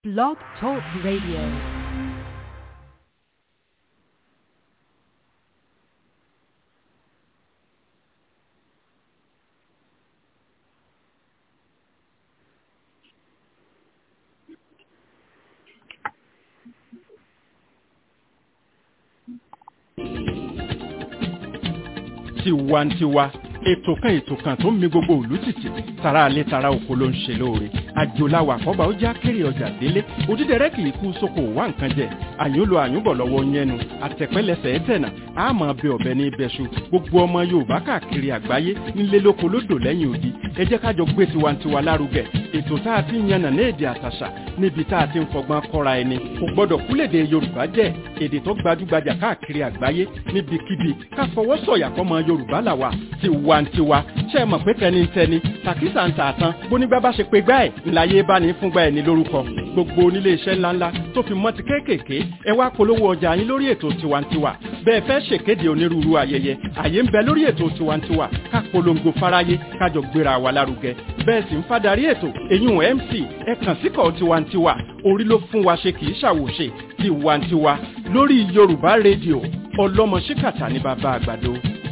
Blog Talk Radio. Tiwantiwa ètò kan tó ń mi gbogbo ìlú tìtì tara alẹ́ tara oko ló ń ṣe lóore àjòláwà àkọ́bà ó já kéré ọjà délé òdídẹrẹ́ kì í kú sóko wá nǹkan jẹ àyùnlò àyùnbọ̀ lọ́wọ́ yẹnu àtẹ̀pẹ́lẹsẹ̀ ẹ̀tẹ̀nà àmọ́ bẹ ọ̀bẹ ní ibẹ̀ṣu gbogbo ọmọ Yorùbá káàkiri àgbáyé nílé lóko lódò lẹ́yìn odi ẹ jẹ́ ká jọ gbé tiwantiwa lárugẹ ètò tá a ti ń yànnà ní èdè àtàṣà níbi tá a ti ń fọgbọ́n kọ́ra ẹni kò gbọ́dọ̀ kúlèdè Yorùbá jẹ́ èdè tó gbajúgbajà káàkiri àgbáyé níbikíbi ká fọwọ́ sọ̀yà fọmọ Yorùbá làwà tiwantiwa ṣe mọ̀ pé tẹnitẹni tàkísà ń tààtàn bónígbà bá ṣe pé gbá ẹ̀ ńláyé bá ní fúngbà ẹ̀ ní lórúkọ gbogbo onílé iṣẹ́ ńláńlá tó fi mọ́ ti kéékèèké ẹ wá polówó ọjà yín lórí ètò tiwantiwa bẹ́ẹ̀ fẹ́ ṣèkéde onírúurú ayẹyẹ àyè ń bẹ lórí ètò tiwantiwa ká polongo fáráyé kájọ gbéra wa lárugẹ bẹ́ẹ̀ sì ń fádàrí ètò èyún MC ẹ kàn síkọ̀ tiwantiwa orí ló fún wa ṣe kì í ṣàwòṣe tiwantiwa lórí Yorùbá rédíò ọlọ́mọ ṣíkàtà ní bàbá àgbàdo.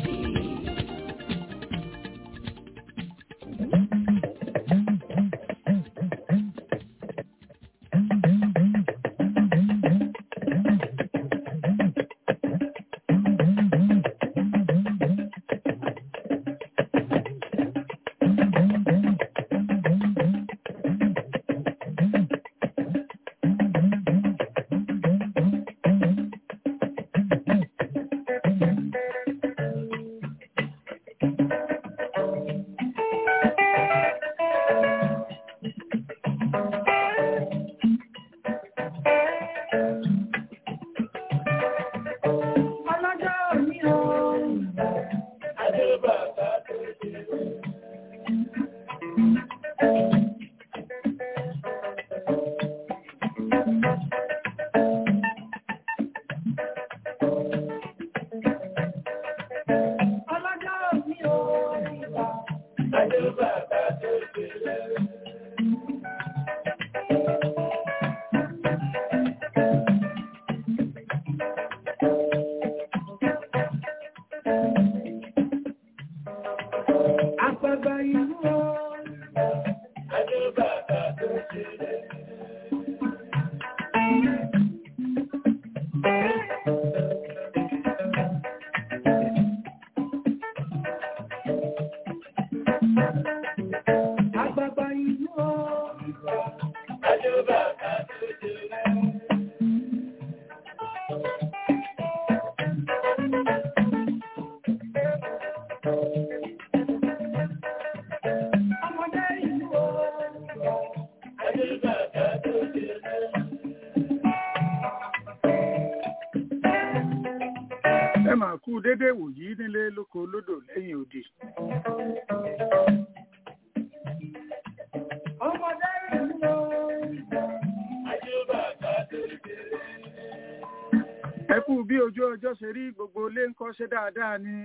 Ẹ kú bí ojú ọjọ́ ṣe rí gbogbo ilé ń kọ́ ṣe dáadáa ni.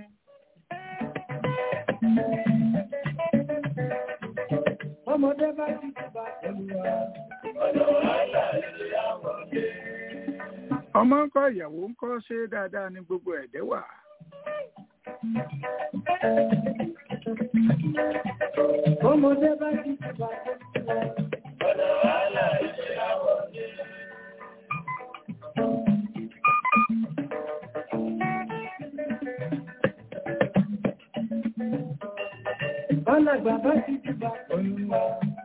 Ọmọdé bá ti bá Olúwa. Ọmọ ń kọ́ ìyàwó ń kọ́ ṣe dáadáa ni gbogbo ẹ̀dẹ́ wà. Ọmọdé bá ti bá Alàgbà bá ti bá Olúwa.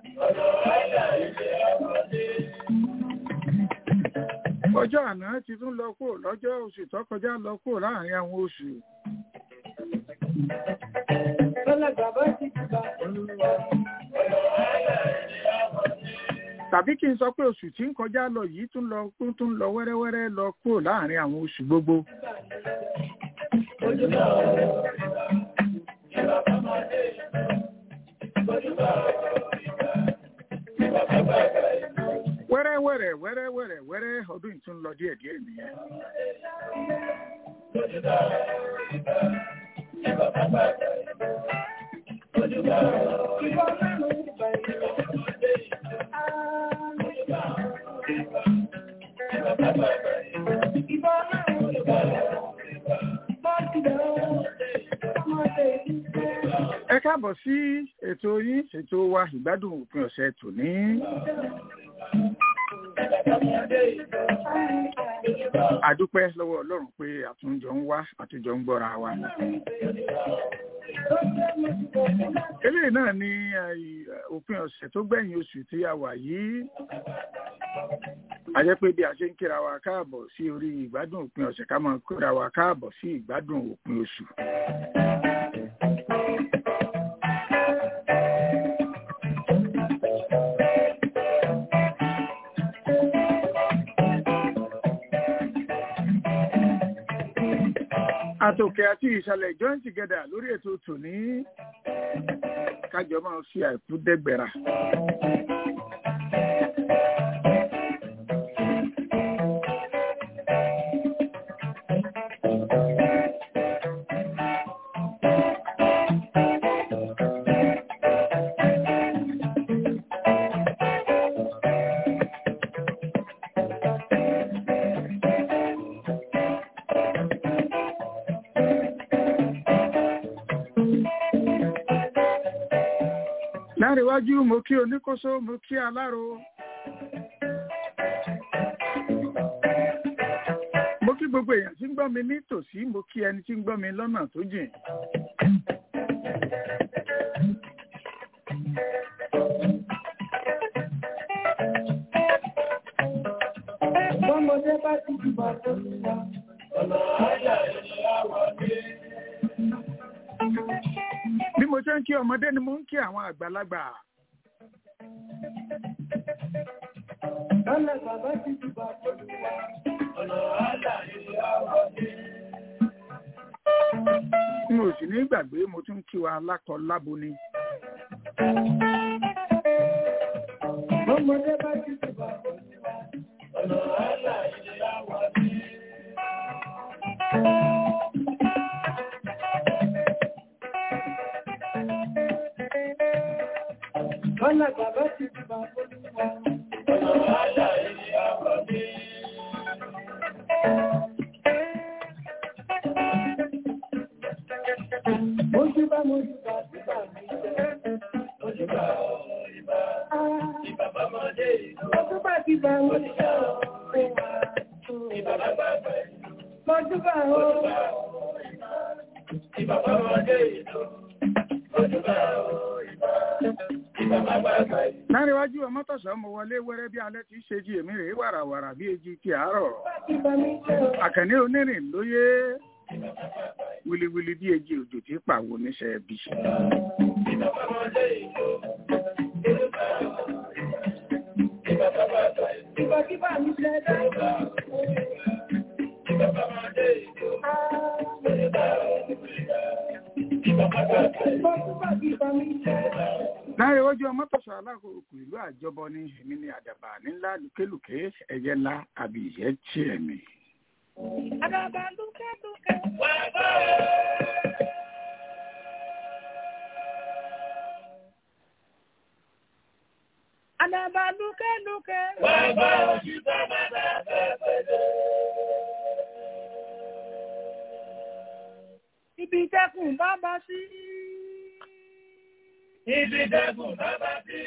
Ọjọ́ àná ti tún lọ kúrò lọ́jọ́ oṣù tó kọjá lọ kúrò láàrin àwọn oṣù. Alàgbà bá ti bá Olúwa. Tàbí kí n sọ pé oṣù tí ń kọjá lọ yìí tún lọ wẹ́rẹ́wẹ́rẹ́ lọ kúrò láàrin àwọn oṣù gbogbo. Wẹ́rẹ́ ọdún ìtún lọ díẹ̀díẹ̀ nìyẹn. Ẹ káàbọ̀ sí ètò yín, ètò wa ìgbádùn òpin ọ̀sẹ̀ tòní. Àdúpẹ́ lọ́wọ́ Ọlọ́run pé àtúnjọ ń wá, àtúnjọ ń gbọ́ra wa. Eléyìí náà ni òpin ọ̀sẹ̀ tó gbẹ̀yìn oṣù tí a wà yìí. A jẹ́ pé bí a ṣe ń kíra wa káàbọ̀ sí orí ìgbádùn òpin ọ̀sẹ̀ ká máa kíra wa káàbọ̀ sí ìgbádùn òpin oṣù. Àtòkè àti ìsàlẹ̀ join together lórí ètò tòní kájọ máa fi àìkú dẹ́gbẹ̀rà. Láríwájú mo kí oníkóso, mo kí aláró. Mo kí gbogbo èèyàn tí ń gbọ́ mi ní tòsí, mo kí ẹni tí ń gbọ́ mi lọ́nà tó jìn. Bọ́mọdé bá ti dìbò tó ti wá, ọ̀nà àyà ènìyàn wà ní. Bí mo ṣe ń kí ọmọdé ni mo ń kí àwọn àgbàlagbà. Ọ̀nà bàbá ti dìbò tó ti wá, ọ̀nà àyà ènìyàn wà ní. N ò sì ní gbàgbé mo tún kí wa lákọ lábo ni. Bọ́mọdé bá ti dìbò tó ti wá, ọ̀nà àyà ènìyàn wà ní. Ọ̀nà bàbá ti dìbò tó ti wá, ọ̀nà àyà ènìyàn wà ní. Mojúbà síbà mi jẹ́, mojúbà ìbà, ìbà bàmọ́dé ìlú. Mojúbà síbà mi jẹ́, ìbà bàbá ìlú. Mojúbà ìbà bàmọ́dé ìlú. Mojúbà Láríwájú ọmọtọ̀sọ́ mo wọlé wẹ́rẹ́ bí alẹ́ ti ṣe jí èmi rèé wàràwàrà bí èjì ti àárọ̀. Àkànní onírìn lóyé wìlìwìlì bí èjì òjò tí pàwọ́ níṣẹ́ bí. Láríwájú ọmọtọ̀sọ́ alákòókò ìlú àjọbọ ní èmi ní àdàbà nílá lùkélùké ẹyẹ ńlá àbí ìyẹ́ tí ẹ̀mí. Àdàbà lùkélùké wà bá Àdàbà lùkélùké wà bá òṣìṣẹ́ bàbá pẹ̀lú. Ibi tẹ́kùn bàbá sí. Ibi tẹ́kùn bàbá sí.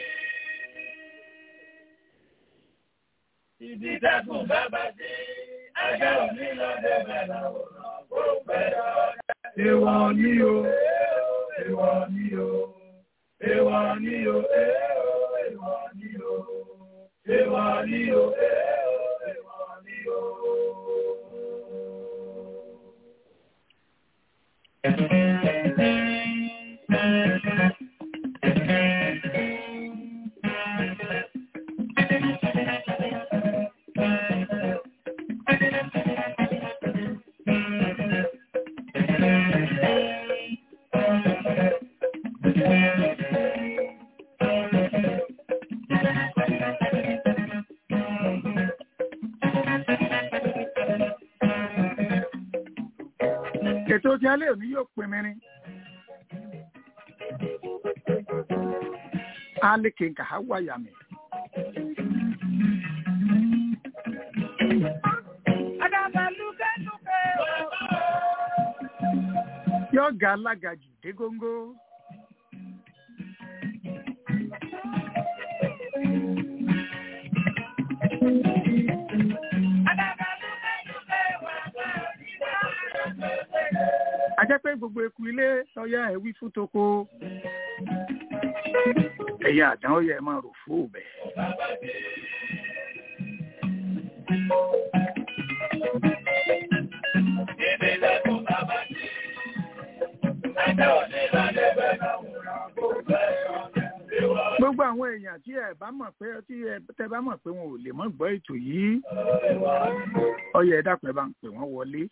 Ibi tẹ́kùn bàbá sí. Ajá òní lọ́dẹ bẹ̀rẹ̀ òràn kó pẹ̀lú ọ̀rẹ́. Èwọ̀ ni o, èwọ̀ ni o, èwọ̀ ni o, èwọ̀ ni o, èwọ̀ ni o, èwọ̀ ni o. Ètò tí alẹ́ òní yóò pin mẹ́rin. Alẹ́kẹ̀ ń kà á wáyà mi. ọ̀gá alágàjù dé góńgó. A jẹ́ pé gbogbo eku ilé ọya ẹ̀wí fún toko. Ẹ̀yà àdán ọya ẹ̀ máa rò fún òbẹ̀. Gbogbo àwọn èèyàn tí ẹ bá mọ̀ pé tẹ́ bá mọ̀ pé wọn ò lè mọ́ gbọ́ ètò yìí, ọya ẹ dákun ẹ bá ń pè wọ́n wọlé.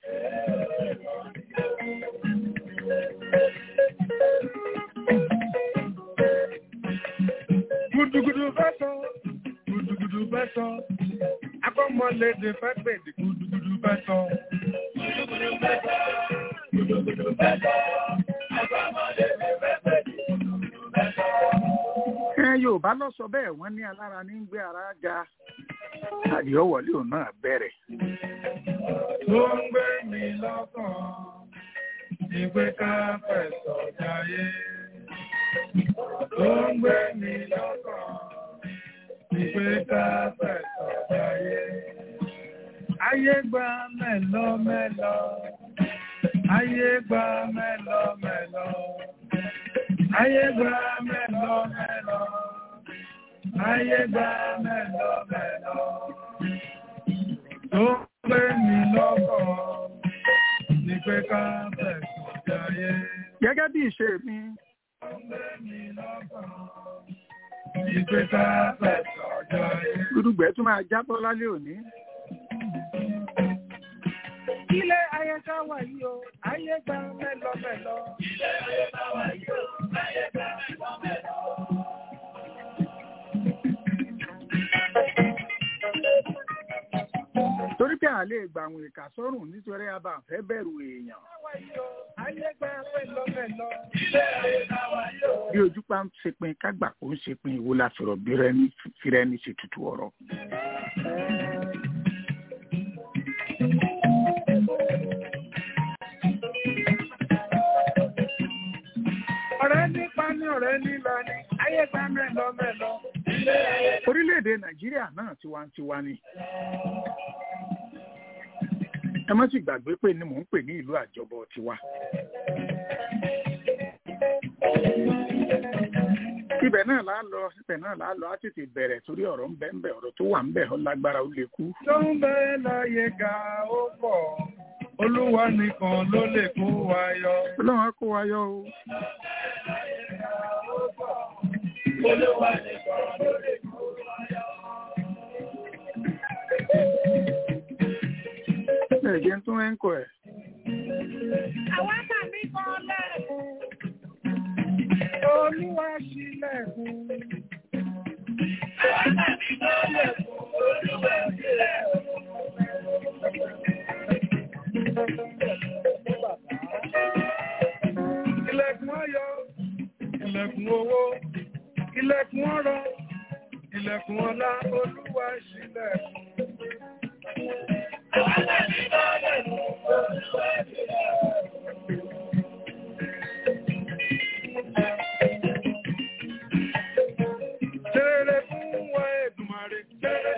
Gudugudu fẹ́ sọ, gudugudu fẹ́ sọ, akọ́mọlédè fẹ́ pèdè gudugudu fẹ́ sọ. Gudugudu fẹ́ sọ, gudugudu fẹ́ sọ, akọ́mọlédè fẹ́ pèdè gudugudu fẹ́ sọ. Yorùbá lọ sọ bẹ́ẹ̀ wọ́n ní alára ní gbé ara ga. Àdìọ́wọ̀lé òun náà bẹ̀rẹ̀. Tó ń gbé mi lọ́kàn, ìgbé ká fẹ̀sọ̀ jayé. Tó ń gbé mi lọ́kàn, ìgbé ká fẹ̀sọ̀ jayé. Ayé gba mẹ́lọ́mẹ́lọ́, ayé gba mẹ́lọ́mẹ́lọ́, ayé gba mẹ́lọ́mẹ́lọ́, ayé gba mẹ́lọ́mẹ́lọ́. Tó ń gbé mi lọ́kàn, ìgbé ká fẹ̀sọ̀ jayé. Gẹ́gẹ́ bí ìṣe mi. Gbùdùgbẹ́ tún máa jábọ́ lálẹ́ òní. Ilé ayé ká wà yìí o, ayé gba mẹ́lọ́mẹ́lọ́. Ilé ayé ká wà yìí o, ayé gba mẹ́lọ́mẹ́lọ́. Torí pé a lè gba àwọn ìkà sọ́rùn nítorí a bá fẹ́ bẹ̀rù èèyàn. Bí ojú pa ń sepin kágbà kó ń sepin ìwo la fẹ̀rọ̀ bí fírẹ́ni ṣe tutù ọ̀rọ̀. Ọ̀rẹ́ nípa ní ọ̀rẹ́ nílọ ni, ayé gba mẹ́lọ́mẹ́lọ́. Orílẹ̀-èdè Nàìjíríà náà tiwantiwa ni. Ẹ má sì gbàgbé pé ni mò ń pè ní ìlú àjọbọ tiwa. Ibẹ̀ náà là á lọ á tètè bẹ̀rẹ̀ torí ọ̀rọ̀ ń bẹ ọ̀rọ̀ tó wà ń bẹ ó lágbára ó lè kú. Tó ń bẹ láyé ga ó pọ̀, Olúwa nìkan ló lè kó wa yọ. Ọlọ́run á kó wa yọ o. Olúwa nìkan ló lè kó wa yọ. Ẹ̀jẹ̀ tún ẹ̀ ń kọ ẹ̀. Àwọn àmì kan lẹ́kùn, Olúwa ṣílẹ̀kùn. Àwọn àmì kan lẹ́kùn, Olúwa ṣílẹ̀kùn. Ilẹ̀kùn ayọ̀, ilẹ̀kùn owó, ilẹ̀kùn ọrọ̀, ilẹ̀kùn ọlá, Olúwa ṣílẹ̀kùn. Ṣeré fún wa Èdùmàrè, ṣeré.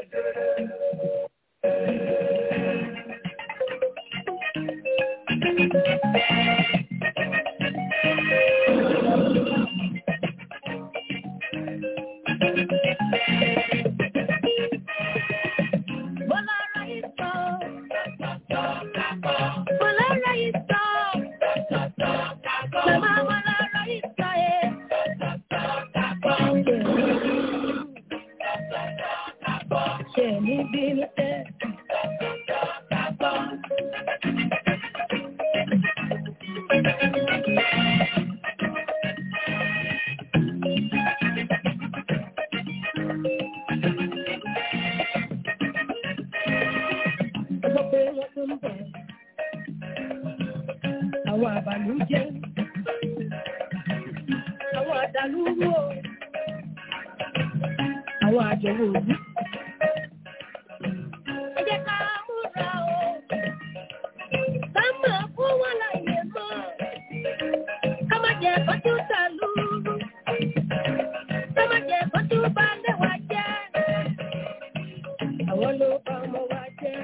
Àwọn àbàlújẹ́, àwọn àdàlúrú, àwọn àjẹwò òbí. Ẹ jẹ́ ká múra o, ká máa fún wọn láyé mọ́. àwọn ló bá ọmọ wa jẹ́.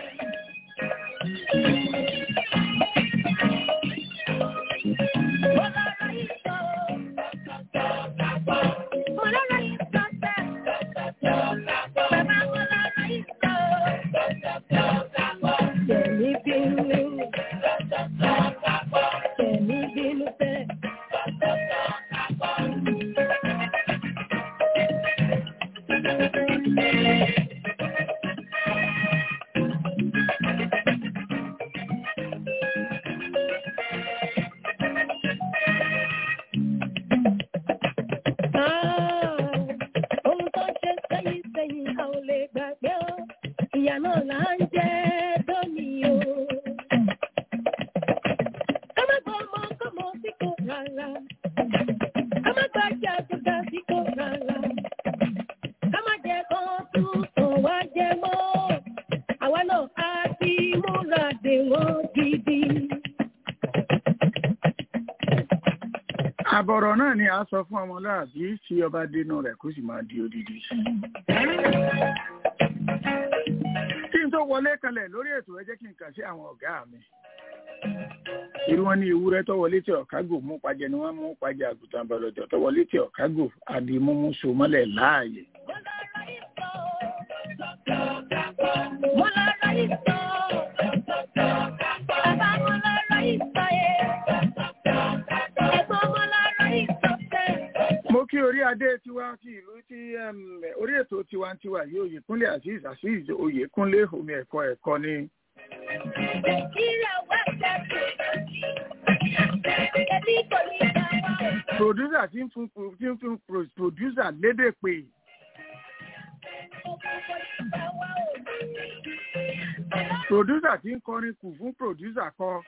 Àbọ̀rọ̀ náà ni a sọ fún ọmọláàbí tí ọba dénú rẹ̀ kó sì máa di odidi. Kí n tó wọlé kalẹ̀ lórí ètò ẹ jẹ́ kí n kàn sí àwọn ọ̀gá mi. Irú wọn ní ewúrẹ́ tó wọlé tí ọ̀kágò mú pajẹ ni wọ́n mú pajẹ àgùntàn bọ̀lọ̀jọ̀ tó wọlé tí ọ̀kágò àdìmúmú so mọ́lẹ̀ láàyè. Mo kí orí adé tiwa ti ìlú tí orí ètò tiwantiwa yìí Oyèkúnlé Azeez Oyèkúnlé omi ẹ̀kọ́ ni. Producer tí ń fún producer lédè pé. Producer tí ń kọrin kù fún producer kọ.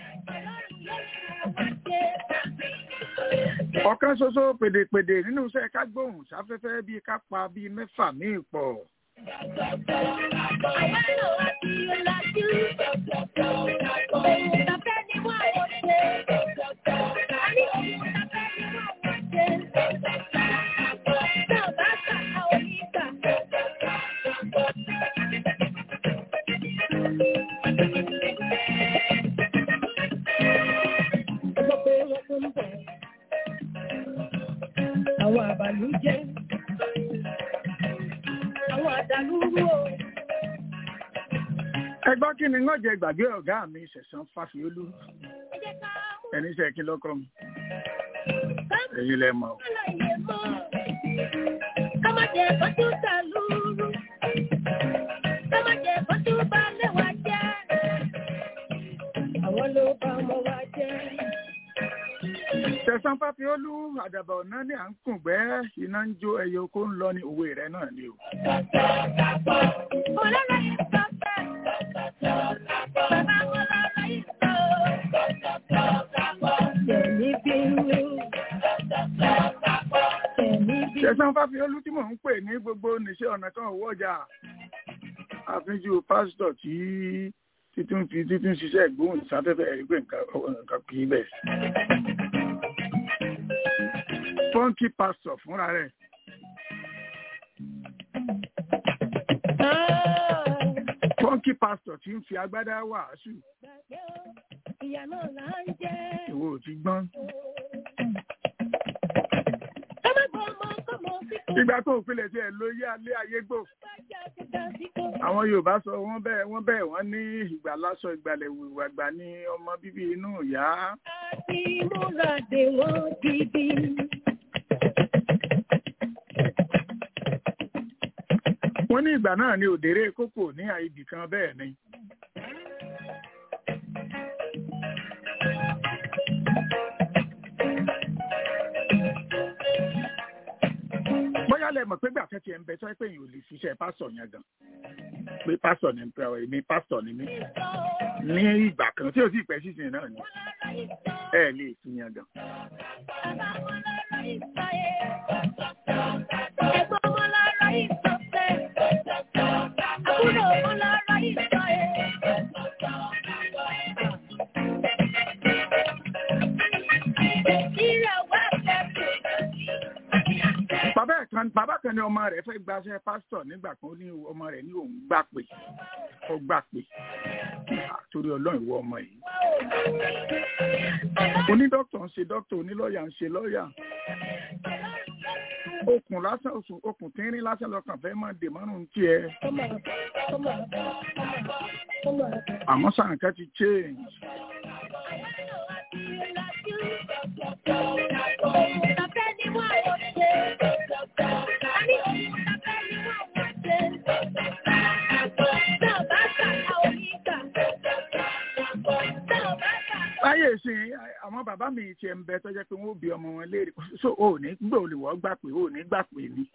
Ọ̀kan ṣoṣo pèdèpèdè nínú iṣẹ́ ká gbóhùn sáfẹ́fẹ́ bíi ká pa bíi mẹ́fà míì pọ̀. Àwọn àbàlújẹ́, àwọn àdàlúrú o. Ẹgbọ́n kí ni wọ́n jẹ gbàgbé ọ̀gá mi Ṣẹ̀san Fáfiolú. Ẹni iṣẹ́ kí lọ́kọ́ mi. Èyí lẹ mọ̀. Ká má jẹ kọ́tù dàlúrú. Ká má jẹ kọ́tù bá lẹ́wà jẹ́. Àwọn ló bá ọmọ wa jẹ́. Ṣẹ̀san Fáfiolú àdàbà ọ̀nà ní à ń kùngbẹ́ iná ń jó ẹyẹ oko ń lọ ní òwe rẹ̀ náà ni o. Ṣẹ̀san Fáfiolú tí mò ń pè ní gbogbo níṣẹ́ ọ̀nà kan owó ọjà àfíjú pásítọ̀ tí títún ṣiṣẹ́ ìgbóhùn sáfẹ́fẹ́ ẹ̀rí pé nǹkan kì í bẹ̀. Funky pastor fúnra rẹ̀. Funky pastor tí ń fi agbádá wàásù. Ìwọ ò ti gbọ́n. Ìgbà tó òfilẹ̀ tí ẹ̀ ló yé alé ayé gbò. Àwọn Yorùbá sọ wọ́n bẹ́ẹ̀ wọ́n ní ìgbà lásọ ìgbàlẹ̀ ìwà àgbà ní ọmọ bíbí inú ìyá. Àti múra dé wọ́n gidi. Wọ́n ní ìgbà náà ni òdèrè kókò ní àìbì kan bẹ́ẹ̀ ni. Bóyá lẹ mọ̀ pé gbàfẹ́ ti ẹ̀ ń bẹ sọ pé èyàn ò lè ṣiṣẹ́ pásọ̀ yẹn gan. Pé pásọ̀ ni èmi pásọ̀ ni mí. Ní ìgbà kan tí ò sì pẹ́ sísìn náà ni. Ẹ lè fi yẹn gan. Bàbá kan ní ọmọ rẹ̀ fẹ́ gbaṣẹ́ pásítọ̀ nígbà kan ní ọmọ rẹ̀ ní òun gbà pé ó gbà pé torí ọlọ́run ìwọ ọmọ yìí. Onídọ́kítọ̀ ń ṣe dọ́kítọ̀, onílọ́ọ̀yà ń ṣe lọ́ọ̀yà. Okùn lásán okùn tínrín lásán lọ́kàn fẹ́ máa dè mọ́rùn tiẹ̀. Àmọ́ sàǹkà ti change. Láyé sí àwọn bàbá mi ti ń bẹ tó jẹ́ pé wọ́n ó bí ọmọ wọn léèrè so ò ní gbọ́ olùwọ́ gbà pé ò ní gbà pé ni.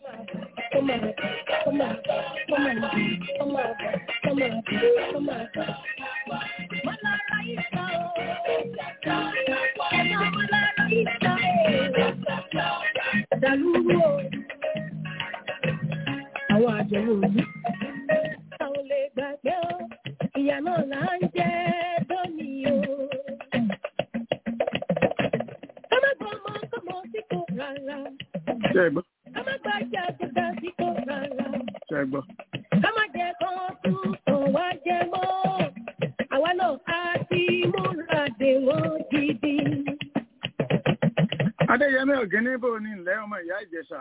Àwọn àjẹmọ́ òní. Àwọn lè gbàgbé o, ìyá náà là ń jẹ́ dọ́ni o. Ká má gbọ́ ọmọ kọ́mọ sí kò rárá. Ṣé ẹ gbọ́? Ká má gbàjà àgùntàn sí kò rárá. Ṣé ẹ gbọ́? Ká má jẹ kan tún kàn wá jẹ mọ́. Àwa náà á ti múra dè wọ́n gidi. Adéyẹmí Ògúnníbó ní ilẹ̀ ọmọ ìyá Ìjẹ̀ṣà.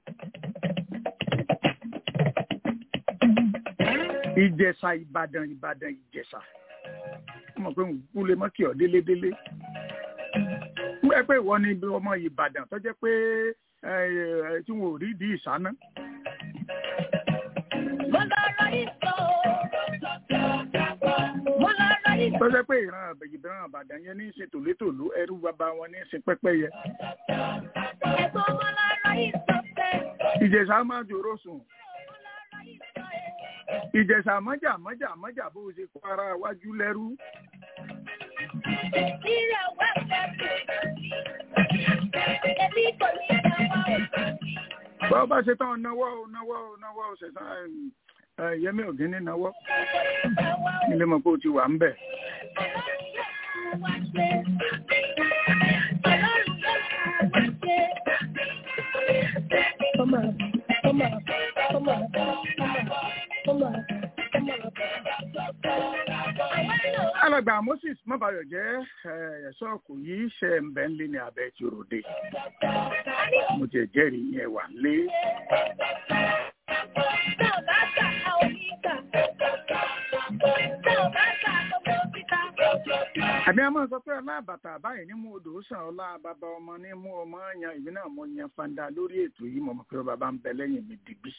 Ìjẹ̀ṣà Ìbàdàn Ìjẹ̀ṣà. Wọ́n mọ̀ pé ń kú lè mọ́ kí ọ délédélé. Wọ́n pẹ́ ìwọ ni ọmọ Ìbàdàn tó jẹ́ pé tí wọn ò rí di ìsáná. Tó jẹ́ pé ìran Ìbàdàn yẹn ní í ṣe tòlétòló ẹrú bàbá wọn ní í ṣe pẹ́pẹ́yẹ. Ìjẹ̀ṣà máa jòrò sùn. Ìjẹ̀ṣà mọ́jà bó ṣe kó ara wájú lẹ́rú. Bọ́ bá ṣe tán náwó ṣẹ̀ṣán Yẹmí Ògúnní náwó. Ilé mọ̀ pé ó ti wà ń bẹ̀. Alàgbà Moses Mọ́báyọ̀ jẹ́ ṣọ́ọ̀kù yìí ṣe ń bẹ́ ń lé ní abẹ́ tí òròdé. Mo jẹ́ jẹ́rìí yẹn wà lé. Àbí a máa sọ pé aláàbàtà báyìí ní mú odò sàn ọlá bàbá ọmọ ní mú ọmọ yan ìbí náà mo yan fanda lórí ètò yìí mo mọ̀ pé bàbá ń bẹ lẹ́yìn mi dìbí.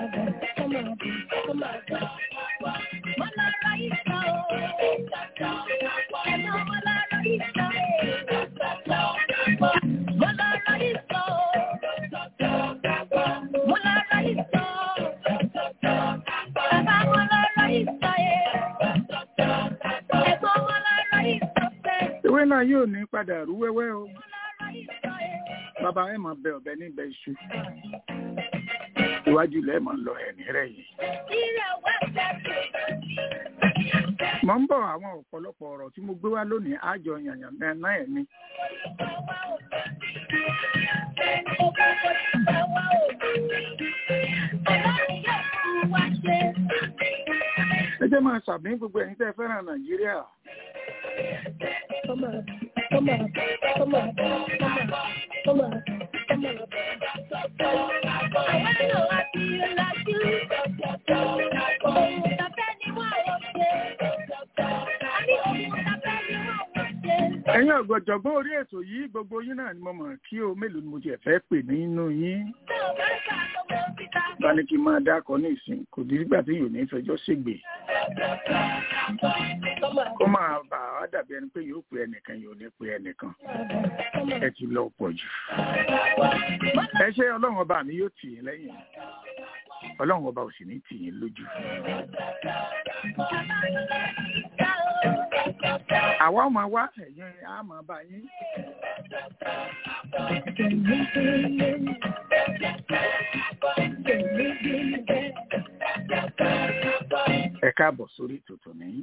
Ìwé náà yóò ní padà rú wẹ́wẹ́ o. Bàbá ẹ̀ máa bẹ ọ̀bẹ níbẹ̀ iṣu. Iwájú ilẹ̀ máa ń lọ ẹ̀ní rẹ̀ yìí. Mo ń bọ̀ àwọn ọ̀pọ̀lọpọ̀ ọ̀rọ̀ tí mo gbé wá lónìí àjọ yànyàn náà ẹ̀ ni. Ẹ jẹ́ máa ṣàbí gbogbo ẹ̀yin tẹ́ fẹ́ràn Nàìjíríà. Ẹ̀yin ọ̀gọ̀jọ̀gbọ́n orí ètò yìí gbogbo yín náà ni mo mọ̀ kí o mélòó ni mo ti fẹ́ pè nínú yín. Bá ní kí n máa dákọ̀ ní ìsìn kò dí nígbà tí yóò ní fẹjọ́ ṣègbè. Kó máa bà á dàbí ẹni pé yóò pe ẹnìkan yóò ní pe ẹnìkan. Ẹ ti lọ pọ̀ jù. Ẹ ṣé Ọlọ́run ọba mi yóò tì yín lẹ́yìn. Ọlọ́run ọba ò sì ní tì yín lójú. Àwa ọmọ wa ẹ̀yin á máa bá yín. Ẹ káàbọ̀ sórí tuntun ní.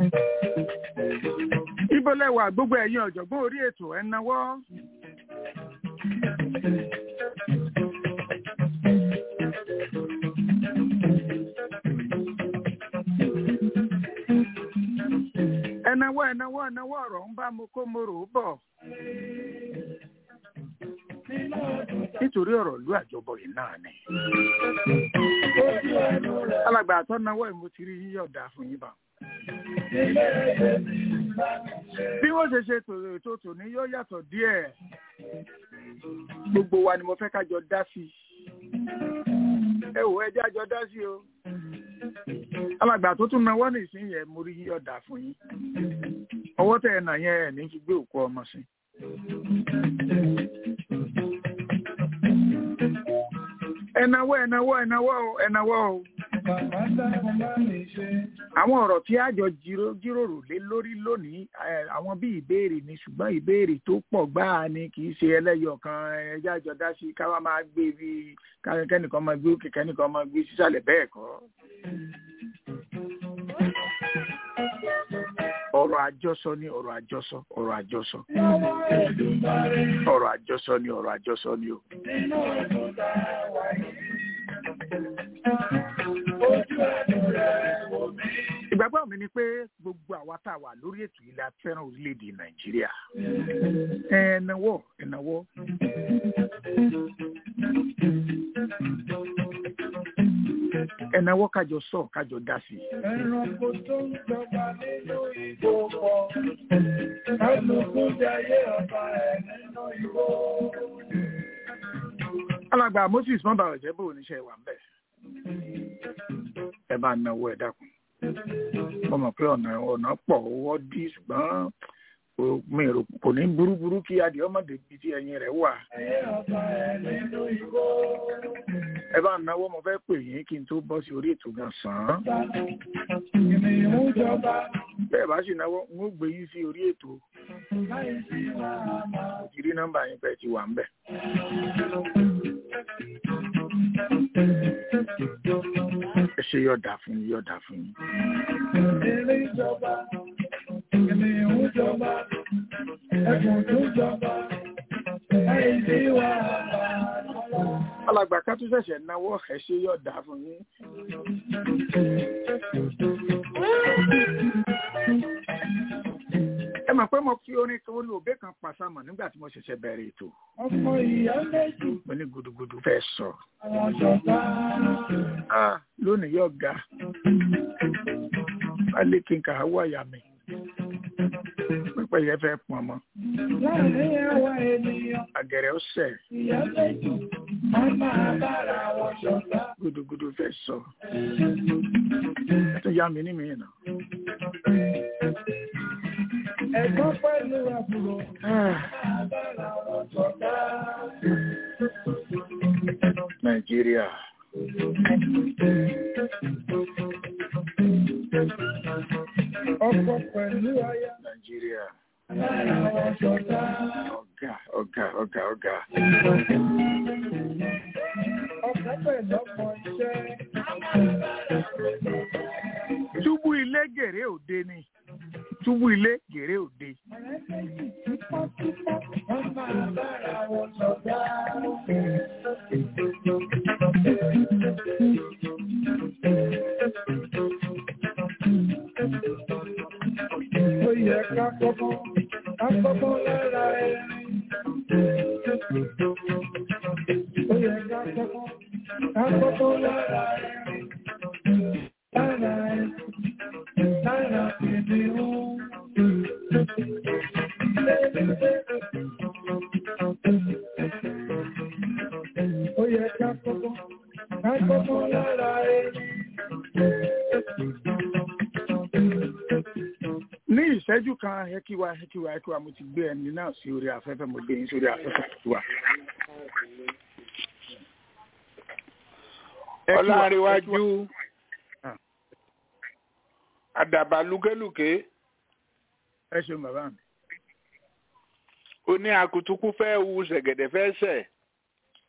Ibo lẹ́wà gbogbo ẹ̀yin ọ̀jọ̀gbọ́n orí ètò ẹ̀ náwó. Ẹnáwó ọ̀rọ̀ ń bá mo kó mo rò ó bọ̀. Nítorí ọ̀rọ̀ ìlú àjọbọ̀ yìí náà ni. Alàgbà àtọ́náwó ẹ̀ mo ti rí yíyọ̀dà fún yín bá. Bí wọ́n ṣe ṣe ètò tòní yóò yàtọ̀ díẹ̀. Gbogbo wa ni mo fẹ́ ká jọ dá sí. Ẹ wò ẹjẹ́ àjọ dá sí o. Alàgbà tó tún náwó nìsín yẹn mo rí yíyọ̀dà fún yín. Ọwọ́ tẹ̀ ẹ̀ nà yẹn ẹ̀ ní fi gbé òkú ọmọ sí. Ẹnáwó o. Àwọn ọ̀rọ̀ tí a jọ jíròrò lé lórí lónìí àwọn bí ìbéèrè ni ṣùgbọ́n ìbéèrè tó pọ̀ gbáà ni kì í ṣe ẹlẹ́yọ̀ kan ẹjẹ́ àjọ dá sí káwá máa gbé bí kẹ́nìkan máa gbé òkè kẹ́nìkan máa gbé sísàlẹ̀ bẹ́ẹ̀ kọ́. Ọ̀rọ̀ àjọsọ ni ọ̀rọ̀ àjọsọ. Ọ̀rọ̀ àjọsọ ni o. Ìgbàgbọ́ mi ni pé gbogbo àwa tá a wà lórí ètò yìí la fẹ́ràn orílẹ̀-èdè Nàìjíríà. Ẹnáwó. Ẹnáwó kájọ sọ kájọ dá sí. Ẹranko tó ń jọba nínú igbó pọ̀, kálukú jayé ọba ẹ̀ nínú igbó. Alàgbà Moses mọ́bà ọ̀jẹ́ bò níṣẹ́ wà ń bẹ̀. Ẹ bá náwó ẹ dákun. Mo mọ̀ pé ọ̀nà pọ̀ owó dí ṣùgbọ́n mi rò kò ní burúburú kí adìẹ ọmọdé bíi tí ẹyin rẹ̀ wà. Ẹ bá náwó mo fẹ́ pè yín kí n tó bọ́ sí orí ètò gan sàn. Bẹ́ẹ̀ bá sì náwó n ó gbé yín sí orí ètò. Ìjírí nọ́mbà yín pẹ̀ ti wà ń bẹ̀. Ẹ ṣe yọ̀dà fún yín. Eré ìjọba, ènìyàn jọba, ẹkùn tó jọba, àìsí wàhálà. Alàgbà ká tún ṣẹ̀ṣẹ̀ náwó ẹ ṣe yọ̀dà fún yín. Ẹ mọ̀ pé mo fi orin kan orí òbé kan pàṣàmọ̀ nígbà tí mo ṣẹ̀ṣẹ̀ bẹ̀rẹ̀ ètò. Ọmọ ìyá méjì. Mo ní gudugudu fẹ́ sọ. Àwọn jọba. Lónìí yóò ga. Alẹ́ kí n kà á wáyà mi. Pípẹ́ yẹn fẹ́ pọn mọ́. Láàrin àwọn ènìyàn. Àgẹ̀rẹ̀ ó sẹ̀. Ìyá méjì. Wọ́n máa bára wọn jọba. Gudugudu fẹ́ sọ. Ẹ tún yá mi ní mi nà. Ẹ̀gbọ́n pẹ̀lú àbúrò. Nàìjíríà. Ọkọ pẹ̀lú aya. Nàìjíríà. Ọ̀gá. Ọkọ pẹ̀lú ọmọ iṣẹ́. Túbú ilé gèrè òde ni. Túbú ilé gèrè òde. Wọ́n máa bára wọn jọba. Ó yẹ ká kọ́kọ́ lára ẹ̀rín. Ó yẹ ká kọ́kọ́ lára ẹ̀rín. Lára kìnìún. Ó yẹ ká kọ́kọ́ lára ẹ̀rín. Ní ìṣẹ́jú kan ẹ kí wa mo ti gbé ẹni náà sí orí afẹ́fẹ́ mo gbé yín sórí afẹ́fẹ́ wa. Ọlárẹ̀wájú àdàbà lúkẹ́lùkẹ́. Ẹ ṣeun bàbá mi. Ó ní akutuku fẹ́ wu ṣẹ̀gẹ̀dẹ̀ fẹ́ ṣẹ̀.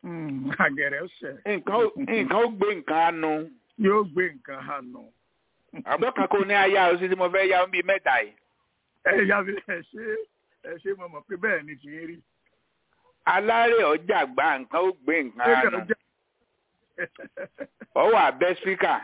Àgẹ̀rẹ̀ ó ṣẹ̀. Nǹkan ó gbé nǹkan àánú. Yóò gbé nǹkan àánú. àbọ̀ kan kò ní aya o sí tí mo fẹ́ yá bí mẹ́ta yìí. ẹ yá mi ẹ ṣe mo mọ̀ pé bẹ́ẹ̀ ni kì í rí. alárè ọjà gba nǹkan ó gbé nǹkan àná ọwọ́ abẹ́ spíkà.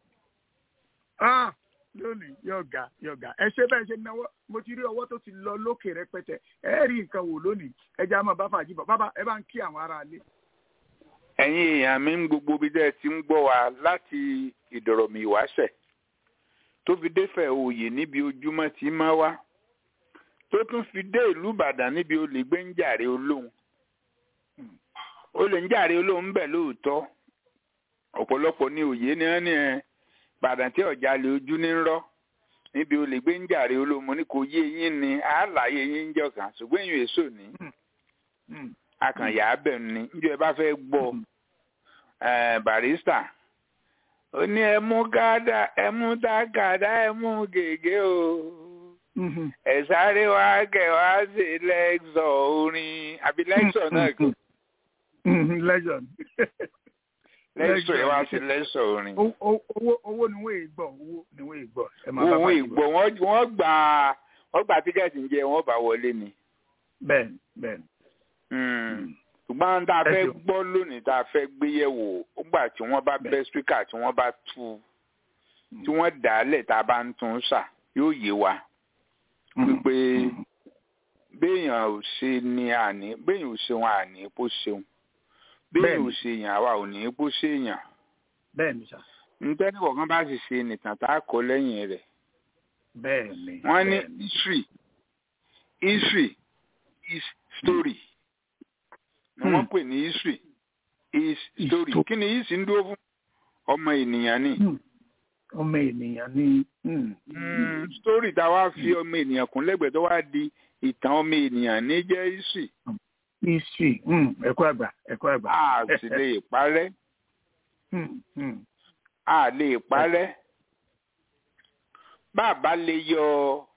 lónìí yọ̀gà ẹ ṣe bẹ́ẹ̀ ṣe náwó mo ti rí ọwọ́ tó ti lọ lókè rẹpẹtẹ ẹ rí nǹkan wò lónìí ẹ já máa bá fàájì bọ̀ bàbá ẹ bá ń kí àwọn ará ilé. ẹ̀yin èèyàn mi ń gbogbo bí dẹ́ ti ń gbọ́ wa láti ìdọ̀rọ̀mì ìwáṣẹ̀ tó fi dé fẹ̀ òye níbi ojúmọ́ tí máa wá tó tún fi dé ìlú Ìbàdàn níbi olè gbé ń jàre olóhùn olè ń jàre olóhùn bẹ̀ lóòótọ́ ọ̀pọ̀lọpọ̀ ní òye ni wọ́n ní Ìbàdàn tí ọ̀jà lè ojú ní rọ́ níbi olè gbé ń jàre olóhùn ní kò yé yín ni àlàyé yín ń jọ̀kan ṣùgbọ́n èyí èso ní akànyà abẹ ni njọ ẹ bá fẹ́ gbọ́ barista ó ní ẹmú gádà ẹmú tágàdá ẹmú gègé o ẹ sáré wá kẹ wá sí lẹ́ksọ̀ orin àbí lẹ́ksọ̀ náà kò. lẹ́ksọ̀ lẹ́ksọ̀ ẹ wá sí lẹ́ksọ̀ orin. owó ni wọ́n èè gbọ́ owó ìgbọ́ wọ́n gbà tíkẹ́ẹ̀tì ń jẹ wọ́n bá wọlé ni. bẹ́ẹ̀ni. ṣùgbọ́n tá a fẹ́ gbọ́ lónìí tá a fẹ́ gbé yẹ̀wò ó gbà tí wọ́n bá bẹ́ spíkà tí wọ́n bá tú tí wọ́n dà á lẹ̀ tá a bá ń tún ṣà yóò yé wa wípé béèyàn ò ṣe ni àní béèyàn ò ṣeun àní bó ṣeun béèyàn ò ṣe èèyàn àwa ò ní bó ṣe èèyàn. bẹ́ẹ̀ni sà. nítorí kọ̀ọ̀kan bá sì ṣe nìtàn tá a kọ lẹ́yìn rẹ̀. bẹ́ẹ̀ni. wọ́n ní history is story ni wọ́n pè ní history is story kí ni yìí sì ń dúró fún ọmọ ènìyàn ni. ọmọ ènìyàn ni. story tá a wá fi ọmọ ènìyàn kún lẹ́gbẹ̀ẹ́ tó wá di ìtàn ọmọ ènìyàn ní jẹ́ history. history ẹ̀kọ́ àgbà. a sì lè parẹ́. a lè parẹ́. bàbá lè yọ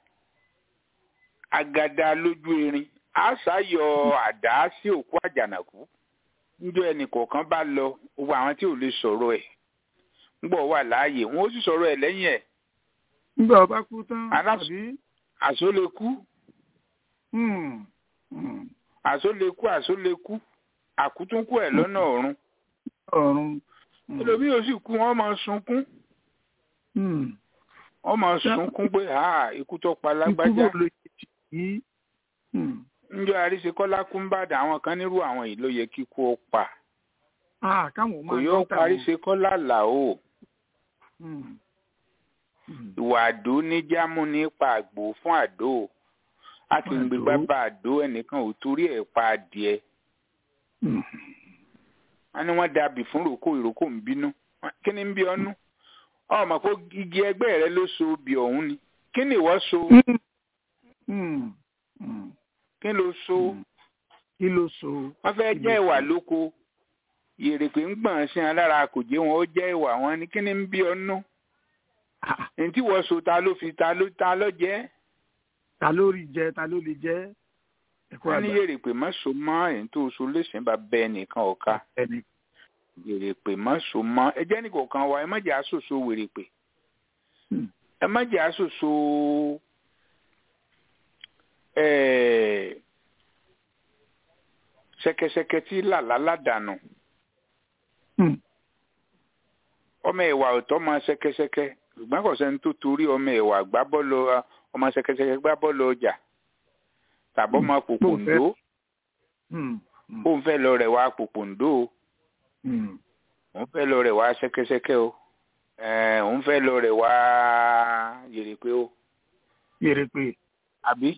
agada lójú erin a ṣàyọ àdá sí òkú àjànàkú níjọ́ ẹnì kọ̀ọ̀kan bá lọ gbogbo àwọn tí ò lè sọ̀rọ̀ ẹ̀ ńgbọ̀ wà láàyè wọn ó sì sọ̀rọ̀ ẹ̀ lẹ́yìn ẹ̀. ńgbà ọba kú tán àbí. àsólekú àsólekú àkútúnkù ẹ̀ lọ́nà ọ̀run. ẹlòmíì ò sì kú wọn máa sunkún. wọ́n máa sunkún pé ikú tó pa lágbájá. njọ àríṣe kọ́lá kún bàdàn àwọn kan nírú àwọn yìí ló yẹ kíkú ó pa. kò yóò parí ṣe kọ́lá là ó. ìwà àdó níjàmú nípa àgbò fún àdó a kì í gbé bàbá àdó ẹnìkan ò torí ẹ̀ pa adìẹ. wọ́n ní wọ́n dàbí fún ìrókò ń bínú kí ni ń bí ọ́nú ọmọ kó igi ẹgbẹ́ rẹ ló so bí ọ̀hún ni kí ni ìwọ so. kí ló so. wọ́n fẹ́ jẹ́ ìwà lóko yèrèpé ń gbọ̀n sí alára kò jẹ́ wọn ó jẹ́ ìwà wọn ni kí ni ń bí ọ́nú. èyí tí wọ́n so ta ló fi ta ló jẹ́. ta ló rí jẹ ta ló lè jẹ. wọ́n ní yèrèpé má so mọ́ èyí tó so léṣe bá bẹ́ẹ̀ nìkan ọ̀ka. wèrèpè má so mọ́ ẹ jẹ́ nìkọ̀ọ̀kan wa ẹ má jẹ́ àṣòṣò wèrèpè ẹ má jẹ́ àṣòṣò ṣẹ̀kẹ̀ṣẹ̀kẹ̀ tí làlálà dànù ọmọ ẹ̀wà ọ̀tọ̀ máa ṣẹ̀kẹ̀ṣẹ̀kẹ̀ ṣùgbọ́n kò sẹ́ni tó torí ọmọ ẹ̀wà gbá bọ́ọ̀lù ọmọ ṣẹ̀kẹ̀ṣẹ̀kẹ̀ gbá bọ́ọ̀lù ọjà tàbọ̀ máa pòpòǹdó ó ń fẹ́ lọ rẹ̀ wá pòpòǹdó òun fẹ́ lọ rẹ̀ wá ṣẹ́kẹ́ṣẹ́kẹ́ o òun fẹ́ lọ rẹ̀ wá yèrèpé o. yèrèpé. àbí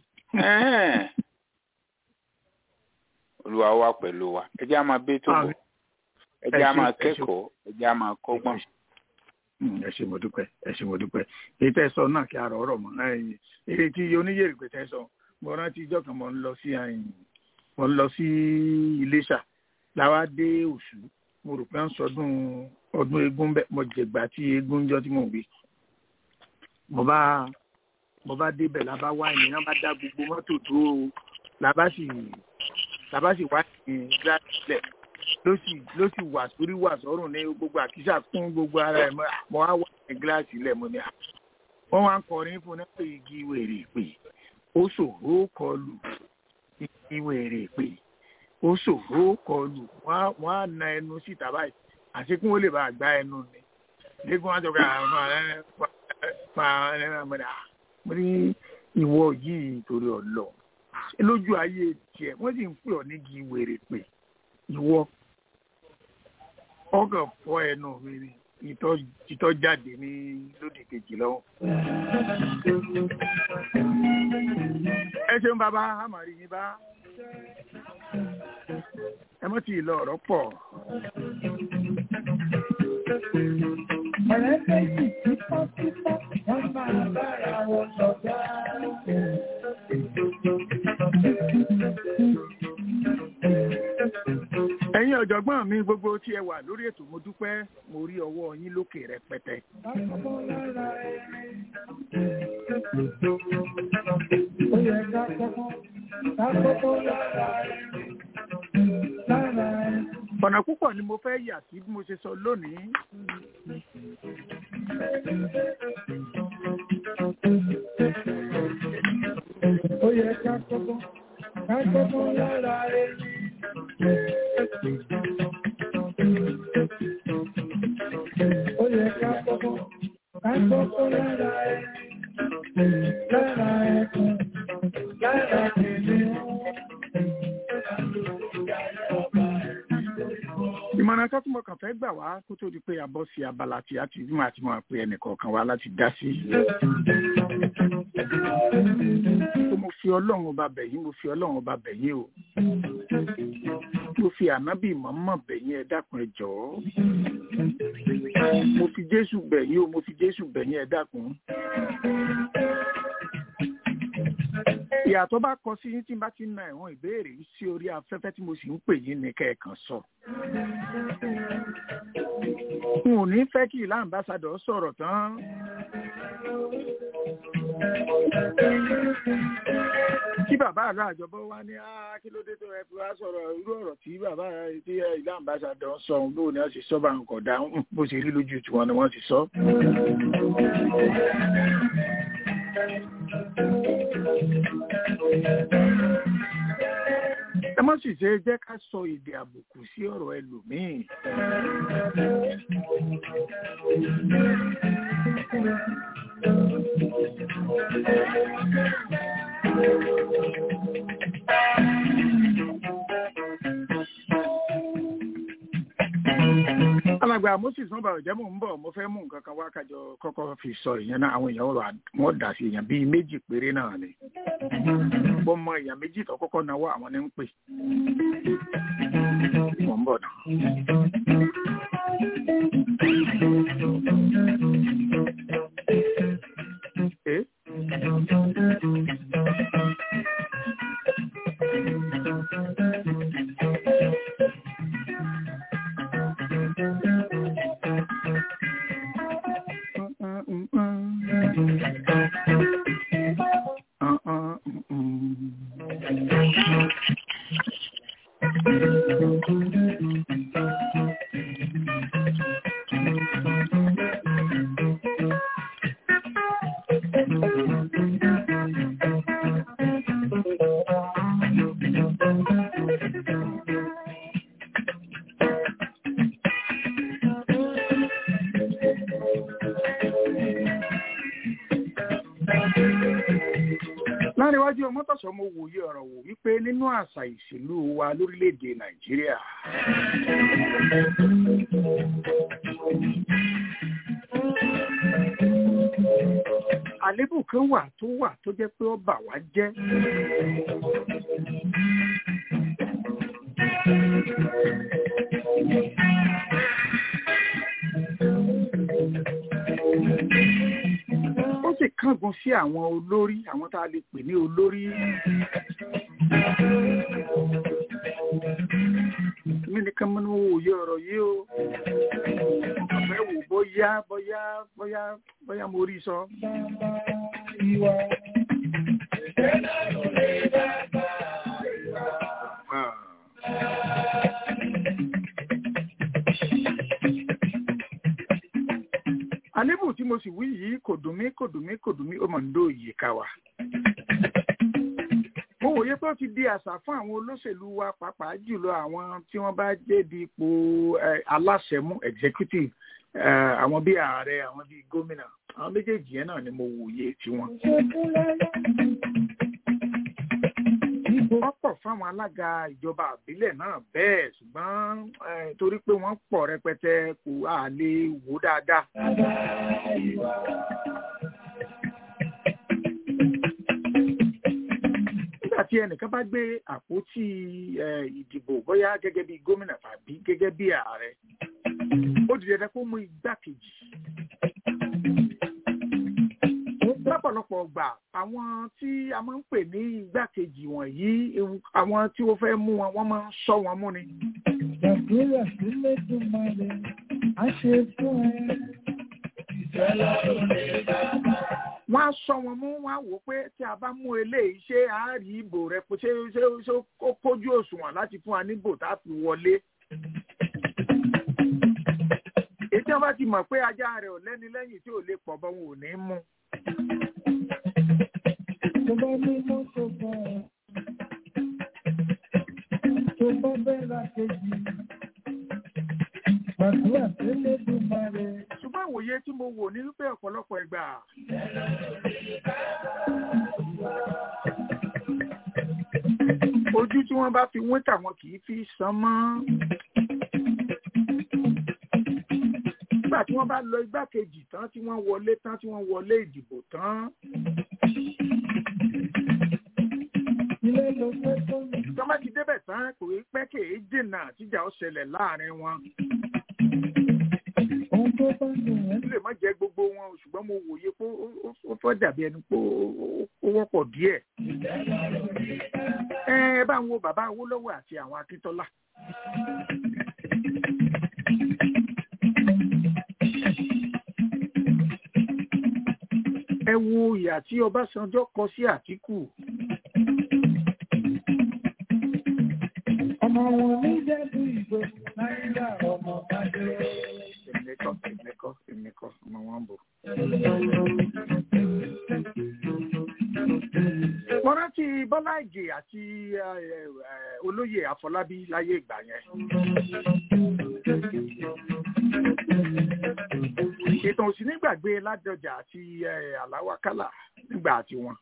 olúwa wà pẹ̀lú wa ẹ jẹ́ á máa bẹ́ tó bọ̀ ẹ jẹ́ á máa kẹ́kọ̀ọ́ ẹ jẹ́ á máa kọ́gbọ́n. ẹ ṣé mo dúpẹ́ èyí tẹ́ sọ náà kí a rọ̀ ọ̀rọ̀ mọ́ èyí tí oníyèrèpé tẹ́ sọ mo rántí ìjọ kan mo ń lọ sí Iléṣà láwa dé Ọ̀ṣù mo rò pé ń sọdún ọdún eégún bẹ́ẹ̀ mo jẹ̀gbà tí eégún jọ tí mo wí mo bá débẹ̀ la bá wá ènìyàn bá dá gbogbo mọ́tò tó la bá sì wá ní gíláàsì ló sì wà sórí wà sọ́rùn ní gbogbo àkísà fún gbogbo ara ẹ̀ mo wá wá gíláàsì ilẹ̀ mo ní à wọ́n wá ń kọrin fún náà pé igi wèrè pé ó ṣòro kọlù igi wèrè pé ó ṣòro kọlù wọ́n á na ẹnu síta báyìí àti kí wọ́n lè bá gbá ẹnu ni lẹ́gbọ́n wọn tọ́ka mo ní ìwọ yìí torí ọ̀lọ́ lójú ayé tiẹ̀ wọ́n sì ń pè ọ́ nígi wèrè pé ìwọ ọkàn fọ́ ẹnu mi ni ìtọ́ jáde ní lódì kejì lọ́wọ́. ẹ ṣeun bàbá àmàrí yín bá ẹ mọ́ tí ì lọ ọ̀rọ̀ pọ̀. ọ̀rẹ́ méjì títọ́ wọ́n máa bára wọn sọ̀tá. ẹ̀yin ọ̀jọ̀gbọ́n mi gbogbo tí ẹ wà lórí ètò mo dúpẹ́ mo rí ọwọ́ yín lókè rẹpẹtẹ. ọ̀nà púpọ̀ ni mo fẹ́ yà sí bí mo ṣe sọ lónìí. ó yẹ ká kọ́kọ́ lára ẹni. Ó yẹ ká kọ́kọ́ lára ẹni, lára ẹkùn, lára kìnìún. ìmọ̀ràn kan tí mo kàn fẹ́ gbà wá kó tó di pé a bọ́ sí abala tí a ti máa ti máa pe ẹnìkọ̀ọ̀kan wá láti dá sí. mo fi ọlọ́run ọba bẹ̀yìn mo fi ọlọ́run ọba bẹ̀yìn o mo fi ànábì mọ̀ọ́mọ̀ bẹ̀yìn ẹ dákun ẹ jọ̀ọ́ mo fi jésù bẹ̀yìn o mo fi jésù bẹ̀yìn ẹ dákun. ìyàtọ̀ bá kọ sí yín tí n bá ti na ẹ̀wọ̀n ìbéèrè sí orí afẹ́fẹ́ tí mo sì ń pè yín ní kẹ́ẹ̀kan sọ. n ò ní fẹ́ kí ìlà àmbásádọ̀ sọ̀rọ̀ tán. kí bàbá àlọ́ àjọbọ wá ní kí ló dé tó ẹ fi wá sọ̀rọ̀ irú ọ̀rọ̀ tí bàbá tí ìlà àmbásádọ̀ sọ bó ni wọ́n sì sọ bá ń kọ̀ dá bó ṣe rí lójú tiwọn ni wọ́n sì sọ. ẹ má sì ṣe jẹ́ ká sọ èdè àbùkù sí ọ̀rọ̀ ẹlòmíì. alàgbà moses wọn bá ọjà mò ń bọ̀ mo fẹ́ mú nǹkan kan wá kájọ kọ́kọ́ fi sọ ìyẹn náà àwọn èèyàn wọn dà sí èèyàn bíi méjì péré náà ni bọ́ mọ èèyàn méjì tó kọ́kọ́ náwó àwọn ní ń pè mò ń bọ̀ náà. láríwájú ọmọtọ̀sọ́ mo wòye ọ̀rọ̀ wò wípé nínú àṣà ìṣèlú wa lórílẹ̀‐èdè nàìjíríà àlébù kan wà tó jẹ́ pé ó bà wá jẹ́. ó sì kángun sí àwọn olórí àwọn tá a lè pè ní olórí. mi nìkan mọ́ ní òye ọ̀rọ̀ yìí o ọ̀fẹ́ wò bóyá mo rí sọ. àlébù tí mo sì wí yìí kò dùn mí ó mọ̀ ń dó yìí ká wa. mo wòye pé ó ti di àṣà fún àwọn olóṣèlú wa pàápàá jùlọ àwọn tí wọ́n bá dé di ipò aláṣẹ mú executive àwọn bíi ààrẹ àwọn bíi gómìnà àwọn méjèèjì yẹn náà ni mo wòye tiwọn. wọ́n pọ̀ fáwọn alága ìjọba àbílẹ̀ náà bẹ́ẹ̀ ṣùgbọ́n torí pé wọ́n pọ̀ rẹpẹtẹ kò á lè wò dáadáa. nígbà tí ẹnìkan bá gbé àpótí ìdìbò bóyá gẹ́gẹ́ bí gómìnà tàbí gẹ́gẹ́ bí ààrẹ ó di dandan kó mú igbákejì. lọ́pọ̀lọpọ̀ ọgbà àwọn tí a máa ń pè ní igbákejì wọ̀nyí àwọn tí wọ́n fẹ́ mú wọn wọ́n máa ń sọ wọn mú ni. Nàìjíríà sílé tó máa lè á ṣe fún ẹ. Ìjọba ló lè bàbá. Wọ́n á sọ wọn mú wọn á wò pé tí a bá mú eléyìí ṣé a rí ìbò rẹ ṣé ó kójú òṣùwọ̀n láti fún wa níbò tá a fi wọlé. Èyí tí wọ́n bá ti mọ̀ pé ajá rẹ̀ ò lẹ́ni lẹ́yìn tí ò lè pọ̀ bọ́ wọn ò ní mú. Tó bá ní mọ́tò bọ̀ tó bá bẹ́ẹ̀ la kejì gbàdúrà tẹ́lẹ̀ tó máa rẹ̀. Ṣùgbọ́n ìwòye tí mo wò ní wípé ọ̀pọ̀lọpọ̀ ìgbà ojú tí wọ́n bá fi wọ́n tàwọn kì í fi san mọ́. Nígbà tí wọ́n bá lọ igbákejì tán tí wọ́n wọlé ìdìbò tán. Tọ́mọ́ ti débẹ̀ tán kò rí pẹ́ kèé dènà tíjà ó ṣẹlẹ̀ láàrin wọn. Ó lè má jẹ́ gbogbo wọn ṣùgbọ́n mo wòye pé ó fẹ́ dàbí ẹni pé ó wọ́pọ̀ díẹ̀. Ẹ bá ń wo bàbá Awólọ́wọ̀ àti àwọn Akíntọ́lá. Ẹ wo ìyà tí Ọbásanjọ́ kọ sí Àtíkù. Ọmọ wọn ní jẹ́bú ìgbò náírà ọmọ bàdé. Èmìkọ́, ọmọ wọn bò. Mo rántí Bọ́lá Ìgè àti olóyè Àfọlábí láyé ìgbà yẹn. Ìtàn òsì nígbàgbé Ládọjà àti Àláwákálà nígbà àti wọn.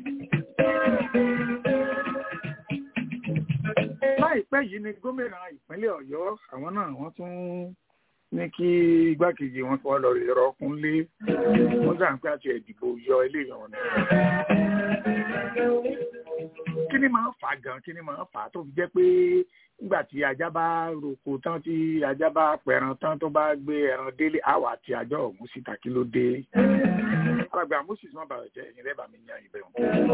Láìpẹ́ yìí ni gómìnà ìpínlẹ̀ Ọ̀yọ́ àwọn náà wọ́n tún ní kí igbákejì wọn kọ́ lọ rẹ̀ rọ́kúnlé wọ́n gbà ń pẹ́ àti ìdìbò yọ eléyìí wọn. Kí ni máa ń fà gan? Kí ni máa ń fà tó fi jẹ́ pé nígbà tí ajá bá roko tán tí ajá bá pẹran tán tó bá gbé ẹran délé àwa àti àjọ ọ̀hún síta kí ló dé? Àgbà Moses má bàa jẹ́ ẹ̀yìn rẹ̀ bá mi yan ìbẹ̀rù.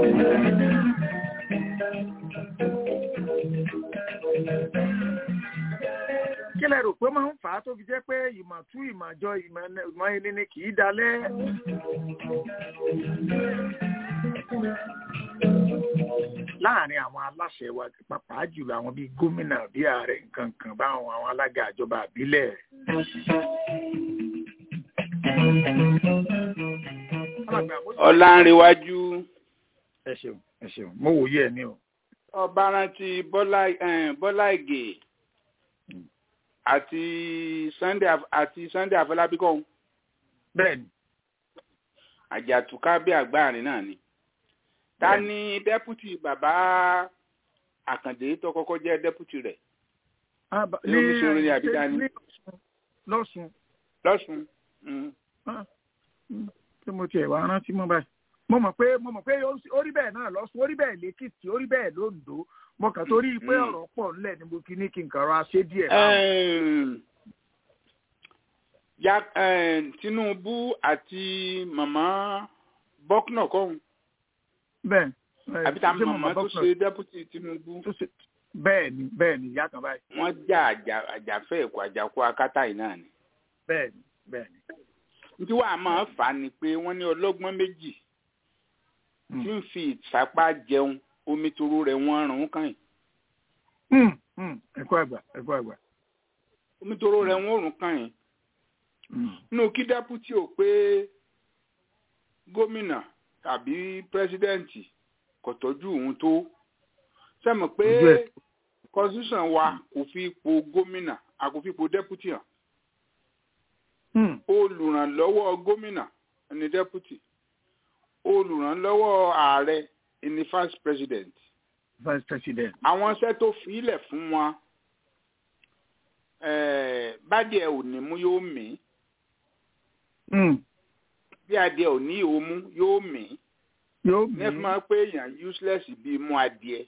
Kí lẹ rò pé máa ń fà á tó fi jẹ́ pé ìmọ̀ tú ìmọ̀jọ ìmọ̀ ẹni ni kì í dalẹ̀? Láàárín àwọn aláṣẹ wa pàápàá jùlọ àwọn bíi gómìnà bíi ààrẹ nǹkan kan báwọn àwọn alága ìjọba àbílẹ̀. Ọlánrewájú. Ẹ ṣeun mo wòye ẹ ní o. Ọba rántí Bọ́lá Ìgè àti Sunday Afọlábí kọ́. Bẹ́ẹ̀ni. Àjàtúká bí àgbáàrin náà ni. Ta ni dẹ́pútì bàbá Àkàndé tó kọ́kọ́ jẹ́ dẹ́pútì rẹ̀? Ní omiṣòro ni àbídá ni. Lọ́sùn. Tí mo tiẹ̀ wá rántí mọ́ báyìí. Mo mọ̀ pé ó rí bẹ́ẹ̀ náà Lọ́sùn, ó rí bẹ́ẹ̀ l'Èkìtì, ó rí bẹ́ẹ̀ l'Oǹdó. Mo kàn torí pé ọ̀rọ̀ pọ̀ ńlẹ̀ ni mo fi ní kí n kàn ra ṣé díẹ̀. Tinubu àti màmá Bọ́kúnà kọ́hún. Bẹ́ẹ̀ àbí ta màmá tó ṣe dẹ́pútì Tinubu. Bẹ́ẹ̀ni ìyá kan báyìí. Wọ́n já àjàfẹ́ ẹ̀kọ́ àjàkú akátá yìí náà ni. Bẹ́ẹ̀ni. Nítorí wàá máa fà á ni pé wọ́n ní ọlọ́gbọ́n méjì tí ń fi ìsapá jẹun omi toro rẹ̀ wọ́n rùn kàn yìí. Ẹ̀kọ́ àgbà. Omi toro rẹ̀ wọ́n rùn kàn yìí. Nínú kí dẹ́pútì ò pé gómìnà tàbí pírẹsidẹ́ǹtì kò tọ́jú òun tó sẹ́mi pé constitution wa kò fi ipò gómìnà a kò fi ipò deputy hàn. Olùrànlọ́wọ́ gómìnà ni deputy, olùrànlọ́wọ́ ààrẹ ni vice president. Àwọn iṣẹ́ tó fi ilẹ̀ fún wọn bádìẹ ò ní mú yóò mí bí adìẹ ò ní òmú yóò mí nẹ́ẹ̀fì máa pé èèyàn useless bíi mú adìẹ.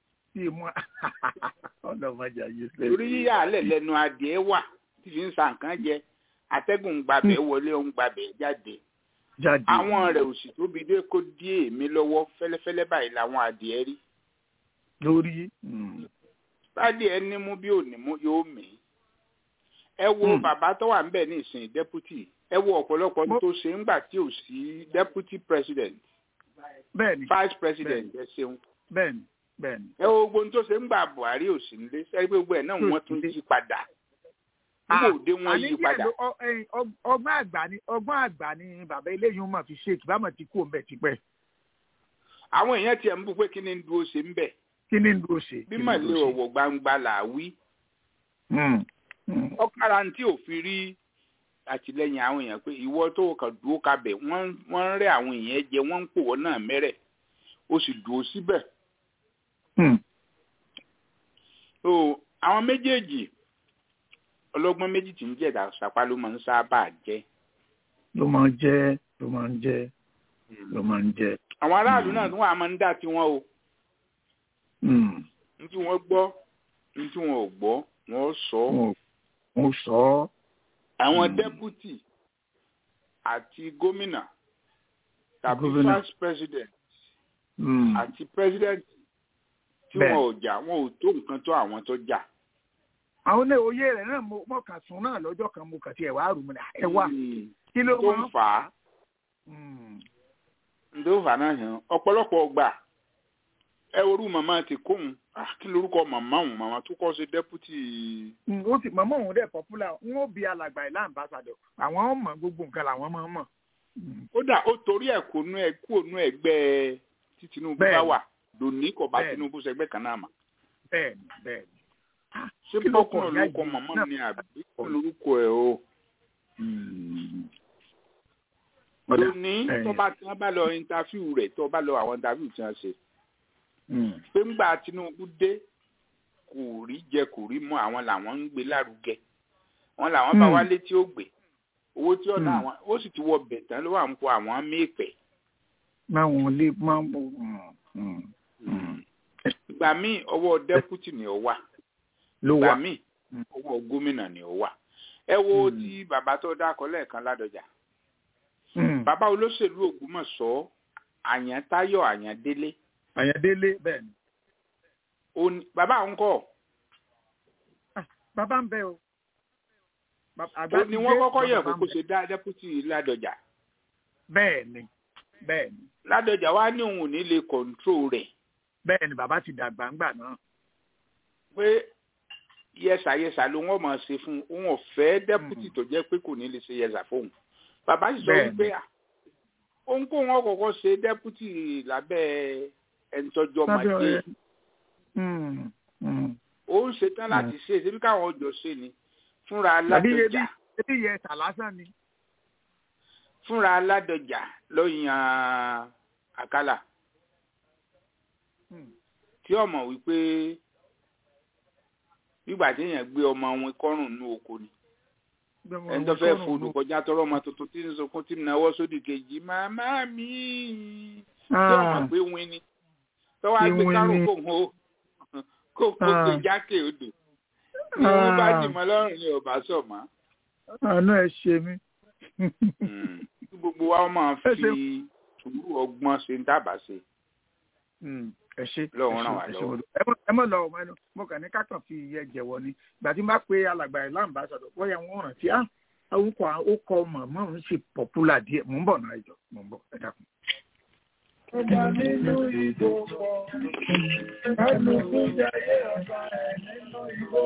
Torí yíyá alẹ́ lẹ́nu adìẹ wà tí fi ń sa nǹkan jẹ atẹ́gùn ń gbabẹ̀ wọlé ó ń gbabẹ̀ jáde. Àwọn rẹ̀ ò sì tóbi dé kó dí èmi lọ́wọ́ fẹ́lẹ́fẹ́lẹ́ báyìí làwọn adìẹ rí. Lórí. Bádìẹ ní mú bí ò ní mú yóò mí. Ẹ wo bàbá tó wà níbẹ̀ ní ìsìn deputy. Ẹ wo ọ̀pọ̀lọpọ̀ tó ṣe ń gbà tí ò sí deputy president. Bẹ́ẹ̀ni. Vice president ẹ ṣeun. Bẹ́ẹ̀ni. Bẹ́ẹ̀ni. Ẹ wo gbogbo tó ṣe ń gbà Buhari ò sí nílé sẹ́yìn gbogbo ẹ̀ náà wọ́n tún yí padà. Nígbà òde wọ́n yí padà. Ọgbọ́n àgbà ni bàbá eléyìí ó máa fi ṣe ìbámu ti kú òǹbẹ̀ tipẹ́. Àwọn èèyàn tiẹ̀ ń bú pé kí ni ń dúró ṣe ń bẹ̀. Kí ni ń dúró ṣe? Bí màlẹ́ ọ̀wọ̀ gbangba là wí. Ọ̀kára tí ò fi rí àtìlẹ́yìn àwọn èèyàn pé ìwọ tó kàn dúró kabẹ̀ wọ́n ń rẹ́ àwọn èèyàn jẹ wọ́n ń pò wọ́n náà mẹ́rẹ̀ ó sì dúró síbẹ̀. Àwọn méjèèjì ọlọ́gbọ́n méjì tí ń jẹ́ ìdàsapá ló máa ń sábà jẹ́. ló máa ń jẹ́. Àwọn aráàlú náà tí wọ́n máa ń dá tiwọn o. Ní tí wọ́n gbọ́ ní tí wọ́n ò gbọ́ wọ́n sọ. Wọ́n sọ. Àwọn dẹ́pútì àti gómìnà tàbí vice president àti president tí wọn ò jà wọn ò tó nǹkan tó àwọn tó jà. Àwọn ilé oyè rẹ̀ náà mo kà sùn náà lọ́jọ́ kan mo kà sí ẹ̀wà àrùn ẹ̀ wá kí ló máa ń fà á. Ǹdó fà náà yẹn ọ̀pọ̀lọpọ̀ ọgbà ẹ orú màmá ti kóhun kí lorúkọ màmá òun màmá tó kọ́ sí dẹ́pútì. Ó ti màmá òun dẹ̀ popular ń ó bí alàgbà ìlà ambassador àwọn ọmọ gbogbo nǹkan làwọn máa ń mọ̀. Ó dà ó torí ẹ̀ kó nú ẹgbẹ́ tí Tinubu bá wà lónìí kò bá Tinubu sẹgbẹ́ kan náà mà. Bẹ́ẹ̀ni. Ṣé pọ́kùn lórúkọ màmá ni àbí kò lórúkọ ẹ̀ o. Lónìí tó bá tí wọ́n bá lọ interview rẹ̀ tó bá lọ àwọn interview tí wọ́n ṣe. Pé ńgbà Tinubu dé kò rí jẹ kò rí mọ́ àwọn làwọn ń gbé lárugẹ wọn làwọn bá wálé tí ó gbé owó tí ọ̀nà àwọn ó sì ti wọ bẹ̀tán ló wà ń kó àwọn mẹ́pẹ̀. Máwọn lè máa ń bọ̀. Ìgbà míì ọwọ́ dẹ́pútì ni ó wà ìgbà míì ọwọ́ gómìnà ni ó wà. Ẹ wo ti bàbá tó dákọ lẹ́ẹ̀kan Ládọjà. Bàbá olóṣèlú Ògbómọ̀ṣọ́ Àyàntáyọ̀ Àyàndélé. Àyàndélé bẹ́ẹ̀ ni. Bàbá òun kọ́. Bàbá ń bẹ o. Ó ní wọ́n kọ́kọ́ yẹ̀ kó ṣe dá dẹ́pútì Ládọjà. Bẹ́ẹ̀ni. Ládọjà wá ní òun ò ní lè kọ̀ǹtró rẹ̀. Bẹ́ẹ̀ni bàbá ti dàgbà ńgbà náà. Pé yẹsà ló wọ́n máa ṣe fún òun ọ̀fẹ́ dẹ́pútì tó jẹ́ pé kò ní lè ṣe yẹsà fóun. Bàbá sì sọ wípé òun kó wọn kọ́kọ́ ṣe dẹ́pútì lábẹ́ ẹni tọ́jú ọmọdé. Ó ń ṣetán láti ṣe ṣe bí káwọn ọjọ́ ṣe ni fúnra Ládọjà. Ebi yẹ tàlásán ni. Fúnra Ládọjà ló yan Àkàlà. Tí ọmọ wípé nígbà tí èèyàn gbé ọmọ wọn kọ́rùn ní oko ni. Ẹni tó fẹ́ fòdù kọjá tọrọ ọmọ tuntun tí ń sọkún tí ń nawọ́ sódì kejì màmá mi. Tí ọmọ gbé wín ni. Tọ́wọ́ gbé kárùn kó gbé jákè odò. Ní wọ́n bá jìmọ̀ lọ́rùn ni ọba sọ̀ mọ́. Àánú ẹ ṣe mí. Gbogbo wa máa fi sùúrù ọgbọ́n ṣe ń dábàá ṣe. Ẹ ṣe lọ́wọ́ ràn wá lọ́wọ́. Ẹ mọ̀ lọ ọmọ ẹnu mo kàn ní kákan fi iye jẹ̀wọ́ ni ìgbà tí n bá pe alàgbà ìlà ambassador wọ́n yẹ wọ́n rántí ó kọ màmá òun ṣe popular díẹ̀ mò ń bọ̀ náà ìjọ mò ń bọ̀ ẹ dákun. Ọba nínú ìbò pọ̀, ẹnu tó jayé ọba ẹ̀ nínú ìbò.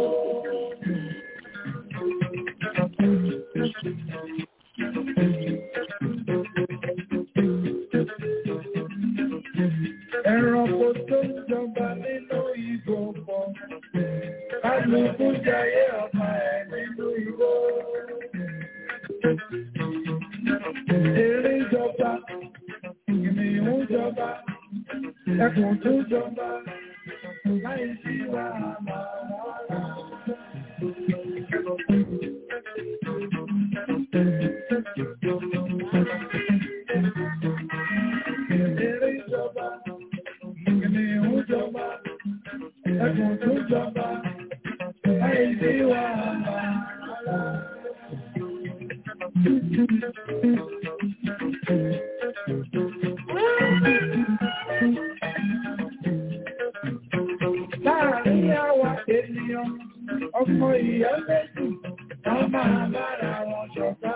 ẹranko tó ń jọba nínú igbó pọ̀, kálukú jayé ọmọ ẹ̀ nínú igbó. Erin jọba, kìnìún jọba, ẹkùn tún jọba, láì sí wàhálà rárá. Erin jọba, kìnìún jọba, ẹkùn tún jọba, láì sí wàhálà rárá. Láàárín àwa ènìyàn, ọmọ ìyá méjì, wọ́n máa bára wọn ṣọ̀tá.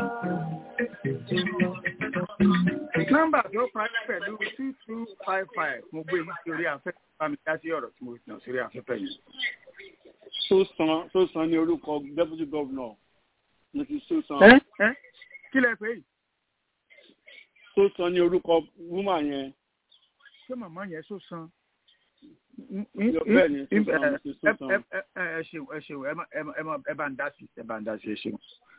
Nọ́mbà tó parí pẹ̀lú 2255 mo gbé yín sí orí afẹ́fẹ́ bá mi dá sí ọ̀rọ̀ tí mo yàn sí orí afẹ́fẹ́ yìí. Sósan ní orúkọ deputy governor ní ti Sósan. Kí lẹ pé yìí? Sósan ní orúkọ woman yẹn. Ṣé màmá yẹn Sósan? Bẹ́ẹ̀ ni Sósan ní ti Sósan. Ẹ ṣeun ẹ bá ń dá sí ẹ ṣeun.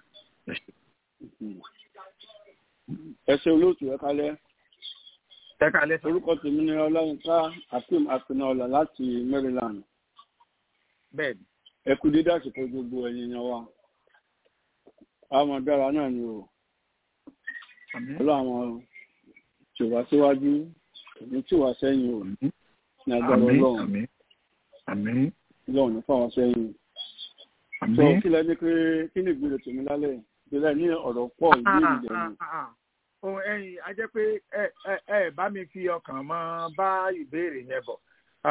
Ẹ ṣe olóòtú ẹ kálẹ́. Ẹ kálẹ́ sọ. Orúkọ tèmi ni Ọláyínká Akeem Akinola láti Maryland. Bẹ́ẹ̀ni. Ẹ kú dídá àsìkò gbogbo ẹ̀yin yan wa. Àwọn dára náà ni o. Ọlọ́run tí wá síwájú, èmi tí wá sẹ́yìn o. Ní agbára Ọlọ́run. Àmín. Ọlọ́run ní fáwọn sẹ́yìn. Àmín. Sọ kí lẹ ní pé kí ni ìgbèrè tèmi lálẹ́? Ìgbèrè ní ọ̀rọ̀ pọ̀ ìbéèrè ìdẹ̀nu. Ohun ẹ̀yin a jẹ́ pé ẹ bá mi fi ọkàn mọ́ bá ìbéèrè yẹn bọ̀.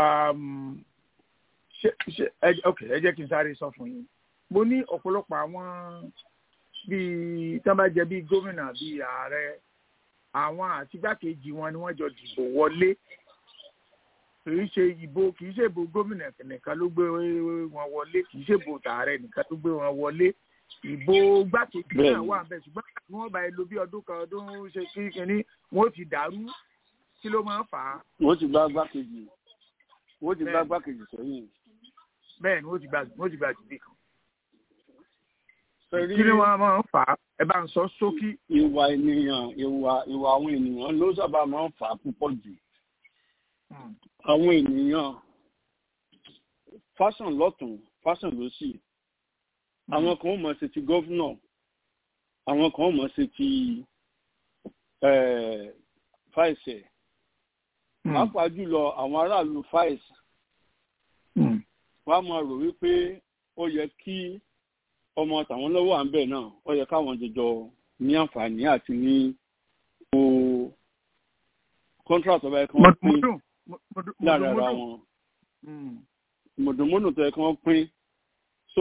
Ẹ jẹ́ kí n sáré sọ fún yín. Mo ní ọ̀pọ̀lọpọ̀ àwọn bíi tí wọ́n bá jẹ bíi gómìnà bíi ààrẹ, àwọn àti igbákejì wọn ni wọ́n jọ dìbò wọlé. Kìí ṣe ìbò gómìnà nìkan ló gbé wọn wọlé, kìí ṣe ìbò tààrẹ nìkan ló gbé wọn wọlé. Ìbò gbákejì náà wà bẹ́ẹ̀ ṣùgbọ́n tí wọ́n bá lo bí ọdún kan ọdún ṣe kí kínní wọ́n ti dàrú. Kí ló máa ń fà á? Wọ́n ti gbá gbákejì sẹ́yìn. Bẹ́ẹ̀ ni wọ́n ti gbà jìbì kan. Kí ni wọ́n máa ń fà á? Ẹ bá ń sọ ṣókí. Ìwà àwọn ènìyàn ló sábà máa ń fà á púpọ̀ jù. Àwọn ènìyàn fásán lọ́tún fásán lósì. Àwọn kan ó mọ̀ sí ti gọ́fúnà, àwọn kan ó mọ̀ sí ti fáìsẹ̀. Pàápàá jùlọ àwọn aráàlú fáìsì. Wọ́n á máa rò wípé ó yẹ kí ọmọ tàwọn lọ́wọ́ à ń bẹ̀ náà, ó yẹ káwọn jọjọ ní àǹfààní àti ní o contract ọba ẹ̀kan pín láàrin ara wọn. Mọ̀dùnmọ́nù tó ẹ̀kan pín. So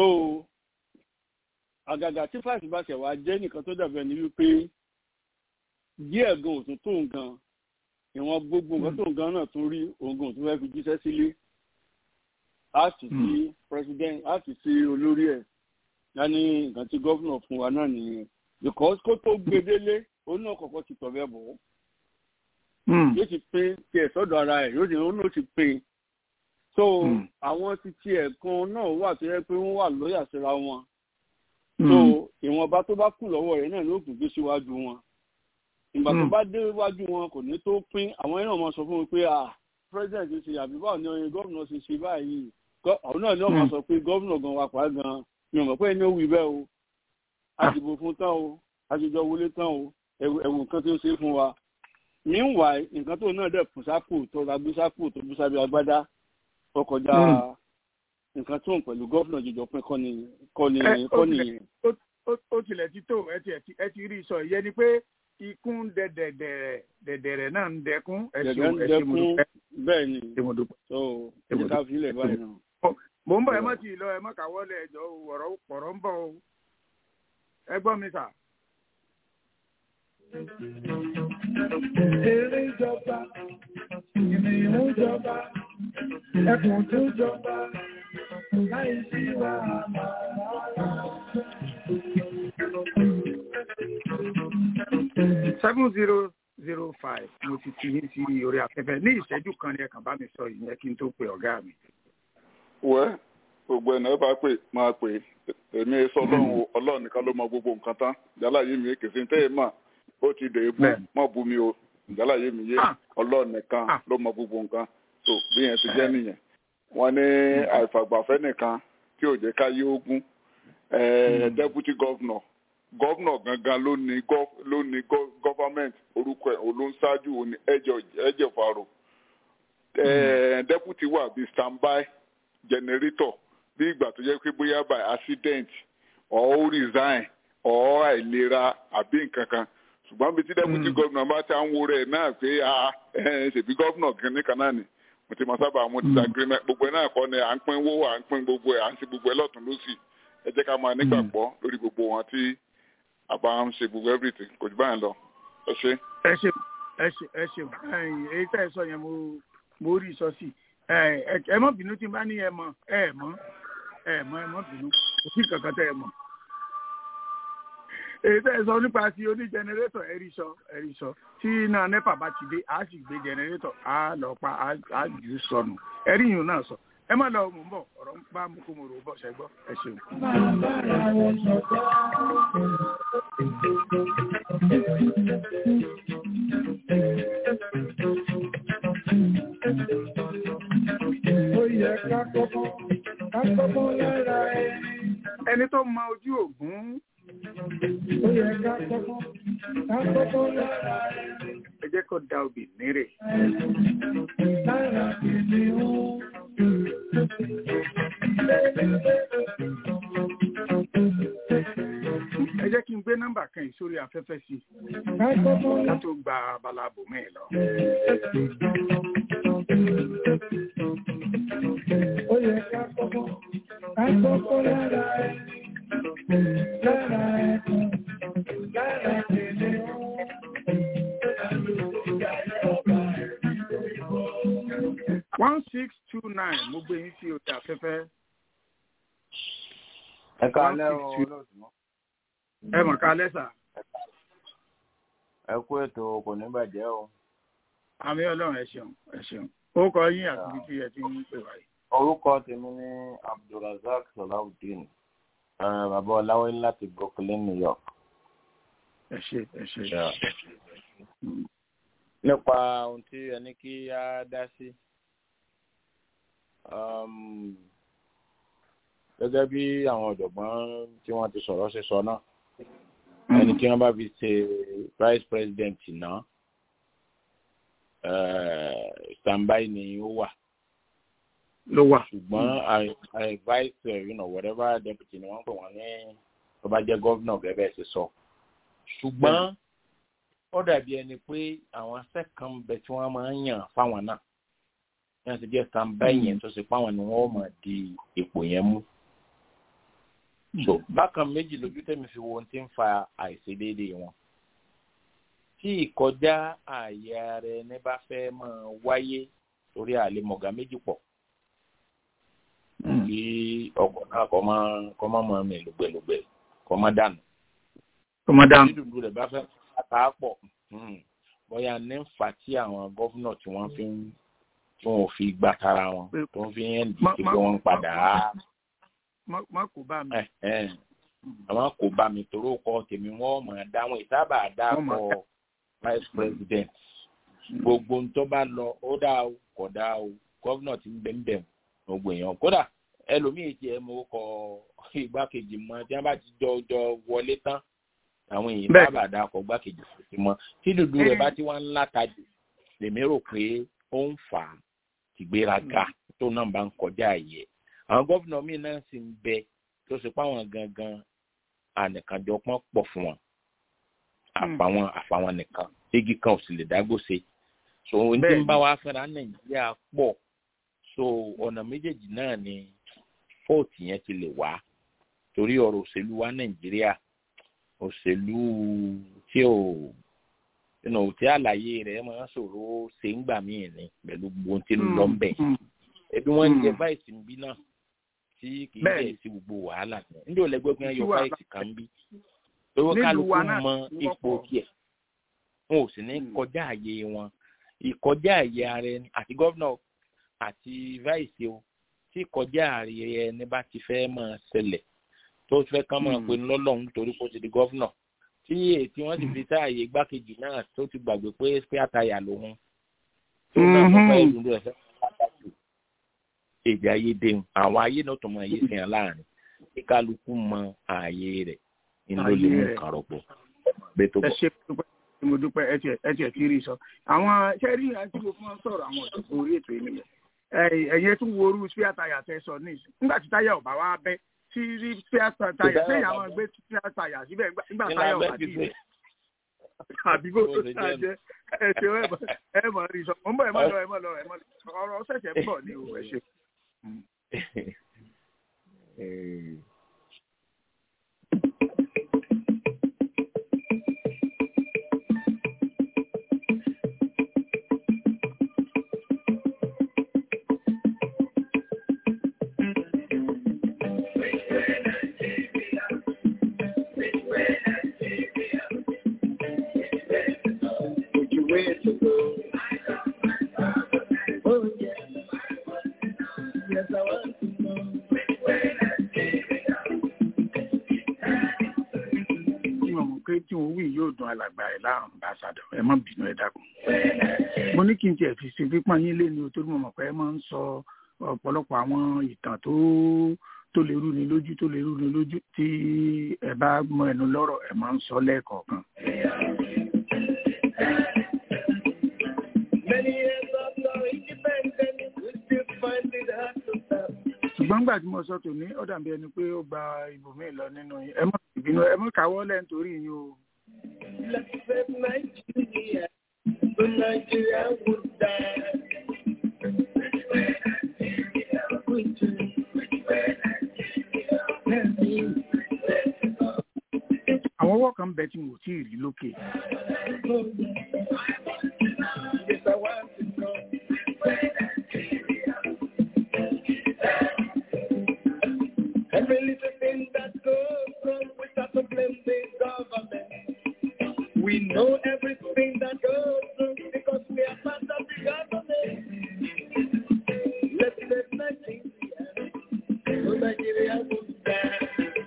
àgàgà tí fáìsì bá ṣẹ̀wá jẹ́ nìkan tó dàbẹ̀ ní wípé díẹ̀ gan òtún tó nǹkan ìwọ̀n gbogbo nǹkan tó nǹkan náà tún rí òǹgàn tó fẹ́ fi jíṣẹ́ sílé láti sí president láti sí olórí ẹ̀ yání nǹkan tí gọ́fúnà fún wa náà nìyẹn because kó tó gbedele òun náà kọ̀kọ́ ti tọ̀ bẹ́ẹ̀ bọ̀ yóò ti pín tiẹ̀ sọ́dọ̀ ara ẹ̀ yóò náà ti pín so àwọn ti tiẹ̀ kan náà wà tó yẹ pé wọ́n wà lóyà síra wọn so ìwọ̀nba tó bá kù lọ́wọ́ rẹ̀ náà ló kù gbé síwájú wọn ìgbà tó bá dé iwájú wọn kò ní tó pín àwọn ẹ̀rọ máa sọ fún mi pé president ṣe àbí báwo ni gómìnà ṣe ṣe báyìí àwọn náà ni wọ́n máa sọ pé gómìnà gan wa pa gan ni wọ́n mọ̀ pé ẹni ó wí bẹ́ẹ̀ o àdìbò fún tán o àjọjọ wọlé tán o ẹ̀wù nǹkan tó ṣe fún wa meanwhile nǹkan tó náà dẹ̀ fún sápò tó ra gbé sápò tó bú sábẹ́ agbádá ọkọjá nǹkan tó ń pẹ̀lú gómìnà jọjọ pín kọ́ ni. Ó tilẹ̀ ti tó ẹ ti rí sọ ìyẹn ni pé ikún dẹ̀dẹ̀rẹ̀ náà ń dẹkún ẹ̀sìn bẹ́ẹ̀ ni so ìjọba fi ilẹ̀ báyìí náà. Mo ń bọ̀ ẹ mọ́ ti lọ ẹ mọ́ kàwọ́lẹ̀ ẹ̀jọ̀ ọ̀rọ̀ ń bọ̀ o ẹ gbọ́ mi sà. Èrè ìjọba, ìrìnrìn ìjọba, ẹkùn tó jọba, láì sí wàhálà. 7008 05 mo ti fi yín sí orí afẹ́fẹ́ ní ìṣẹ́jú kan ní ẹ̀kan bá mi sọ ìyẹn kí n tó pe ọ̀gá mi. wẹ́ gbogbo ẹ̀ náà bá pè máa pè èmi sọ ọlọ́run nìkan ló mọ gbogbo nǹkan tán ìjálá yé mi kìí sí tẹ́ ẹ mà ó ti dè é bú mọ́ bu mi o ìjálá yé mi yé ọlọ́run nìkan ló mọ gbogbo nǹkan tó bí yẹn ti jẹ́ nìyẹn wọ́n ní àìfàgbàfẹ́ nìkan tí ò jẹ́ ká yé ogún deputy governor gangan ló ní government orúkọ ẹ̀ ló ń ṣáájú òní ẹ̀jẹ̀ faro deputy wà bí standby generator bí ìgbà tó jẹ́ pé bóyá by accident or resign or àìlera àbí nǹkan kan ṣùgbọ́n bí tí deputy governor bá ti ń wo rẹ̀ náà pé ṣèbí governor nìkan náà ni mo ti máa sábà mo disagreement gbogbo ẹ̀ náà kọ́ ni à ń pín owó à ń pín gbogbo ẹ̀ à ń ṣe gbogbo ẹ̀ lọ́tún lọ́sì ẹ jẹ́ ká máa nígbàgbọ́ lórí gbogbo wọn tí àbá ń ṣe gbogbo everything kò jù báyìí lọ ẹ ṣe. ẹ ṣe èyí tẹ́ ẹ sọ yẹn mo rí sọ sí ẹ mọ́ bínú tí n bá ní ẹ mọ́ bínú kò sí kankan tẹ́ ẹ mọ̀ èyí tẹ́ ẹ sọ nípa ti oní jẹnẹrétọ̀ ẹ̀rí sọ tí iná nẹ́pà bá ti dé a sì gbé jẹnẹrétọ̀ a lọ pa a jù ú sọnù ẹ̀rí yìí náà sọ ẹ má lọ mò ń bọ̀ ọ̀rọ̀ ń bá mú kó mo rò ó bọ̀ ṣẹ́gbọ́ ẹ ṣeun. Ẹni tó mọ ojú ògún. Ó yẹ ká kọ́kọ́ lára ẹni. Ẹ jẹ́ kó da obì nírè. Lára ìdí ó. Ẹ jẹ́ kí n gbé nọ́mbà kan yìí sórí afẹ́fẹ́ sí i. Ká tó gba abala bòmí lọ. Ó yẹ ká kọ́kọ́ lára ẹni. Lára ẹni. Lára ẹni ó. 1629 mo gbé yín sí òkè afẹ́fẹ́. Ẹ káalẹ́ o olóòtú. Ẹ mọ̀ káalẹ́ sà. Ẹ kú ètò kò ní bàjẹ́ o. Àmì Ọlọ́run ẹ ṣeun. Orúkọ yín àti ibi tí ẹ ti ń pè wáyé. Orúkọ tèmi ní Abdulrazak Salaudeen. Bàbá Ọláwé láti Brooklyn, New York. Ẹ ṣé. Nípa ohun tí ẹni kí á dá sí. Gẹ́gẹ́ bí àwọn ọ̀jọ̀gbọ́n tí wọ́n ti sọ̀rọ̀ ṣe sọ náà ẹni tí wọ́n bá fi ṣe vice president náà standby ni ó wà ṣùgbọ́n I vice whatever deputy ni wọ́n pè wọ́n ní tó bá jẹ́ governor gẹ́gẹ́ ṣe sọ ṣùgbọ́n ó dàbí ẹni pé àwọn sẹ́kàn bẹ tí wọ́n máa ń yàn fáwọn náà yẹn ti jẹ́ standby yẹn tó ṣe fáwọn ni wọ́n máa di ipò yẹn mú. So bákan méjì lójú tẹ̀mí fi wo ohun tí ń fa àìṣedéédéé wọn. Tí ìkọjá ààyè ara ẹni bá fẹ́ máa wáyé torí àlemọ̀gá méjì pọ̀. Kí ọkọ̀ náà kọ́ máa mọ̀ lùgbẹ̀lùgbẹ̀ kọ́ máa dànù. Tí dùdú rẹ̀ bá fẹ́ kàtà pọ̀ bóyá ní ń fa tí àwọn gọ́fúnà tí wọ́n fi gbà tara wọn tó ń fi ń dì kí wọ́n padà á. Má kò bá mi. Àwọn kò bá mi torí ọkọ tèmi wọ́n mọ̀ dáwọn ìsábà dákọ̀ vice president. Gbogbo ń tó bá lọ ó dá o kò dá o gọ́vnà ti ń bẹ̀m̀bẹ̀m gbogbo èèyàn. Kódà ẹlòmíì ti ẹ̀ mọ ọkọ̀ igbákejì mọ́ tí wọ́n bá ti jọ wọlé tán àwọn èèyàn sábà dákọ̀ igbákejì sí mọ́. Tí dúdú rẹ̀ bá ti wá ńlá tajù lèmi rò pé ó ń fà á tìgbéraga tó náà bá ń kọjá àyè. Àwọn gọ́vnà míì náà sì ń bẹ tó ṣe páwọn gangan ànìkànjọpọ̀ pọ̀ fún wọn àfàwọn nìkan igi kan ò sì lè dágbóṣe so ohun tí ń bá wa fẹ́ra Nàìjíríà pọ̀ so ọ̀nà méjèèjì náà ni fóòtù yẹn ti lè wá torí ọ̀rọ̀ òṣèlú wa Nàìjíríà òṣèlú tí àlàyé rẹ̀ máa ń ṣòro ṣe ń gbà míì ní pẹ̀lú gbogbo tí ń lọ ń bẹ̀ ẹbí wọn ń jẹ báyìí ń bí náà tí kì í bẹ̀ sí gbogbo wàhálà náà níbi ò lẹ́gbẹ́ pé yọ báyìí kan bí lówó kálukú mọ ipò tiẹ̀ wọn ò sì ní kọjá àyè wọn. Ìkọjá àyè ara ẹni àti gọ́vnọ̀ àti vice o tí ìkọjá àyè ẹni bá ti fẹ́ máa ṣẹlẹ̀ tó fẹ́ kán máa pe lọ́lọ́run nítorí kó ti di gọ́vnọ̀ tí ètí wọ́n sì fi sáàyè igbákejì náà tó ti gbàgbé pé spare tire lòun tó náà mọ̀ fẹ́ ìlú rẹ̀ fẹ́ èdè ayédè àwọn ayé náà tó mọ ayé sí yàn láàrin kí kálukú mọ ààyè rẹ̀ inú ló lè mú kàrọ̀pọ̀ bẹ́ẹ̀ tó bọ̀. ẹ ṣe mo dúpẹ́ ẹ tiẹ̀ kí rí sọ àwọn ṣẹ́rí àti mo fún ọ sọ̀rọ̀ àwọn ọ̀dọ́ orí ètò ìnìyẹn ẹ̀yẹ tún wo orú spare tire tẹ sọ ní ìsìn nígbà tí táyà ọ̀bà wa bẹ́ tí rí spare tire sẹ́yìn àwọn gbé spare tire síbẹ̀ nígbà táyà ọ̀bà dì í àbíbò tó ṣáà jẹ́ ẹ ṣe ẹ mọ̀ rí sọ mo ń bọ̀ ẹ mọ̀ lọ ọ̀rọ̀ ṣẹ̀ṣẹ̀ ń bọ̀ ní o ẹ ṣe. alàgbà ẹ̀ láàrùn ambassador ẹ má bínú ẹ dákun. mo ní kí n tiẹ̀ fi ṣe pípọ́n yín lé ní o torí mo mọ̀ pé ẹ máa ń sọ ọ̀pọ̀lọpọ̀ àwọn ìtàn tó lè rú ni lójú tí ẹ bá mọ ẹnu lọ́rọ̀ ẹ máa ń sọ lẹ́ẹ̀kọ̀ọ̀kan. ṣùgbọ́n gbà tí mo sọ tòní ó dàbí ẹni pé ó gba ibòmíì lọ nínú yín ẹ má bínú ẹ má káwọ́ lẹ́ nítorí yín o. Let's save Nigeria, so Nigeria would die. Àwọn ọwọ́ kan bẹ tí mo tí ì rí lókè. Every little thing that goes wrong, we start to blame the government. We know everything that goes wrong because we are part of the government. Let's save Nigeria, so Nigeria will die.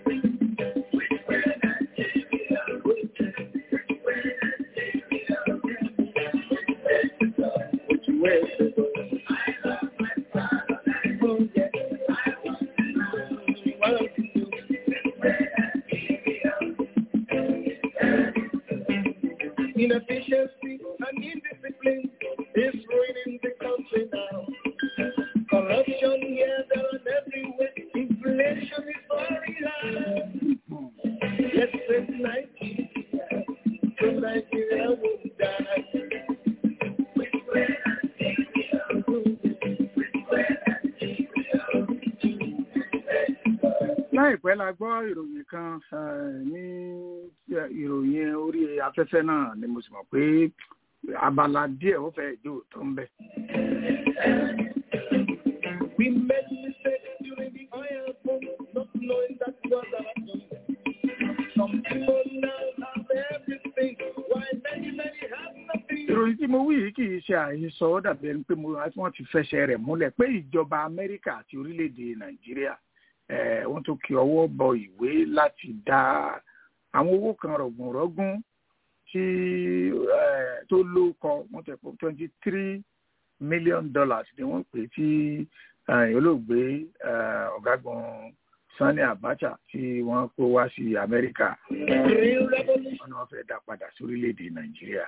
Inefficiency and indiscipline is ruining the country now. Corruption here, there, and everywhere. Inflation is very high. Let's save Nigeria, so Nigeria will die. Láìpẹ́ la gbọ́ ìròyìn kan ní ìròyìn orí afẹ́fẹ́ náà ni mo sì mọ̀ pé abala díẹ̀ ó fẹ́ jó tó ń bẹ. We made mistakes during the oil boom, not knowing that was our doom. Some people now have everything, while many have nothing. Ìròyìn tí mo wí yìí kì í ṣe àhesọ ó dàbí ẹni pé wọ́n ti fẹsẹ̀ rẹ̀ múlẹ̀ pé ìjọba Amẹ́ríkà àti orílẹ̀-èdè Nàìjíríà wọ́n tún kí ọwọ́ bọ ìwé láti dá àwọn owó kan rọ̀gùnrọ̀gùn tí tó lóko wọ́n tẹ̀ pọ̀ $23 million ni wọ́n pè tí olóògbé ọ̀gágun Sani Abacha tí wọ́n kó wá sí Amẹ́ríkà wọ́n náà fẹ́ dá padà sórílẹ̀-èdè Nàìjíríà.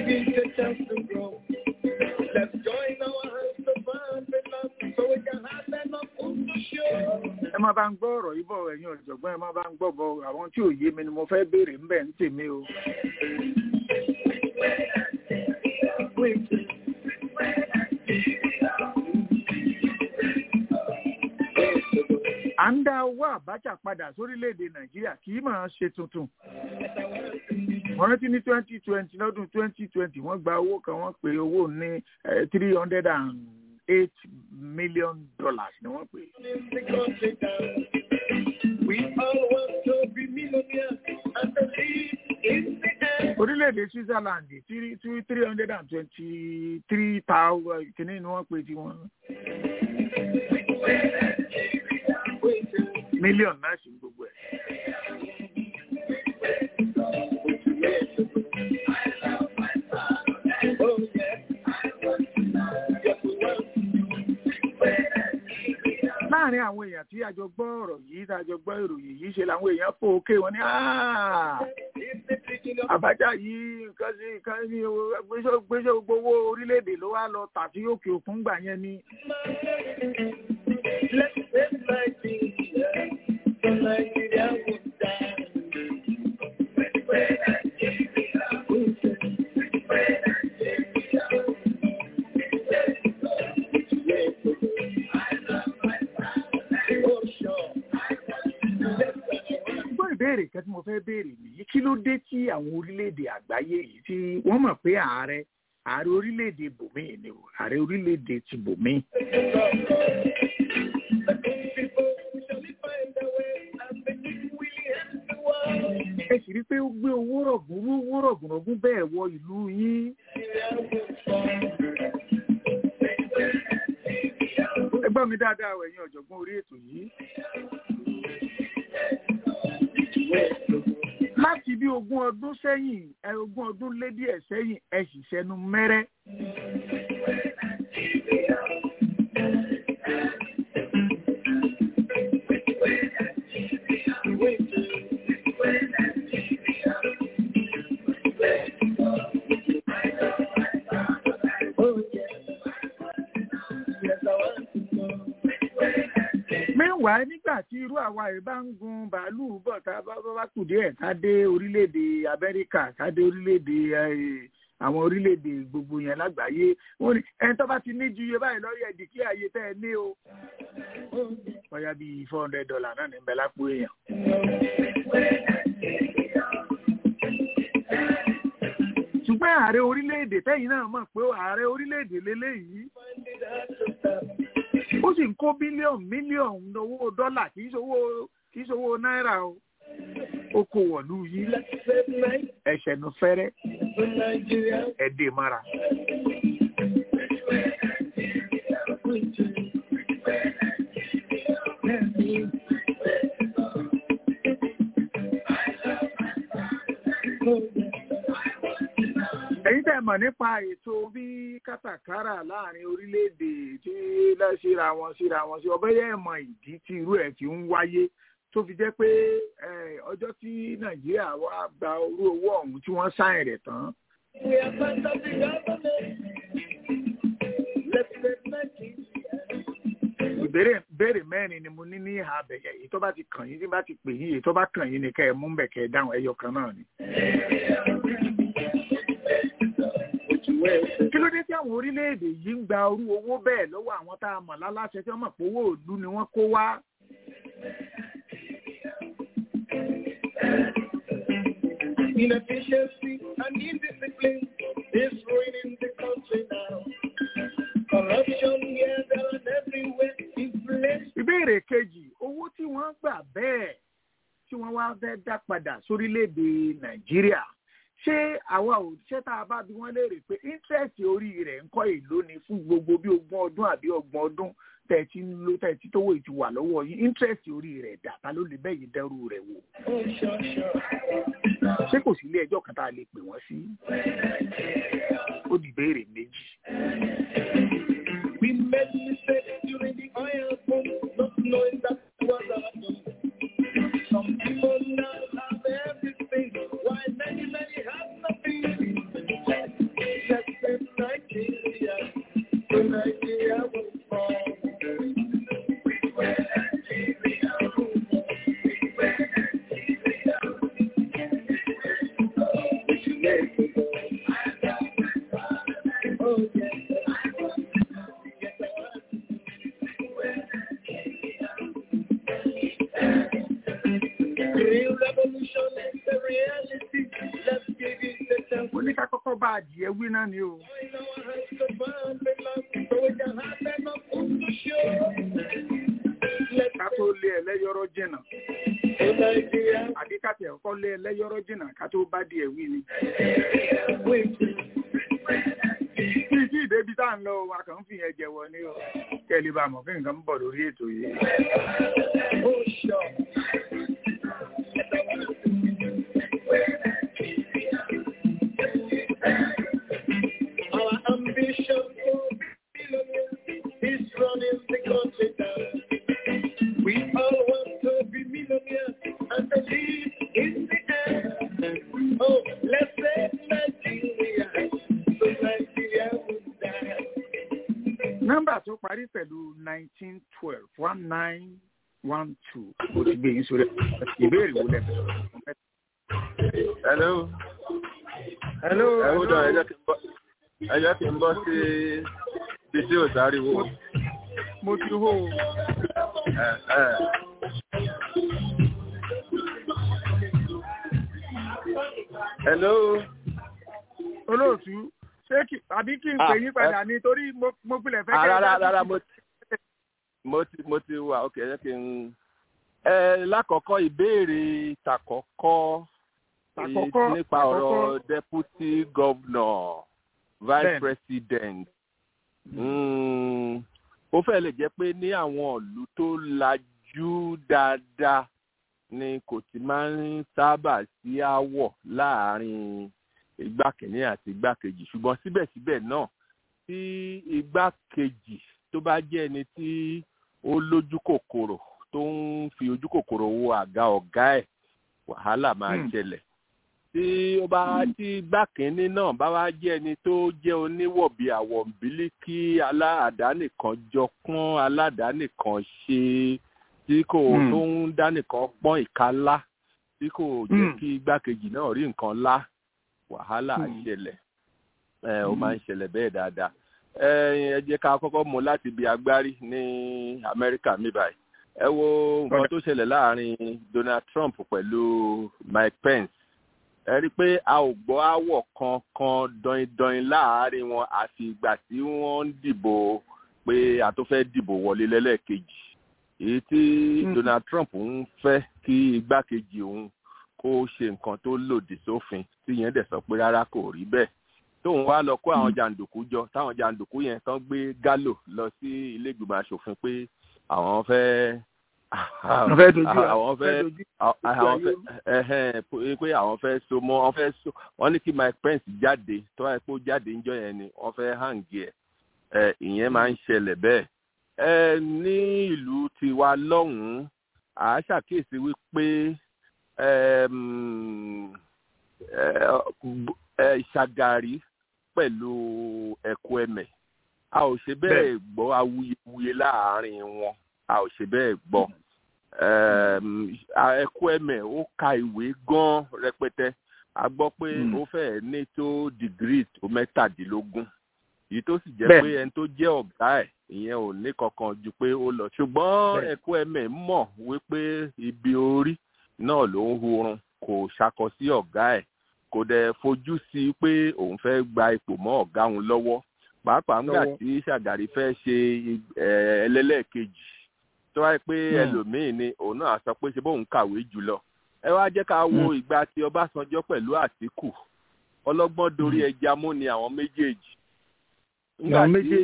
Ẹ má bá ń gbọ́ ọ̀rọ̀ yìí bọ̀ ẹ̀yin ọ̀jọ̀gbọ́n ẹ má bá ń gbọ́ bọ̀ àwọn tí ò yé mi ni mo fẹ́ béèrè ńbẹ̀ ń tèmi o. À ń dá owó Abacha padà sórílẹ̀-èdè Nàìjíríà kì í máa ṣe tuntun. Wọ́n rántí ní 2020 lọ́dún 2020 wọ́n gba owó kan wọ́n pè owó ní $308 million ni wọ́n pè. We all want to be millionaires and believe in the Orílẹ̀-èdè Switzerland 323,000 kìíní ni wọ́n pè tí wọ́n. Mílíọ̀nù náà sì gbogbo ẹ̀. Láàárín àwọn èèyàn tí a jọ gbọ́ ọ̀rọ̀ yìí tá a jọ gbọ́ ìròyìn yìí ṣe làwọn èèyàn fò ókè wọn ní Abacha yìí nǹkan ní gbéṣẹ́ gbogbo orílẹ̀-èdè ló wá lọ tàbí òkè òkun gbà yẹn ni. Ìbéèrè kan tí mo fẹ́ béèrè nìyí, kí ló dé tí àwọn orílẹ̀-èdè àgbáyé yìí tí wọ́n mọ̀ pé ààrẹ orílẹ̀-èdè bòmíì ni o, ààrẹ orílẹ̀-èdè ti bòmíì. Ẹ sì rí pé ó gbé owó rọ̀gùnrọ̀gùn bẹ́ẹ̀ wọ ìlú yín. Ẹ gbọ́ mi dáadáa ẹ̀yin ọ̀jọ̀gbọ́n orí ètò yìí. Láti bí 20 ọdún sẹ́yìn, 20 ọdún lé díẹ̀ sẹ́yìn, ẹ sì ṣẹnu mẹ́rẹ́. Mẹ́wàá nígbà tí irú àwa ẹ̀ bá ń gun bàálù bọ̀ tá a bá kù díẹ̀ ká dé orílẹ̀-èdè Amẹ́ríkà ká dé orílẹ̀-èdè àwọn orílẹ̀-èdè gbogbo yẹn lágbàáyé wọ́n ní ẹni tó bá ti ní ju iye báyìí lọ́rí ẹ̀dì kí ààyè tẹ́ ẹ ní o. Bóyá bíi $400 náà ní bẹ́ẹ̀ lápò èèyàn. Ṣùgbọ́n ààrẹ orílẹ̀-èdè tẹ́yìn náà mọ̀ pé ààrẹ orílẹ̀-èdè lélẹ́yìí. Ó sì ń kó mílíọ̀nù owó dọ́là kì í ṣowó náírà o. Ó kó wọ̀lú yìí ẹ̀ṣẹ̀nu fẹ́rẹ́ ẹ̀dè mara. Èyí tẹ́ mọ̀ nípa ètò bí kátàkárà láàrin orílẹ̀-èdè tí síra wọn sí ọbẹ̀ yẹn mọ ìdí tí irú ẹ̀ fi ń wáyé tó fi jẹ́ pé ọjọ́ tí Nàìjíríà wá gba orú owó ọ̀hún tí wọ́n sáìn rẹ̀ tán. Ìbéèrè mẹ́rin ni mo ní ìhà abẹ̀yẹ̀ èyí tó bá ti kàn yín tí bá ti pè yín èyí tó bá kàn yín ni kẹ́ ẹ mú bẹ̀ kẹ́ ẹ dáhùn ẹyọ kan náà ni. Kí ló dé tí àwọn orílẹ̀-èdè yìí ń gba orú owó bẹ́ẹ̀ lọ́wọ́ àwọn tá a mọ̀ láláṣẹ tí wọ́n mọ̀ pé owó òlu ni wọ́n kó wá? Inefficiency and indiscipline is ruining the country now. Corruption here, there and everywhere. Ìbéèrè kejì, owó tí wọ́n gbà bẹ́ẹ̀ tí wọ́n wá fẹ́ dá padà sórílẹ̀-èdè Nàìjíríà. Ṣé àwa ò ṣé tá a bá bí wọ́n léèrè pé interest orí rẹ̀ ń kọ́ èlò ni fún gbogbo bí 20 ọdún àbí 30 ọdún tẹ̀tí tówó ìtì wà lọ́wọ́ yín interest orí rẹ̀ dàtà ló lè bẹ́yìí dẹ́rù rẹ̀ wò. Ṣé kò sí ilé ẹjọ́ kan tá a lè pè wọ́n sí? Ó di ìbéèrè méjì. We made mistakes during the oil boom, not knowing that was our doom. Some people now have everything, while many have nothing. Let's save Nigeria, so Nigeria will fall. Bá adìẹ wí náà ni o. Ká tó lé ẹlẹ́yọrọ jìnnà. Àdíkàtẹ̀ kọ́lé ẹlẹ́yọ́rọ́ jìnnà ká tó bá di ẹ̀wí ni. Tí ìdébi tá à ń lọ wa kàn ń fi yẹn jẹ̀wọ̀ ni o. Kẹ́lí bá mọ̀ kí nǹkan ń bọ̀ lórí ètò yìí. Our ambition is running the country down. We all want to be millionaires and believe in the end. Oh, let's say Nigeria, so Nigeria will die. Nọ́mbà tó parí pẹ̀lú 1912 1912 mo ti gbé yín sórí ìbéèrè wo lẹ́bẹ̀ẹ́. Hello. Hello. Ẹ jẹ́ kí n bọ́ sí bísí òsáriwo. Mo ti hó o. Hello. Olóòtú ṣé àbí kí n pè yín padà nítorí mo pilẹ̀ fẹ́ kẹ́ ẹ bá rárá mo ti wà ókè ẹ jẹ́ kí n. Lákọ̀ọ́kọ́ ìbéèrè tàkọ́kọ́ nípa ọ̀rọ̀ deputy governor vice president. Ó fẹ́ lè jẹ́ pé ní àwọn ìlú tó lajú dáadáa ni kò ti máa ń sábà sí aáwọ̀ láàárín igbákejì àti igbákejì, ṣùgbọ́n síbẹ̀síbẹ̀ náà tí igbákejì tó bá jẹ́ ẹni tí ó lójú kòkòrò tó ń fi ojú kòkòrò wo àga ọ̀gá ẹ̀, wàhálà máa ń ṣẹlẹ̀. Tí igbákejì náà bá wá jẹ́ ẹni tó jẹ́ oníwọ̀bì àwọ̀nbílíkì aládàánìkan jọ pọ́n aládàánìkan ṣe tí kò tó ń dánìkan pọ́n ìkálá tí kò jẹ́ kí igbákejì náà rí nǹkan lá, wàhálà ṣẹlẹ̀. Ó máa ń ṣẹlẹ̀ bẹ́ẹ̀ dáadáa. Ẹ jẹ́ ká kọ́kọ́ mú láti ibi agbárí ní Amẹ́ríkà mi báyìí. Ẹ wo nǹkan tó ṣẹlẹ̀ láàrin Donald Trump pẹ̀lú Mike Pence. Ẹ rí i pé a ò gbọ́ áwọ̀ kankan dọ̀yìndọ̀yìn láàárín wọn àfi ìgbà tí wọ́n ń dìbò pé a tó fẹ́ dìbò wọlé lẹ́lẹ́kejì. Èyí tí Donald Trump ń fẹ́ kí igbákejì òun kó ṣe nǹkan tó lòdì sófin tí yẹn dẹ̀ sọ pé rárá kò rí bẹ́ẹ̀. Tóun wá lọ kó àwọn jàǹdùkú jọ táwọn jàǹdùkú yẹn tán gbé gálò lọ sí ilé ìgbìmọ̀ aṣòfin pé àwọn fẹ́ so mọ́ wọ́n ní kí Mike Pence jáde tó wáyé pé ó jáde níjọ́ yẹn ni wọ́n fẹ́ hàǹgì ẹ̀. Ìyẹn máa ń ṣẹlẹ̀ bẹ́ẹ̀. Ní ìlú tiwa lọ́hùn-ún à á ṣàkíyèsí wípé Ṣàgàrí pẹ̀lú Ẹ̀kúẹmẹ̀ a ò ṣe bẹ́ẹ̀ gbọ́ awuyewuye láàárín wọn, a ò ṣe bẹ́ẹ̀ gbọ́. Ẹ̀kúẹmẹ̀ ó ka ìwé gan rẹpẹtẹ, a gbọ́ pé ó fẹ́ẹ̀ ní tó dìgírì tó 17, èyí tó sì jẹ́ pé ẹni tó jẹ́ ọ̀gá ẹ̀ ìyẹn ò ní kankan ju pé ó lọ, ṣùgbọ́n Ẹ̀kúẹmẹ̀ mọ̀ wípé ibi orí náà ló ń hurun, kò ṣakọ sí ọ̀gá ẹ̀, kò dẹ̀ fojú sí pé òun fẹ́ gba ipò mọ́ ọ̀gá òun lọ́wọ́, pàápàá nígbà tí Ṣàgàrí fẹ́ ṣe ẹlẹ́lẹ́kejì tó wáyé pé ẹlòmíín ni òun náà sọ pé ṣe bóun kàwé jùlọ. Ẹ wá jẹ́ ká wo ìgbà tí Ọbásanjọ́ pẹ̀lú Àtíkù, ọlọ́gbọ́n dorí ẹja mú ni àwọn méjèèjì. Nígbà tí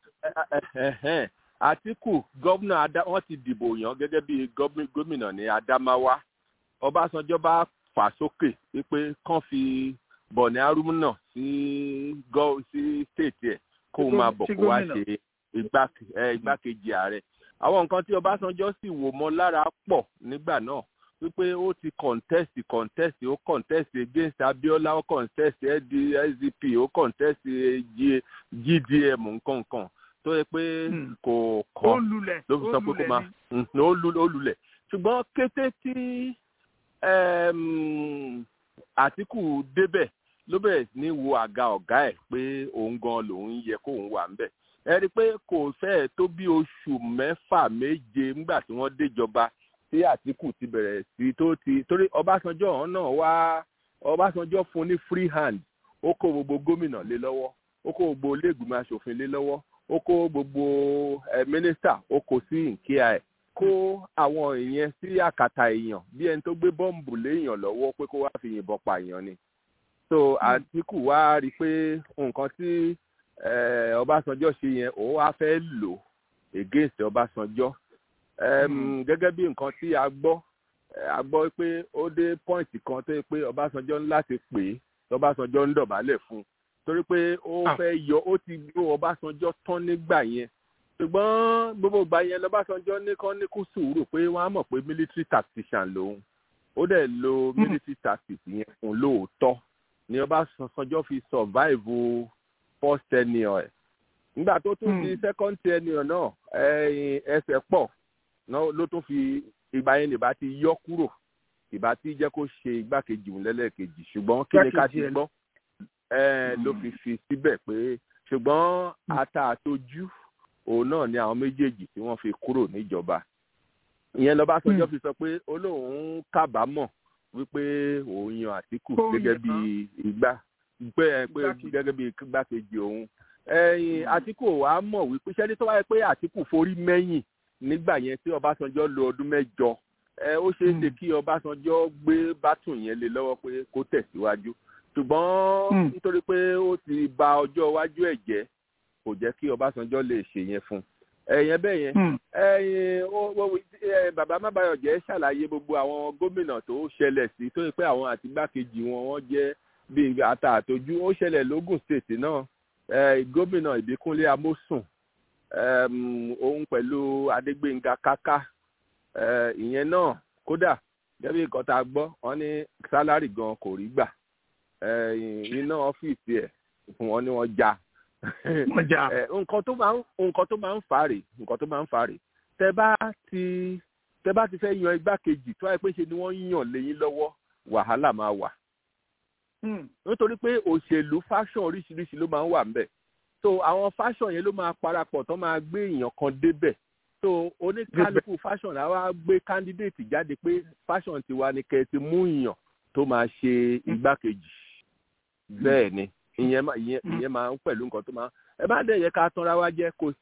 Àtíkù gómìnà wọ́n ti dìbò yàn gẹ́gẹ́ bí gómìnà ní Adamawa, Ọbásanjọ́ bá fà sókè pé kán fi Bọ̀ní Arúmúnà sí stéètì ẹ̀ kó máa bọ̀ kó wá ṣe igbákejì ààrẹ. Àwọn nǹkan tí Ọbásanjọ́ sì wò mọ́ lára pọ̀ nígbà náà wípé ó ti contest ó contest against Abiola, ó contest SDP, ó contest GDM nǹkan tó yẹ pé kò kàn ló fi sọ pé kó máa ó lulẹ̀. Ṣùgbọ́n kété tí Àtíkù débẹ̀ ló bẹ̀rẹ̀ ní wo àga ọ̀gá ẹ̀ pé òun gan lòun yẹ kóun wà ńbẹ̀. Ẹ rí i pé kò fẹ́ẹ̀ tó bí oṣù 6-7 nígbà tí wọ́n déjọba tí Àtíkù ti bẹ̀rẹ̀ sí torí Ọbásanjọ́ náà Ọbásanjọ́ fún ní free hand, ó kó gbogbo gómìnà lé lọ́wọ́, ó kó gbogbo ilé ìgbìmọ̀ aṣòfin lé lọ́wọ́, ó kó gbogbo mínísítà ó kó sí ìkíyà ẹ̀. kó àwọn ìyẹn sí àkàtà èèyàn bí ẹni tó gbé bọ́ǹbù léèyàn lọ́wọ́ pé kó wá fi yìnbọn pààyàn ni. So Àtíkù wá rí i pé nǹkan tí Ọbásanjọ́ ṣe yẹn òun wá fẹ́ lò against Ọbásanjọ́. Gẹ́gẹ́ bí nǹkan tí a gbọ́ pé ó dé point kan tó yẹ pé Ọbásanjọ́ ń láti pè é Ọbásanjọ́ ń dọ̀bálẹ̀ fún un torí pé ó fẹ́ yọ ó ti gbó Ọbásanjọ́ tán nígbà yẹn. Ṣùgbọ́n gbogbo ìgbà yẹn lọ́básanjọ́ ní kán ní kó sùúrù pé wọ́n á mọ̀ pé military tactician lòun ó dẹ̀ lo military tactics yẹn fún lóòótọ́ ni Ọbásanjọ́ fi survive first tenure ẹ̀. Nígbà tó tún di second tenure náà ẹsẹ̀ pọ̀ ló tún fi ìgbà yẹn nìbá ti yọ kúrò ìbá ti jẹ́ kó ṣe igbákejì òun lẹ́lẹ́kejì ṣùgbọ́n kí ni ká ti gbọ́ ló fi síbẹ̀ pé ṣùgbọ́n ata àtojú òun náà ni àwọn méjèèjì tí wọ́n fi kúrò níjọba. Ìyẹn lọ́básanjọ́ fi sọ pé olóhùn kábàámọ̀ wípé òun yan Àtíkù gẹ́gẹ́ bí gẹ́gẹ́ bí igbákejì òun. Àtíkù wàá mọ̀ wípé ṣẹ́ni tó wáyé pé Àtíkù forí mẹ́yìn nígbà yẹn tí Ọbásanjọ́ lo ọdún mẹ́jọ ó ṣeé ṣe kí Ọbásanjọ́ gbé bátùn yẹn lé lọ́wọ́ pé kó tẹ̀síwájú ṣùgbọ́n nítorí pé ó ti ba ọjọ́ iwájú ẹ̀ jẹ́ kò jẹ́ kí Ọbásanjọ́ lè ṣe yẹn fún ẹ̀yẹn bẹ́ẹ̀ yẹn bàbá Mábáyọ̀jẹ́ ṣàlàyé gbogbo àwọn gómìnà tó ṣẹlẹ̀ sí tó yẹ pé àwọn àti igbákejì wọn jẹ́ bíi ata àtọjú ó ṣẹlẹ̀ lógùn state náà gómìnà Ìbíkúnlé Amósùn òun pẹ̀lú Adégbénga Káká ìyẹn náà kódà gẹ́gẹ́ bí nǹkan tá a gbọ́ wọn ní sálárì gan kò rí gbà iná ọ́fíìsì ẹ̀ fún wọn ni wọ́n já nǹkan tó máa ń fà rè tẹ́ bá ti fẹ́ yan igbákejì tó wáyé pé ṣe ni wọ́n yàn léyìn lọ́wọ́ wàhálà máa wà nítorí pé òṣèlú fashion oríṣiríṣi ló máa ń wà ńbẹ̀ so àwọn fashion yẹn ló máa parapọ̀ tó máa gbé èèyàn kan débẹ̀ so oníkálukú fashion á wá gbé candidate jáde pé fashion tiwa ni kẹ́ ẹ ti mú èèyàn tó máa ṣe igbákejì bẹ́ẹ̀ ni ìyẹn máa ń pẹ̀lú nǹkan tó máa ẹ bá dẹ̀ yẹ ká tanra wa jẹ kò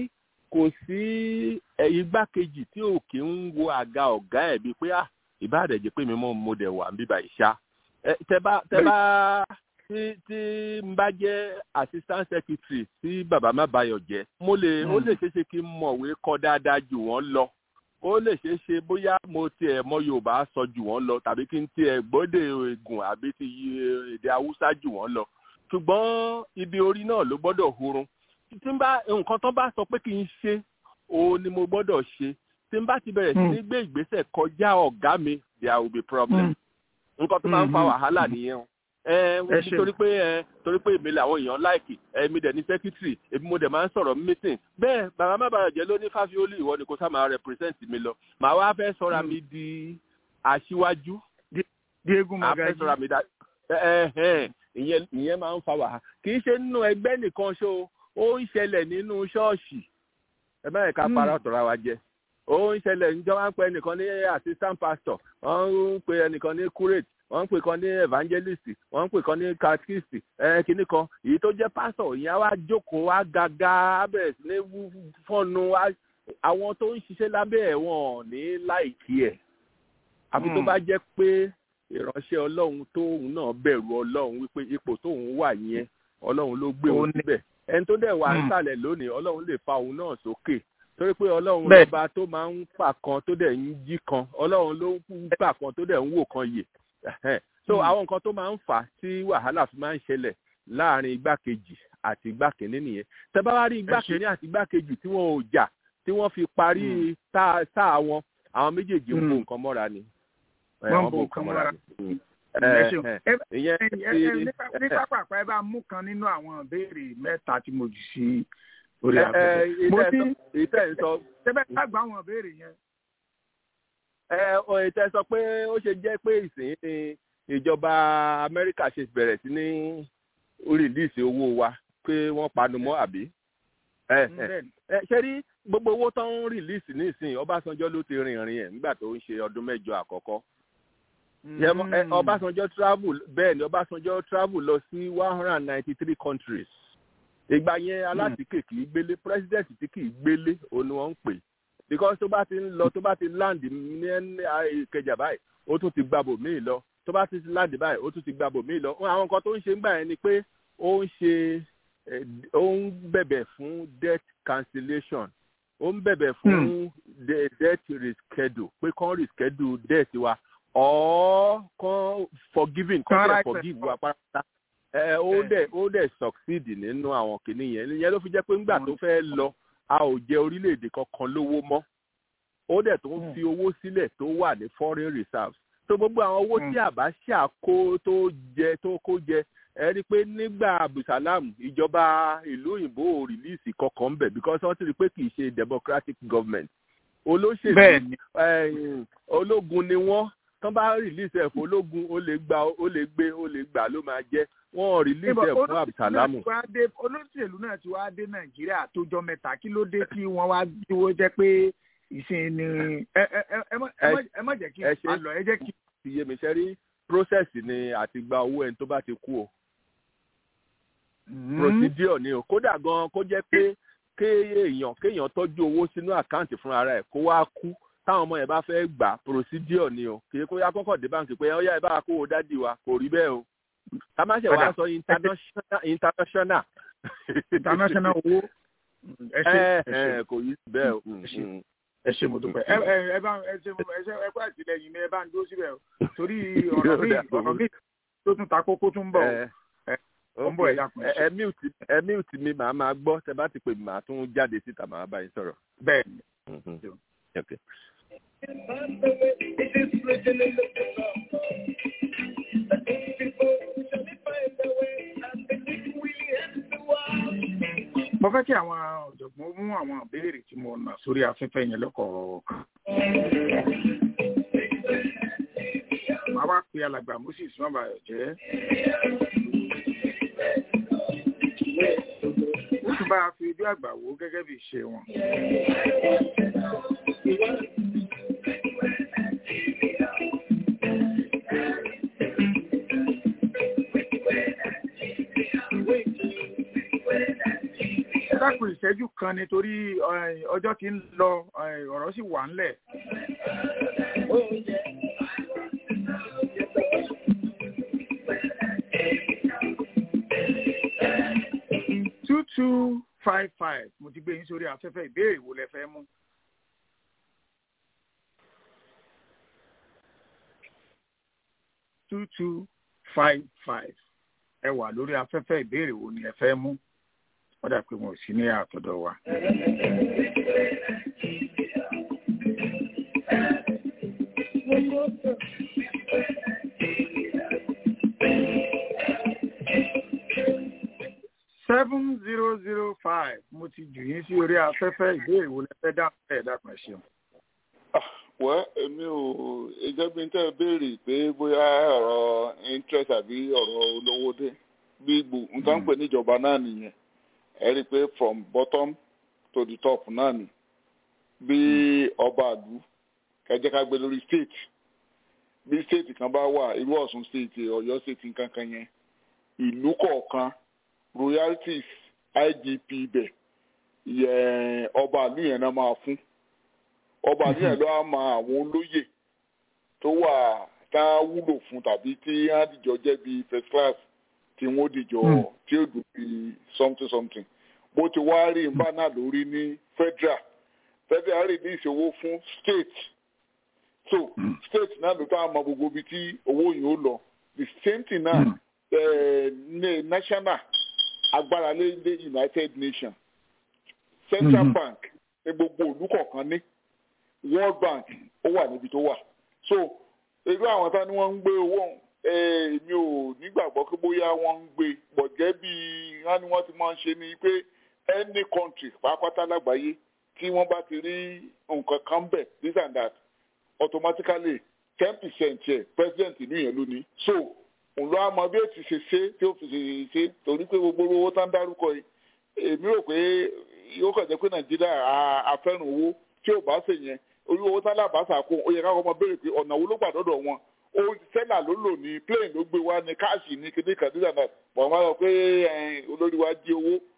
sí igbákejì tí ò kí ń wo àga ọ̀gá ẹ̀ bíi pé ìbáàdẹ̀jẹ̀ pé mi mo dẹ̀ wà níbà ìṣá tẹ bá tí n bá jẹ́ assistant secretary sí bàbá Mábáyọ̀jẹ́ ó lè ṣeéṣe kí n mọ̀wé kọ dáadáa jù wọ́n lọ ó lè ṣeéṣe bóyá mo tiẹ̀ mọ Yorùbá sọ jù wọ́n lọ tàbí kí n tiẹ̀ gbọ́dọ̀ ègùn àbí ti èdè Haúsá jù wọ́n lọ ṣùgbọ́n ibi orí náà ló gbọ́dọ̀ hurun tí n bá nǹkan tó bá sọ pé kí n ṣe òun ni mo gbọ́dọ̀ ṣe tí n bá ti bẹ̀rẹ̀ sí ní gbé ìgbésẹ̀ kọjá ọ̀gá mi there will be problem nǹkan tó máa ń fa wàhálà nìyẹn torí pé èmi làwọn èèyàn láìkì èmi dẹ̀ ní secretary èmi mo dẹ̀ máa ń sọ̀rọ̀ meeting bẹ́ẹ̀ bàbá Mábáyọ̀jẹ́ ló ní Fáfiólì ìwọ ni kò sá máa represent mi lọ màá wá fẹ́ sọ́ra mi di aṣíwájú Diego Magaji sọ́ra mi ìyẹn máa ń fa wàhálà kì í ṣe nínú ẹgbẹ́ nìkan ṣó ó ń ṣẹlẹ̀ nínú ṣọ́ọ̀ṣì ẹ má yẹ ká para ọ̀tọ̀ra wa jẹ ó ń ṣẹlẹ̀ níjọ́ máa ń pe ẹnìkan ní assistant pastor wọ́n ń pe ẹnìkan ní curate wọ́n ń pè kan ní evangelist wọ́n ń pè kan ní catechist kìíní kan èyí tó jẹ́ pastor ìyẹn wá jókòó wá gàgà abẹ́rẹ́ sí ní fọ́ọ̀nù àwọn tó ń ṣiṣẹ́ lábẹ́ ẹ̀ wọ́n ní láìkí ẹ̀ àfi tó bá jẹ́ pé ìránṣẹ́ Ọlọ́run tóun náà bẹ̀rù Ọlọ́run wípé ipò tóun wà yẹn Ọlọ́run ló gbé òun síbẹ̀ ẹni tó dẹ̀ wà nísàlẹ̀ lónìí Ọlọ́run lè fa òun náà sókè torí pé Ọlọ́run lọ́ba tó máa ń fà kan tó dẹ̀ ń jí kan Ọlọ́run ló ń fà kan tó dẹ̀ ń wò kan yè so àwọn nǹkan tó máa ń fà tí wàhálà fi máa ń ṣẹlẹ̀ láàrin igbákejì àti igbákejì nìyẹn tẹ́ bá wá rí igbákejì àti igbákejì tí wọ́n ò jà tí wọ́n fi parí sáà wọn àwọn méjèèjì ń bò nǹkan mọ́ra ni wọ́n bò nǹkan mọ́ra ni. ní pápákọ̀ ẹ bá mú kan nínú àwọn ìbéèrè mẹ́ta tí mo jù sí orí afẹ́fẹ́. mo ní tẹ́bẹ̀ ká gbọ́ àwọn ìbéèrè yẹn. Ètò sọ pé ó ṣe jẹ́ pé ìsìn ni ìjọba Amẹ́ríkà ṣe bẹ̀rẹ̀ sí ní rìlíìsì owó wa pé wọ́n panu mọ́ àbí. Ṣé rí gbogbo owó tó ń rìlíìsì ní ìsìn Ọbásanjọ́ ló ti rìnrìn ẹ̀ nígbà tó ń ṣe ọdún mẹ́jọ àkọ́kọ́. Ọbásanjọ́ travel bẹ́ẹ̀ ni Ọbásanjọ́ travel lọ sí 193 countries. Ìgbà yẹn alátìkè kì í gbélé president tí kì í gbélé òun ni wọ́n ń pè because tó bá ti ń lọ tó bá ti land ní Ìkẹjà báyìí ó tún ti gbàbò míì lọ tó bá ti land báyìí ó tún ti gbàbò míì lọ àwọn nǹkan tó ń ṣe ń gbà yẹn ni pé ó ń bẹ̀bẹ̀ fún debt cancellation ó ń bẹ̀bẹ̀ fún debt reschedule pé kán reschedule debt wa or kán forgiving kán dẹ̀ forgive wa pátá ó dẹ̀ succeed nínú àwọn kìíní yẹn ló fi jẹ́ pé ńgbà tó fẹ́ lọ a ò jẹ orílẹ̀-èdè kankan lówó mọ́ ó dẹ̀ tó ń fi owó sílẹ̀ tó wà ní foreign reserves tó gbogbo àwọn owó tí Abacha kó kó jẹ ẹ rí i pé nígbà Abdulsalam ìjọba ìlú òyìnbó ò rìlíìsì kankan ń bẹ̀ because wọ́n ti rí i pé kì í ṣe democratic government olóṣèlú ológun ni wọ́n tán bá rìlíìsì ẹ̀ fún ológun ó lè gbà ló máa jẹ́ wọ́n rìlíìsì ẹ̀ fún Abdulsalam. olóṣèlú náà ti wá dé Nàìjíríà tó jọ mẹ́ta kí ló dé tí wọ́n wá dúró jẹ́ pé ìsìn ni ẹ má jẹ́ kí a lọ ẹ jẹ́ kí. iye mi ṣe rí process ni àti gba owó ẹni tó bá ti kú o procedure ni o kódà gan kó jẹ́ pé kéèyàn tọ́jú owó sínú àkáǹtì fún ara ẹ̀ kó wá kú táwọn ọmọ yẹn bá fẹ́ gbà procedure ni o kì í kó yá kọ́kọ́ dé báńkì pé ọyá ẹ bá kó o dádì wa kò rí bẹ́ẹ̀ o ká má ṣe wá sọ international owó kò yí bẹ́ẹ̀ o. ẹ ṣe mo dúpẹ́ ẹ bá ẹ kó àtìlẹ́yìn mi ẹ bá ń dúró síbẹ̀ o torí ọ̀nà mi tó tún ta kókó tún bọ̀ ó ń bọ̀ ẹ̀ dákun. ẹ mute mi màá máa gbọ́ tẹ bá ti pè mí màá tún jáde síta màá bá yín sọ̀rọ̀. bẹ́ẹ̀ ni. Okay. mo fẹ́ kí àwọn ọ̀jọ̀gbọ́n mú àwọn ìbéèrè tí mo nà sórí afẹ́fẹ́ yẹn lọ́kọ̀ọ̀kan. màá wá pe alàgbà Moses Mabayọ̀ jẹ́. ó tún bá a fi ojú àgbà wò gẹ́gẹ́ bí ìṣe wọn. dákun ìṣẹ́jú kan nítorí ọjọ́ tí ń lọ ọ̀rọ̀ sì wà ńlẹ̀. two 55 mo ti gbé yín sórí afẹ́fẹ́ ìbéèrè wo lẹ fẹ́ mú. two 55 ẹ wà lórí afẹ́fẹ́ ìbéèrè wo ni ẹ fẹ́ mú wọ́n dà pé wọn ò sí ní àtọ̀dọ̀ wa. seven 005 mo ti jù yín sí orí afẹ́fẹ́ ìbéèrè wo lẹ fẹ́ dáhùn ẹ̀ dákun ẹ ṣeun. wẹ́ èmi ò ẹjẹ́ bí n tẹ́ béèrè pé bóyá ọ̀rọ̀ interest àbí ọ̀rọ̀ olówó dé bí nǹkan pè níjọba náà nìyẹn ẹ rí i pé from bottom to the top náà ni bí ọba àlú kẹjẹ ká gbé lórí state bí state kan bá wà irú Ọ̀ṣun state Ọ̀yọ́ state nǹkan kan yẹn ìlú kọ̀ọ̀kan royalties IGP bẹ̀ yẹn ọba àlú yẹn náà máa fún ọba àlú yẹn ló á mọ àwọn olóyè tó wà tá a wúlò fún tàbí tí á dìjọ jẹ́ bí first class tí wọ́n dìjọ tí ó dùn bí something bó ti wá rí nbá náà lórí ní federal rí ní ìṣòwò fún state so state náà ló tá a mọ gbogbo ibi tí owó yìí ó lọ the same thing náà national agbára lé United Nations Central Bank ní gbogbo ìlú kọ̀ọ̀kan ní World Bank ó wà níbi tó wà so irú àwọn tá ni wọ́n ń gbé owó èmi ò nígbàgbọ́ pé bóyá wọ́n ń gbé bọ̀jẹ́ bíi wọ́n ni wọ́n ti máa ń ṣe ni pé any country pàápàá lágbàáyé tí wọ́n bá ti rí nǹkan kan bẹ̀ this and that automatically 10% yẹ president ìlú yẹn ló ní so òun ló á mọ bí ó ti ṣe tí ó fi ṣe torí pé gbogbo owó tá ń dárúkọ yìí èmi rò pé yóò kàn jẹ́ pé Nàìjíríà afẹ́ràn owó tí ò bá ṣe yẹn orí owó tá lábàáṣà kó ó yẹ káwọn ọmọ béèrè pé ọ̀nà wo ló gbà dọ́dọ̀ wọn ó sẹ́nà ló lò ní plane ló gbé wá ní káàṣì ní kíní kan nígbà náà bọ̀ wọ́n sọ pé olórí wa jí owó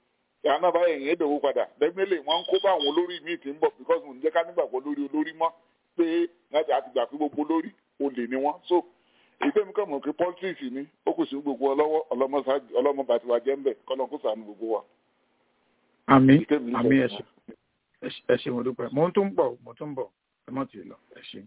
ìyànà báyìí èèyàn èdòwò padà definitely wọ́n ń kó bá àwọn olórí míì tí ń bọ̀ because mo ń jẹ́ ká nígbàgbọ́ lórí olórí mọ́ pé láti àtìgbà pé gbogbo olórí olè ni wọ́n so èyí tẹ́mi kàn mọ̀ pé politics ni ó kù sí gbogbo ọlọ́wọ́ ọlọ́mọba tiwa jẹ́ ń bẹ̀ kọ́lọ́n kó ṣàánú gbogbo wa. àmín ẹ ṣé mo dúpẹ́ mo tún ń bọ̀ ẹ mọ̀ tì í lọ ẹ ṣé.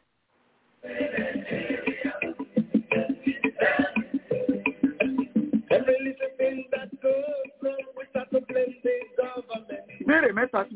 ìbéèrè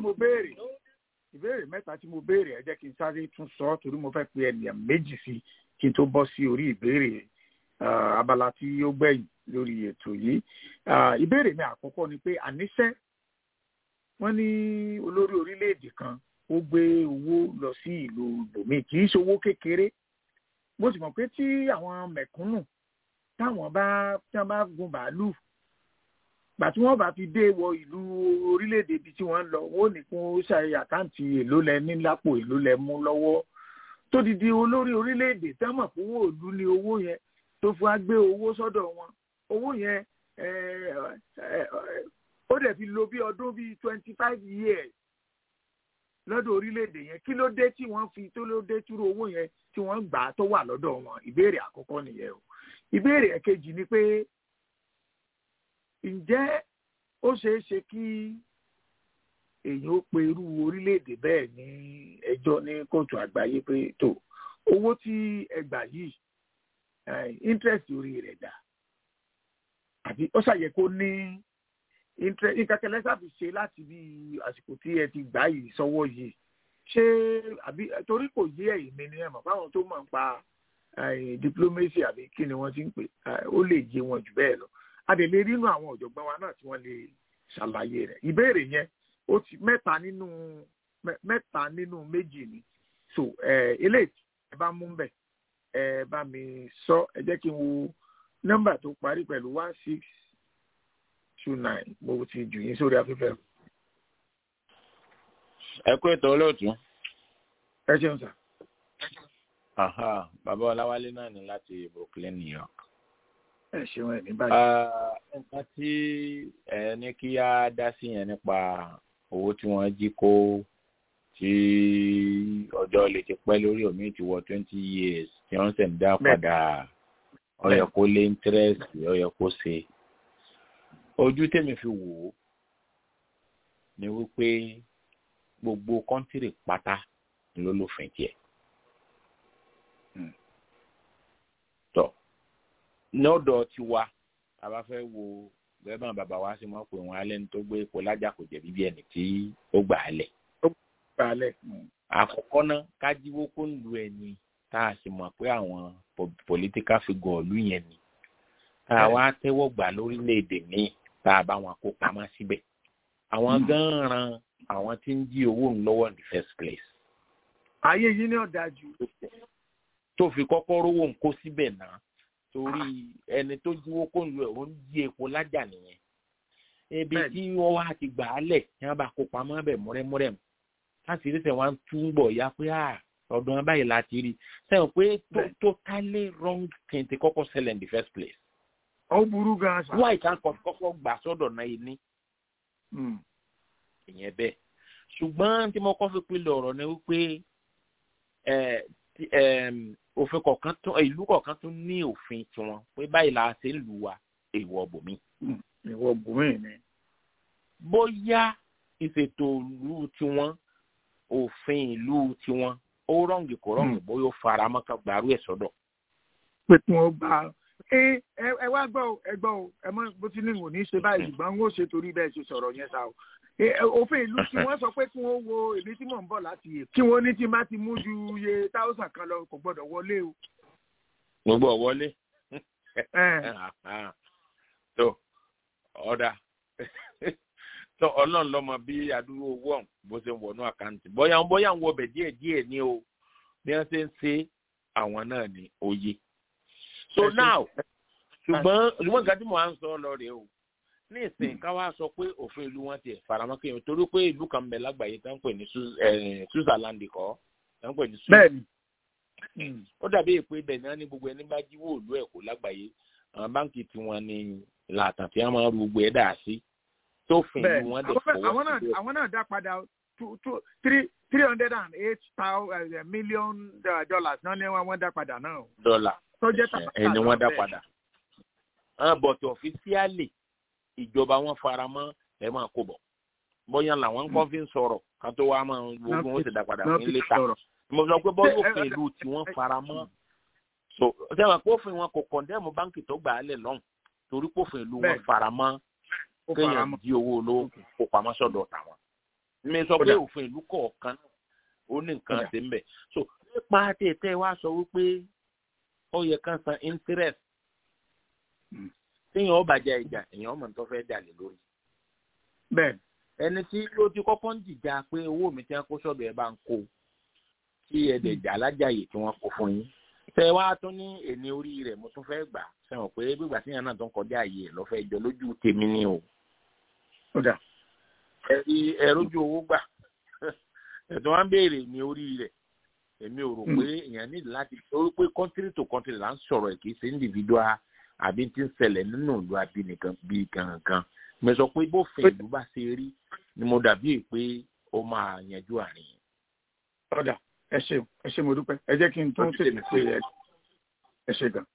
mẹ́ta tí mo béèrè ẹ jẹ́ kí n sáré tún sọ torí mo fẹ́ pe ènìyàn méjì sí kí n tó bọ́ sí orí ìbéèrè abala tí ó gbẹ̀yìn lórí ètò yìí. ìbéèrè mi àkọ́kọ́ ni pé àníṣẹ́ wọ́n ní olórí orílẹ̀-èdè kan ó gbé owó lọ sí ìlú ibòmíì kì í ṣe owó kékeré mo sì mọ̀ pé tí àwọn mẹ̀kúnnù táwọn bá gun bàálù gbà tí wọ́n bá fi dé wọ ìlú orílẹ̀-èdè ibi tí wọ́n ń lọ wọ́n ní kún ṣàyẹ àkáǹtì èló lẹ ní lápò èló lẹ mú lọ́wọ́ tó di olórí orílẹ̀-èdè tẹ́ mọ̀ pé owó ìlú ni owó yẹn tó fi wá gbé owó sọ́dọ̀ wọn owó yẹn ó dẹ̀ fi lò bí ọdún bíi 25 years lọ́dọ̀ orílẹ̀-èdè yẹn kí ló dé tí wọ́n fi tó ló dé túrú owó yẹn tí wọ́n gbà á tó wà lọ́dọ̀ wọn ìbéèrè àkọ́kọ́ nìyẹn o ìbéèrè ẹ̀kejì ni pé ǹjẹ́ ó ṣeé ṣe kí èèyàn ó pe irú orílẹ̀-èdè bẹ́ẹ̀ ní ẹjọ́ ní kóòtù àgbáyé pé tó owó tí ẹ gbà yìí interest orí rẹ̀ dà àbí ó ṣàyẹ kó ní interest ìkàkẹ́lẹ́ sábì ṣe láti bí àsìkò tí ẹ ti gbà yìí sọ́wọ́ yìí ṣé àbí torí kò yé ẹ̀yìn mi ni ẹ mọ̀ fáwọn tó mọ̀ ń pa diplomacy àbí kí ni wọ́n ti ń pè ó lè yé wọn jù bẹ́ẹ̀ lọ a lè rí inú àwọn ọ̀jọ̀gbọ́n wa náà tí wọ́n lè ṣàlàyé rẹ̀ ìbéèrè yẹn ó ti mẹ́ta nínú méjì ni so eléyìí ẹ bá mú bẹ̀ ẹ bá mi sọ ẹ jẹ́ kí n wo nọ́mbà tó parí pẹ̀lú 1629 mo ti jù yín sórí afẹ́fẹ́. ẹ kú ètò olóòtú. ẹ ṣeun sà. bàbá ọláwálé náà ní láti Brooklyn, New York. ẹ ṣeun ẹ ní báyìí. nǹkan tí ẹ ní kí á dá sí yẹn nípa owó tí wọ́n jí kó tí ọjọ́ lè ti pẹ́ lórí omi ti wọ 20 years tí wọ́n sì ń dá padà ó yẹ kó lé interest ó yẹ kó ṣe. ojú tèmi fi wò ó ni wípé gbogbo kọ́ńtírì pátá ló lófin tiẹ̀. lọ́dọ̀ tiwa a bá fẹ́ wo bẹ́ẹ̀ bá bàbá wa ṣe mọ̀ pé wọ́n alẹ́ ní tó gbé epo lájà kò jẹ̀bi bí ẹni tí ó gbà á lẹ̀. àkọ́kọ́ náà kájíwó kó ń lu ẹni tá a sì mọ̀ pé àwọn political figure ìlú yẹn ni tá a wá tẹ́wọ́ gbà lórílẹ̀‐èdè míì tá a bá wọn kó pamọ́ síbẹ̀. àwọn gan-an ran àwọn tí ń jí owó ń lọ́wọ́ in the first place. ayé yìí ní ọ̀dájú. tó fi kọ́kọ́ rówó ń kó síbẹ̀ náà torí ẹni tó jíwó kó ń lu ẹ̀ ó ń jí epo lájà nìyẹn. ebi tí wọ́n wá ti gbà á lẹ̀ ní wọ́n bá kó pamọ́ bẹ̀ múrẹ́múrẹ́ mu láti rí sẹ́wọ̀n túbọ̀ ya pé ọdún báyìí láti rí sẹ́wọ̀n pé totally wrong thing ti kọ́kọ́ ṣẹlẹ̀ in the first place. ó burú gan-an sa. why can kọ́kọ́ gbà sọ́dọ̀ náà yìí ní. ìyẹn bẹ́ẹ̀ ṣùgbọ́n tí mo kọ́ fi pilẹ̀ ọ̀rọ̀ ni wípé òfin kọ̀ọ̀kan tún ìlú kọ̀ọ̀kan tún ní òfin tiwọn pé báyìí la ṣe ń lù wá èèwọ̀ bòmí. èèwọ̀ bòmí ni. bóyá ìṣètò ìlú tiwọn òfin ìlú tiwọn ó rọ̀ǹgì kò rọ̀ǹgì bóyá ó fara mọ́ ká gbàrú ẹ̀ sọ́dọ̀. pé kí wọ́n gbà ẹ wá gbọ́ ọ ẹ mọ bó ti ní ìwò ní í ṣe báyìí ṣùgbọ́n wọ́n ṣe torí bẹ́ẹ̀ ṣe sọ̀rọ̀ yẹn sá o. òfin ìlú tí wọ́n sọ pé kí wọ́n wo èmi tí mò ń bọ̀ láti yè kí wọ́n ní tí má ti mú ju iye 1,000 kan lọ kò gbọ́dọ̀ wọlé o. gbogbo wọlé. tó ọ̀dà tó ọlọ́run lọ́mọ bí adúrú owó ọ̀hún bó ṣe ń wọnú àkáǹtì bóyá ń wọbẹ̀ díẹ̀díẹ̀ ní o bí wọ́n ṣe ń ṣe àwọn náà ní òye. so now ṣùgbọ́n nǹkan tí mo máa ń sọ lọ rèé o ní ìsìn ká wá sọ pé òfin ìlú wọn ti faramọ́ kéèyàn torí pé ìlú kan bẹ lágbàáyé tó ń pè ní Switzerland kọ́ tó ń pè ní Swiss. ó dàbí èpè ibẹ̀ náà ní gbogbo ẹni bá jíwó ìlú ẹ̀ kó lágbàáyé àwọn báńkì tiwọn ní làtàn tí wọ́n máa ń ru gbogbo ẹ̀ dà sí tó fin ìlú wọn dẹ̀ fọwọ́ sí. àwọn náà dá padà $308 million náà ní wọ́n dá padà náà. dọ́là ẹni wọ́n dá padà. but officially ìjọba wọn fara mọ́ ẹ máa kó bọ̀ bóyá làwọn nǹkan fi ń sọ̀rọ̀ ká tó wá máa gbogbo wọn ti dá padà fún ilé ta. mo sọ pé bọ́ọ̀lù òfin ìlú tí wọ́n fara mọ́. so sẹ́wọ̀n pófin wọn kò kọ̀ndẹ́mù báńkì tó gbà á lẹ̀ lọ́hùn torí pófin ìlú wọn fara mọ́ kéèyàn di owó olówó kó pamọ́ sọ́dọ̀ tàwọn. mi sọ pé òfin ìlú kọ̀ọ̀kan ó ní nǹkan ṣe ń bẹ̀. so nípa tètè wá sọ wípé ó yẹ kán san interest téèyàn ó bàjẹ́ ìjà èèyàn ọmọ tó fẹ́ jà lé lórí. bẹ́ẹ̀ ẹni tí ló ti kọ́kọ́ ń jìjà pé owó mi tí wọ́n kó sọ́dọ̀ ẹ̀ bá ń kó kí ẹ̀dẹ̀jà alájàyè tí wọ́n kó fún yín. tẹ wá tún ní èní orí rẹ̀ mo tún fẹ́ gbà sẹ́wọ̀n pé gbígbà tíyàn náà tó ń kọjá àyè ẹ̀ lọ́fẹ́ jọ lójú tèmi ni o. ẹ̀rọjú owó gbà ẹ̀tọ́ wá ń béèrè ní orí rẹ̀ èmi ò rò pé èèyàn nílò láti torí pé country to country là ń sọ̀rọ̀ ẹ̀ kì í ṣe individual àbí tí ń ṣẹlẹ̀ nínú ìlú àbí nìkan bíi gangan mo sọ pé bófin ìlú bá ṣe rí ni mo dàbí pé ó máa yanjú àárín yẹn. ọ̀dà ẹ ṣé mo dúpẹ́ ẹ jẹ́ kí n tún tèmi pé ẹ ṣé gan.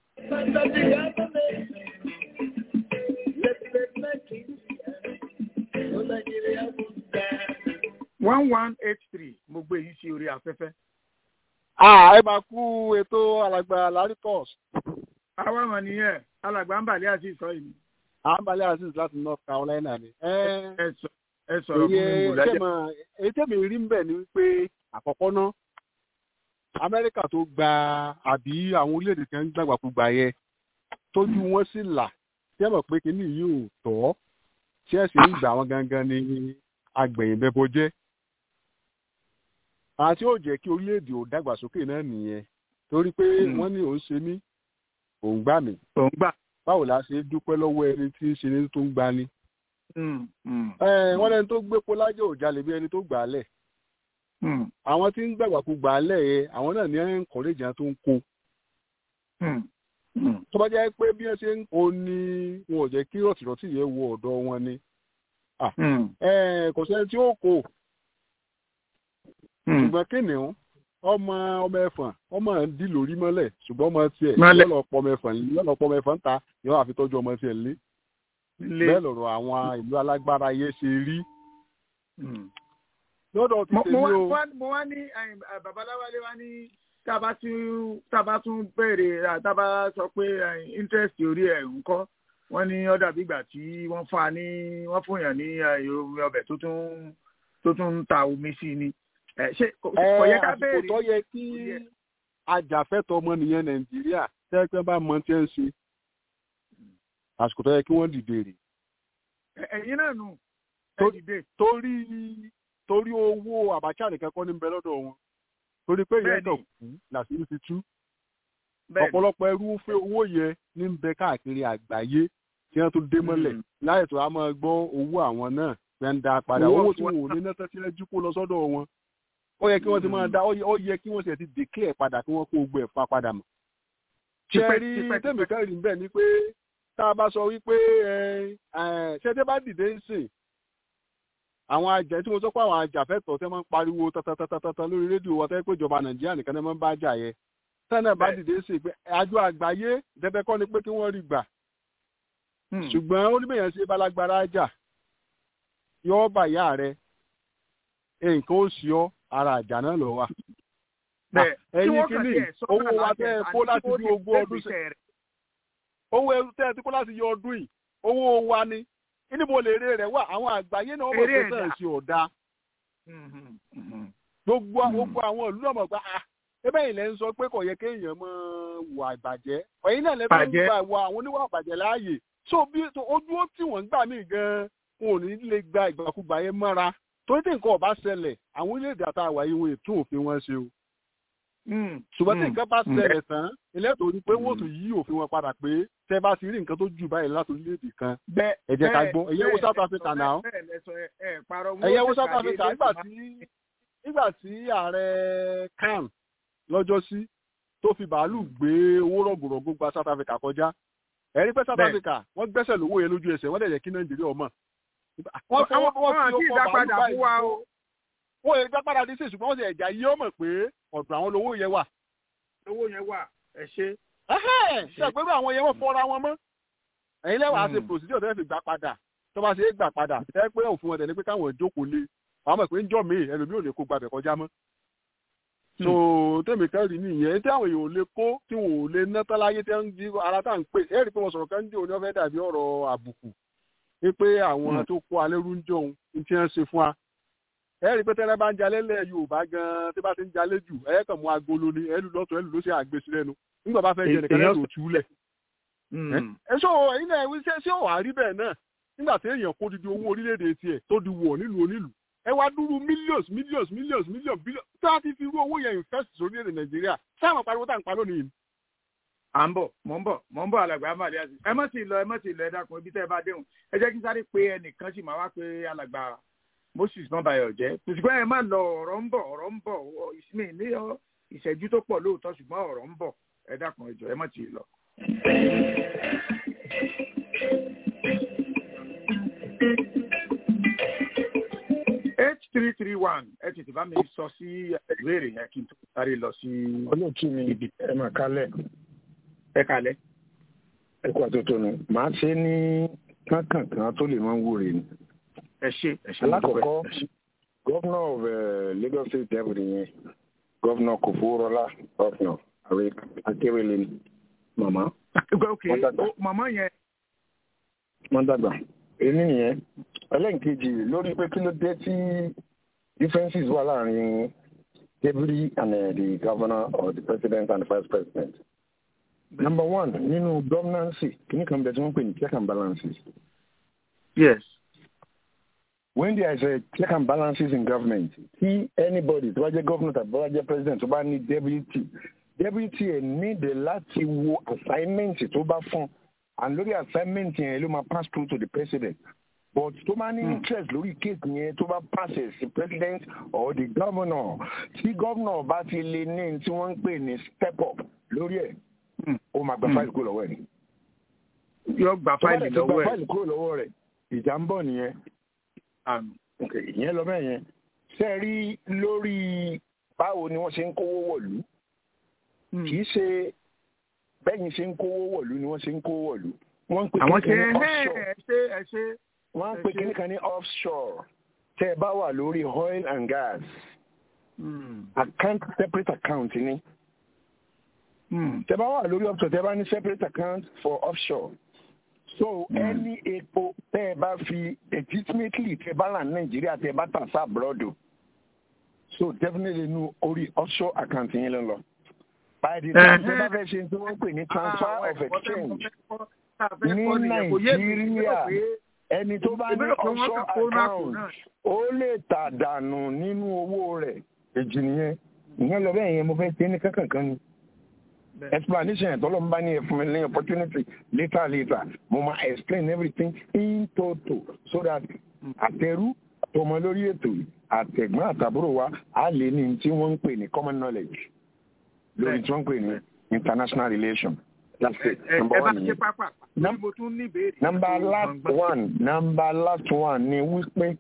one 183 mo gbé yín sí orí afẹ́fẹ́. ẹ máa kú ètò alàgbà Laricus. àwa mọ̀ nìyẹn alàgbà ń bàlẹ́ àti ìsọ yìí. àǹbalẹ̀ aziz láti North Carolina ni. ẹ sọ̀rọ̀ fún mi bò lájẹ́. èyí tẹ̀mí rí ń bẹ̀ ni wípé àkọ́kọ́ náà Amẹ́ríkà tó gba àbí àwọn orílẹ̀-èdè kan ń gbàgbàkúgbà yẹ tójú wọn sì là tí ẹ mọ̀ pé kíní yìí ò tọ́ tí ẹ sì ń gbà wọn gangan ní agbẹ̀yìnbẹ́bọ jẹ́. àti ó jẹ́ kí orílẹ̀-èdè ò dàgbàsókè náà nìyẹn torí pé wọ́n ní òun ṣe mí òun gbà mí. òun gbà. báwo la ṣe dúpẹ́ lọ́wọ́ ẹni tí ń ṣe ní tó ń gbani. wọ́n lẹ́ni tó gbé pọ́lájẹ́ ò jalè bí ẹni tó gbà á lẹ̀. àwọn tí ń gbàgbàkúgbà á lẹ̀ yẹ àwọn náà ní ẹ̀ ń kọ́lé ìjà tó ń kó. tó bá jẹ́ pé bí wọ́n ṣe ń kó ni wọn ò jẹ́ kí rọ̀tìrọ̀tì yẹn wọ ọ̀dọ̀ wọn ni. kò sẹ́ni tí ó kó. ṣùgbọ́n kìnìún ọmọ ẹ̀fọ̀n ọmọ ń dì lórí mọ́lẹ̀ ṣùgbọ́n ọmọ tiẹ̀ lọ́lọ́pọ̀ ẹ̀fọ̀n ta yóò àfi tọ́jú ọmọ tiẹ̀ lé bẹ́ẹ̀ lọ̀rọ̀ àwọn ìlú alágbára yẹn ṣe rí. lọ́dọ̀ ti tèmi o. mo wá ní babaláwálé wá ní tábà tún béèrè tábà sọ pé interest orí ẹ̀ ń kọ́ wọ́n ní ó dàbí ìgbà tí wọ́n fún yàn ní omi ọbẹ̀ tó tún ń ta omi sí ni. àsìkò tó yẹ kí ajàfẹ́tọ̀ ọmọnìyàn Nàìjíríà tẹ́gbẹ́ bá mọ tí ẹ ń ṣe àsìkò tó yẹ kí wọ́n dìde rè. ẹ̀yin náà nù ẹ dìde. torí owó Abacha nìkan kọ́ ní bẹ lọ́dọ̀ wọn torí pé ìyẹn kàn kú làṣírí ti tú. ọ̀pọ̀lọpọ̀ ẹrú ń fẹ́ owó yẹn ní bẹ káàkiri àgbáyé tí wọ́n tún dé mọ́lẹ̀ láì tó a máa gbọ́ owó àwọn náà fẹ́ ń dá padà owó tí wọn ò ní náà tẹ́sílẹ̀ jú kó lọ sọ́dọ̀ wọn. ó yẹ kí wọ́n ti máa dá ó yẹ kí wọ́n ti declare padà kí wọ́n kó gbogbo ẹ̀ fa padà mọ́. ṣẹ́rí tèmi kẹ́rì ń bẹ̀ ni pé tá a bá sọ wípé ṣẹ́tẹ́ bá dìde ń sìn àwọn àjẹ́ tí mo sọ pé àwọn ajàfẹ́tọ̀ọ́ tẹ́ máa ń pariwo tatatata lórí rédíò wọ́n tẹ́ pé ìjọba Nàìjíríà nìkan tẹ́ máa ń bá jà yẹ tẹ́nà bá dìde ń sìn pé àjọ àgbáyé dẹ́dẹ́ kọ́ ni pé kí wọ́n rí gbà ṣùgbọ́n ó ní bẹ̀yẹn ṣe balagbara jà yọ bàyà rẹ nǹkan ó sì ọ́ ara àjà náà lọ wa. ẹ̀yin kìíní owó wa tẹ́ ẹ kó láti bí ogún ọdún sẹ́yìn owó ẹrú tẹ́ ẹ ti kó láti yọ ọdún yìí owó wa ni níbo lè rè rẹ̀ wà àwọn àgbáyé náà wọ́n mọ̀ pé sẹ́yìn sí ọ̀dà. gbogbo àwọn ìlú náà mọ̀ pé ebe yìí lẹ́ ń sọ pé kò yẹ kéèyàn máa wà ìbàjẹ́ ẹ̀yin náà lẹ́fẹ̀ẹ́ ń gbà wọ àwọn oníwà ìbàjẹ́ láàyè so bí ojú ó tì wọ́n gbà mí gan-an wọn ò ní lè gba ìgbàkúgbà yẹn mọ́ra torí tí nǹkan ọba ṣẹlẹ̀ àwọn orílẹ̀-èdè àtàwà yìí wọn ètò òfin wọn ṣe o. ṣùgbọ́n tí nǹkan bá ṣẹlẹ̀ tán ẹlẹ́tọ̀ọ́ ni pé wọ́n tún yí òfin wọn padà pé tẹ́ bá ti rí nǹkan tó jù báyìí láti orílẹ̀-èdè kan ẹ jẹ́ ká gbọ́ ẹ̀yẹ́ wo South Africa náà ẹ̀yẹ́ wo South Africa nígbà tí ààrẹ Khan lọ́jọ́ sí tó fi bàálù gbé owó rọ̀gùrọ̀gù gba South Africa kọjá ẹ̀rí pé South Africa wọ́n gbẹ́sẹ̀ lówó yẹn lójú ẹsẹ̀ wọ́n dẹ̀ yẹ kí Nàìjíríà ọmọ wọ́n fọwọ́ sí ọkọ̀ ìdápadà fún wa o. wọ́n lè gbá padà dé sí ṣùgbọ́n wọ́n sì ẹ̀já yí ọmọ pé ọ̀dọ̀ àwọn lówó yẹn wà. owó yẹn wà ẹ ṣe. ṣe pé àwọn yẹn wọ́n fọ́ra wọn mọ́. ẹ̀yin lẹ́wọ̀n àti procedure tẹ́lẹ̀ fi gbà padà tó bá ṣe é gbà padà ẹ pé òfin ọ̀dẹ̀ ni pé káwọn ìjókòó lé àwọn ọmọ ìpín jọ míì ẹlòmíì ò lè kó gbàbẹ̀ kọjá mọ́. so tèmi kẹ́rì nìyẹn tí àwọn èèyàn ò lè kó tí wọn ò lè ná táláyé tí wọ́n ń jí ara tá à ń pè é rí pé wọ́n sọ̀rọ̀ kan ní òní ọ̀fẹ́ dàbí ọ̀rọ̀ àbùkù wípé àwọn tó kó alẹ́rú ń jọun ní tí wọ́n ṣe fún wa. ẹ rí pé tẹ́lẹ̀ bá ń jalè lẹ̀ Yorùbá gan-an tí bá ti ń jalè jù ẹ kàn mú agolo ni ẹlú lọ́tọ̀ ẹlú ló ṣe àgbèsí lẹ́nu nígbà bá fẹ́ jẹ nìkan lẹ́tọ̀ọ́ túlẹ̀. ẹ sọ ẹ̀yin náà wíṣẹ́ sí ọ̀wá rí bẹ́ẹ̀ náà nígbà tí èèyàn kó didi owó orílẹ̀-èdè tiẹ̀ tó di wọ̀ nílùú onílùú ẹ wá dúró millions bílíọ̀n tí a ti fi irú owó yẹn invest sórílẹ̀-èdè Nàìjíríà sáwọn pariwo tá à ń pa lónìí. à ń bọ̀ mò ń bọ̀ alàgbà amadi àti ẹ má ti lọ ẹ dákun ibi tẹ́ ẹ bá déhùn ẹ jẹ́ kí sáré pé ẹnìkan sì máa wá pé alàgbà Moses náà bayọ̀ jẹ́ ṣùgbọ́n ẹ má lọ ọ̀rọ̀ ń bọ̀ ìsinmi ní ìṣẹ́jú tó pọ̀ lóòótọ́ ṣùgbọ́n ọ̀rọ̀ ń bọ̀ ẹ dákun ẹ jọ̀ọ́ ẹ má ti lọ. 8331 ẹ tètè bá mi sọ sí ìbéèrè yẹn kí n tó sáré lọ sí. olóòtú mi ẹ máa kálẹ̀. ẹ kálẹ̀. ẹ kú àtúntò nù màá ṣe ní kankan tó lè máa ń wúre ni. ẹ ṣe. alákọ̀ọ́kọ́ gọ́vnọ̀ of Lagos State deputy yẹn gọ́vnọ̀ Kòfowórọ́lá gọ́vnọ̀ àwẹ Akérèlé ni màmá. màmá yẹn. wọ́n dàgbà èyí nìyẹn ẹlẹ́nkejì lórí pé kí ló dé tí differences wà láàrin deputy and the governor or the president and the vice president. Number one nínú governance kìíní kan bẹ tí wọ́n pè ní check and balances. Yes. When there is a check and balances in government tí anybody tó bá jẹ́ governor tàbí tó bá jẹ́ president tó bá ní deputy ẹ̀ nídìí láti wo assignment tó bá fún and lórí assignment yẹn ló máa pass through to the president. But tó máa ní interest lórí case yẹn tó bá passes the president or the governor tí governor bá ti lè ní tí wọ́n ń pè ní step up lórí ẹ̀ ó máa gba fáìlì kúrò lọ́wọ́ ẹ̀ ni. yóò gba fáìlì lọ́wọ́ ẹ̀. tó bá gba fáìlì kúrò lọ́wọ́ rẹ̀ ìjà ń bọ̀ nìyẹn. ìyẹn lọ bẹ́ẹ̀ yẹn ṣe rí lórí báwo ni wọ́n ṣe ń kówó wọ̀lú kì í ṣe bẹ́yìn ṣe ń kówó wọ̀lú ni wọ́n ṣe ń kówó wọ̀lú. wọ́n ń pè wọ́n ń pè kíní kan ní offshore tẹ́ ẹ bá wà lórí oil and gas account separate account ni tẹ́ bá wà lórí offshore tẹ́ bá ní separate account for offshore so ẹni epo tẹ́ ẹ bá fi legitimately tẹ́ bá là ní Nàìjíríà tẹ́ bá tà sá abroad so definitely nu orí offshore account yẹn ló ń lọ by the time tẹ́ bá fẹ́ ṣe tí wọ́n pè ní transfer of exchange ní Nàìjíríà ẹni tó bá ní offshore account ó lè tà dànù nínú owó rẹ̀ èjì nìyẹn ìyẹn lọ bẹ́ẹ̀ yẹn mo fẹ́ ṣe ní kankan ni explanation ẹ̀ tọ́lọ́ ń bá ní ẹ̀ fún mi ní opportunity later mo máa explain everything in total so that àtẹrú tọmọ lórí ètò àtẹ̀gbọ́n àtàbúrò wa á lè ní tí wọ́n ń pè ní common knowledge lórí tí wọ́n ń pè ní international relation. That's it. Number last one ni wípé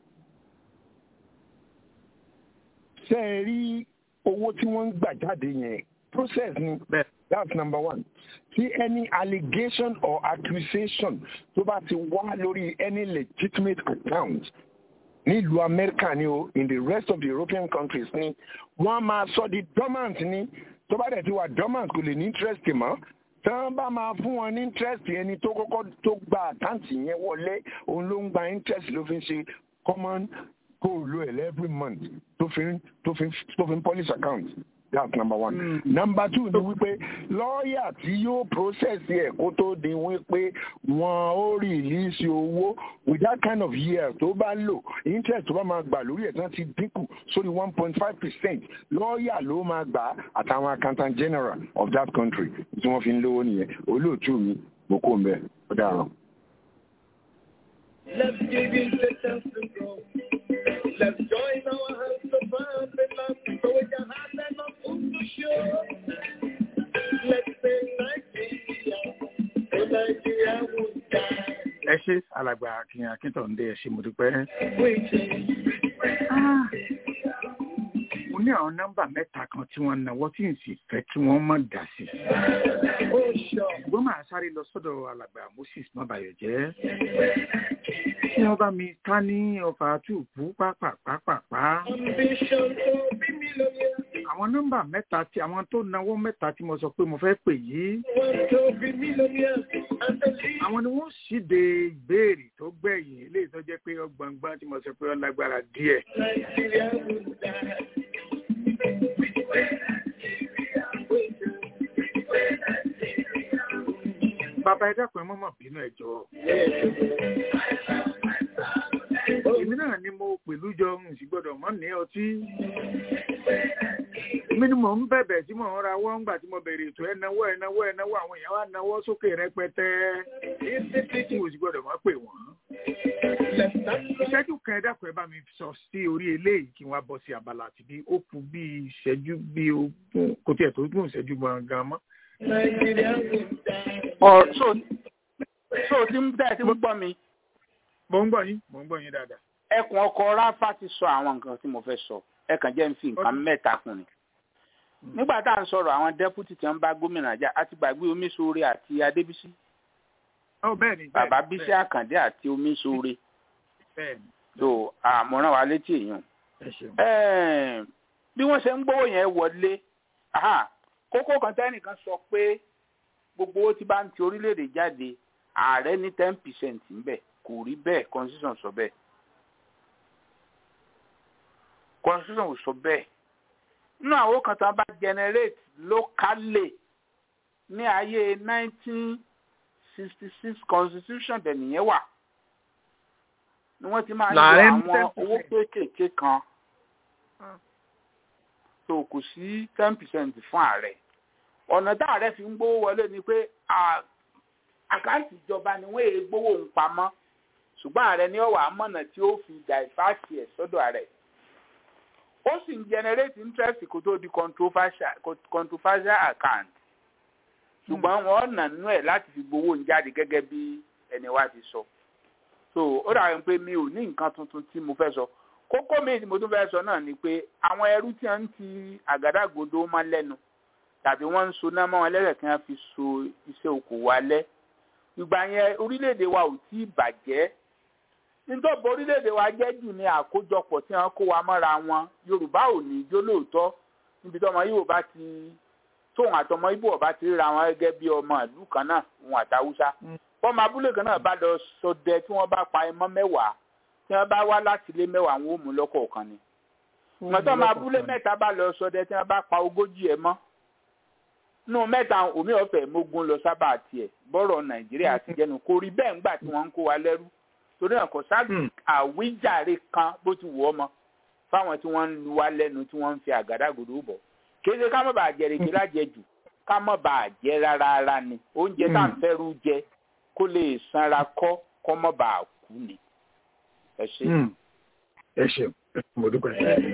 ṣé ẹ rí owó tí wọ́n ń gbà jáde yẹn process ni that's number one. See any allegation or accusation tó bá ti wá lórí any legitimate account nílùú Amẹ́ríkà ni o in the rest of the European countries ni wọ́n máa sọ di dormant ni tó bá dẹ̀ ti wà dormant kò lè ní interest mọ́. tí wọ́n bá máa fún wọn ní interest ẹni tó kọ́kọ́ tó gba àkáǹtì yẹn wọlé òun ló ń gba interest ló fi ń ṣe common goal every month tó fi ń polish account that's number one. Number two ni wípé lọ́ọ̀yà tí yóò process ẹ̀ kó tó di wípé wọ́n ó release owó with that kind of year tó bá lò interest tó bá máa gbà lórí ẹ̀ tí wọ́n ti dínkù sórí 1.5% lọ́ọ̀yà ló máa gbà àtàwọn accountant general of that country tí wọ́n fi ń lówó nìyẹn olóòtú mi mo kó ń bẹ ó dára. Let's give it a chance to grow. Let's join our hands to find the land so we can have enough food to show. Let's say Nigeria, so Nigeria will die. Ẹ ṣé alàgbà Akíntọ̀ndé ẹ ṣé mo dúpẹ́. Mo ní àwọn nọ́mbà mẹ́ta kan tí wọ́n náwó tí n sì fẹ́ kí wọ́n má dà sí. Ṣùgbọ́n màá sáré lọ sọ́dọ̀ alàgbà Moses Mábàyọ̀jẹ́. Kí wọ́n bá mi ká ní ọfà àtúùpù pápápápápá. Àwọn nọ́mbà mẹ́ta tí àwọn tó náwó mẹ́ta tí mo sọ pé mo fẹ́ pè yìí. Àwọn ni wọ́n ṣíde ìbéèrè tó gbẹ̀yìn eléyìí tó jẹ́ pé ọgbọ̀ngbọ́n tí mo sọ pé ó lágbára díẹ̀. Bàbá ẹ dákun ẹ mọ́ bínú ẹ jọ̀ọ́. Èmi náà ni mo pẹ̀lú jọ ń sì gbọ́dọ̀ mọ́ ní ọtí. Èmi ni mò ń bẹ̀bẹ̀ tí mò ń ra wọ́n ńgbà tí mo bẹ̀rẹ̀ ètò ẹnáwó àwọn èèyàn wá náwó sókè rẹpẹtẹ. Tí mo sì gbọ́dọ̀ mọ́ pè wọ́n. Ìṣẹ́jú kan ẹ dákun ẹ bá mi sọ sí orí eléyìí kí wọ́n á bọ́ sí abala àti bí ó kù bí ìṣẹ́jú bí ogún kò tiẹ̀ tó gún ìṣẹ́jú gbọ̀ngàn mọ́. So tí ń bẹ́ẹ̀ tí ń gbọ́ mi. Mo ń gbọ́ yín dáadáa. Ẹkùn ọkọ̀ Ráfà ti sọ àwọn nǹkan tí mo fẹ́ sọ. Ẹ kàn jẹ́ ń fi nǹkan mẹ́ta kún ni. Nígbà tá à ń sọ̀rọ̀ àwọn dẹ́pútì tí wọ́n bá gómìnà jà á ti gbàgbé Omiṣore àti Adébísí. Bẹ́ẹ̀ni. Bàbá Bísí Àkàndé àti Omiṣore. So àmọ̀ràn wa létí èèyàn. Bí wọ́n ṣe ń gbówó yẹn wọlé, kókó kan tẹ́nìkan sọ pé gbogbo owó tí bá ń ti orílẹ̀-èdè jáde ààrẹ ní 10% ńbẹ̀ kò rí bẹ́ẹ̀ constitution sọ bẹ́ẹ̀. Constitution ò sọ bẹ́ẹ̀. Nínú àwọn owó kan tí wọ́n bá generate locally ní ayé 1966 constitution dẹ̀ nìyẹn wà. Ni wọ́n ti máa ń yọ àwọn owó kéékèèké kan. So kò sí 10% fún ààrẹ. Ọ̀nà tá ààrẹ fi ń gbówó wọlé ni pé àkáǹtì ìjọba ni wọ́n èé gbówó ń pamọ́ ṣùgbọ́n ààrẹ ní ọ̀wà amọ̀nà tí ó fi dàìfáàtì ẹ̀ sọ́dọ̀ ààrẹ. Ó sì ń generate interest kó tó di controversial account ṣùgbọ́n wọ́n nà nínú ẹ̀ láti fi gbówó ń jáde gẹ́gẹ́ bí ẹni wá ti sọ. So ó dàbí pé mi ò ní nǹkan tuntun tí mo fẹ́ sọ. Kókó mi tí mo tún fẹ́ sọ náà ni pé àwọn ẹrú tí wọ́n ń ti àgádágodo máa lẹ́nu tàbí wọ́n ń so náà mọ́ wọn lẹ́rẹ̀ kí wọ́n fi so iṣẹ́ okòwò alẹ́. Ìgbà yẹn orílẹ̀-èdè wa ò tí ì bàjẹ́. Nítorí orílẹ̀-èdè wa jẹ́ jù ní àkójọpọ̀ tí wọ́n kó wa mọ́ra wọn. Yorùbá ò ní jó lóòótọ́ níbi tọ́mọ Ìgbò bá ti tóun àtọmọ Ìgbò bá ti ríra wọn gẹ́gẹ́ bí ọmọ ìlú kan náà òun àtàwùsá. Fọ́mọ abúlé kan náà bá lọ ṣọdẹ tí wọ́n bá pa ẹmọ́ 10 tí wọ́n bá wá láti ilé 10 àwọn òmù lọ́kọ̀ọ̀kan ni. Mọ̀tọ́mọ abúlé 3 bá lọ ṣọdẹ tí wọ́n bá pa 40 ẹmọ́. Nú 3 omi ọ̀fẹ́ mógún lọ sábà tiẹ̀ bọ́rọ̀ Nàìjíríà ti jẹnu kò rí bẹ́ẹ̀ ńgbà tí wọ́n ń kó wa lẹ́rú torí náà kò sáà àwíjàre kan bó ti wù ọ́ mọ́ fáwọn tí wọ́n ń lu wa lẹ́nu tí wọ́n ń fi àgádágodo bọ̀ kéde ká má bàa jẹrèké lájẹjù ká má bàa jẹ rárá ni oúnjẹ tá à ń fẹ́rù jẹ kó lè sanra kọ́ má bàa kú ni. Ẹ ṣé. Ẹ ṣé mo dúpẹ́.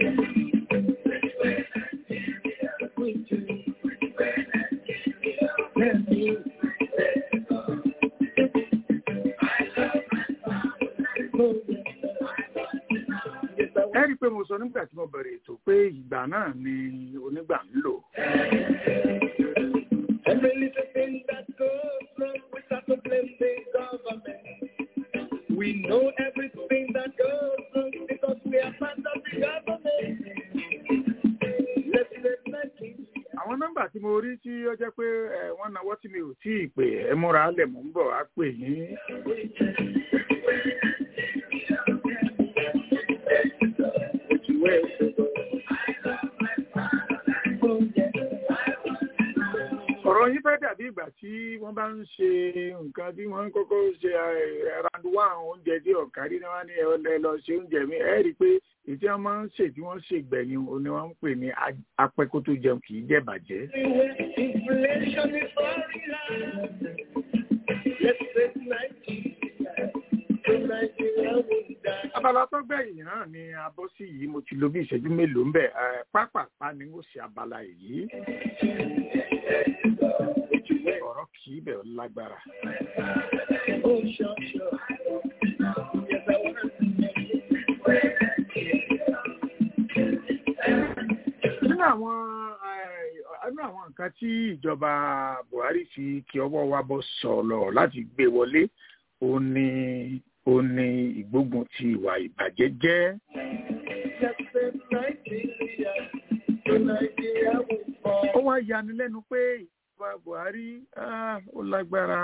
Ẹ rí i pé mo sọ nígbà tí mo bẹ̀rẹ̀ ètò pé ìgbà náà ni onígbà ń lò. We know everything that goes wrong because we are part of the government. Àwọn nọ́mbà tí mo rí tí ó jẹ́ pé wọ́n náwó tí mi ò tí ì pè ẹ múra lẹ̀ mò ń bọ̀ á pè yín. Ọ̀rọ̀ yín fẹ́ dàbí ìgbà tí wọ́n bá ń ṣe nǹkan tí wọ́n ń kọ́kọ́ ṣe round 1 oúnjẹ tí ọ̀kárí náà ní ẹ lọ ṣe oúnjẹ mi ẹ rí i pé èyí tí wọ́n máa ń ṣe tí wọ́n ṣe gbẹ̀yìn o ni wọ́n ń pè ní apẹ́kótó jẹun kì í jẹ́ bàjẹ́. Abala tó gbẹ̀yìn náà ni a bọ́ sí yìí mo ti lo bí ìṣẹ́jú mélòó ń bẹ̀ pápápá ni ó ṣe abala yìí. Ọ̀rọ̀ kì sí ibẹ̀ lágbára. Nínú àwọn nǹkan tí ìjọba Buhari fi kí ọwọ́ wa bọ́ sọ̀lọ̀ láti gbé wọlé ó ní ìgbógun ti ìwà ìbàjẹ́ jẹ́. Ó wá yani lẹ́nu pé ìjọba Buhari ó lágbára.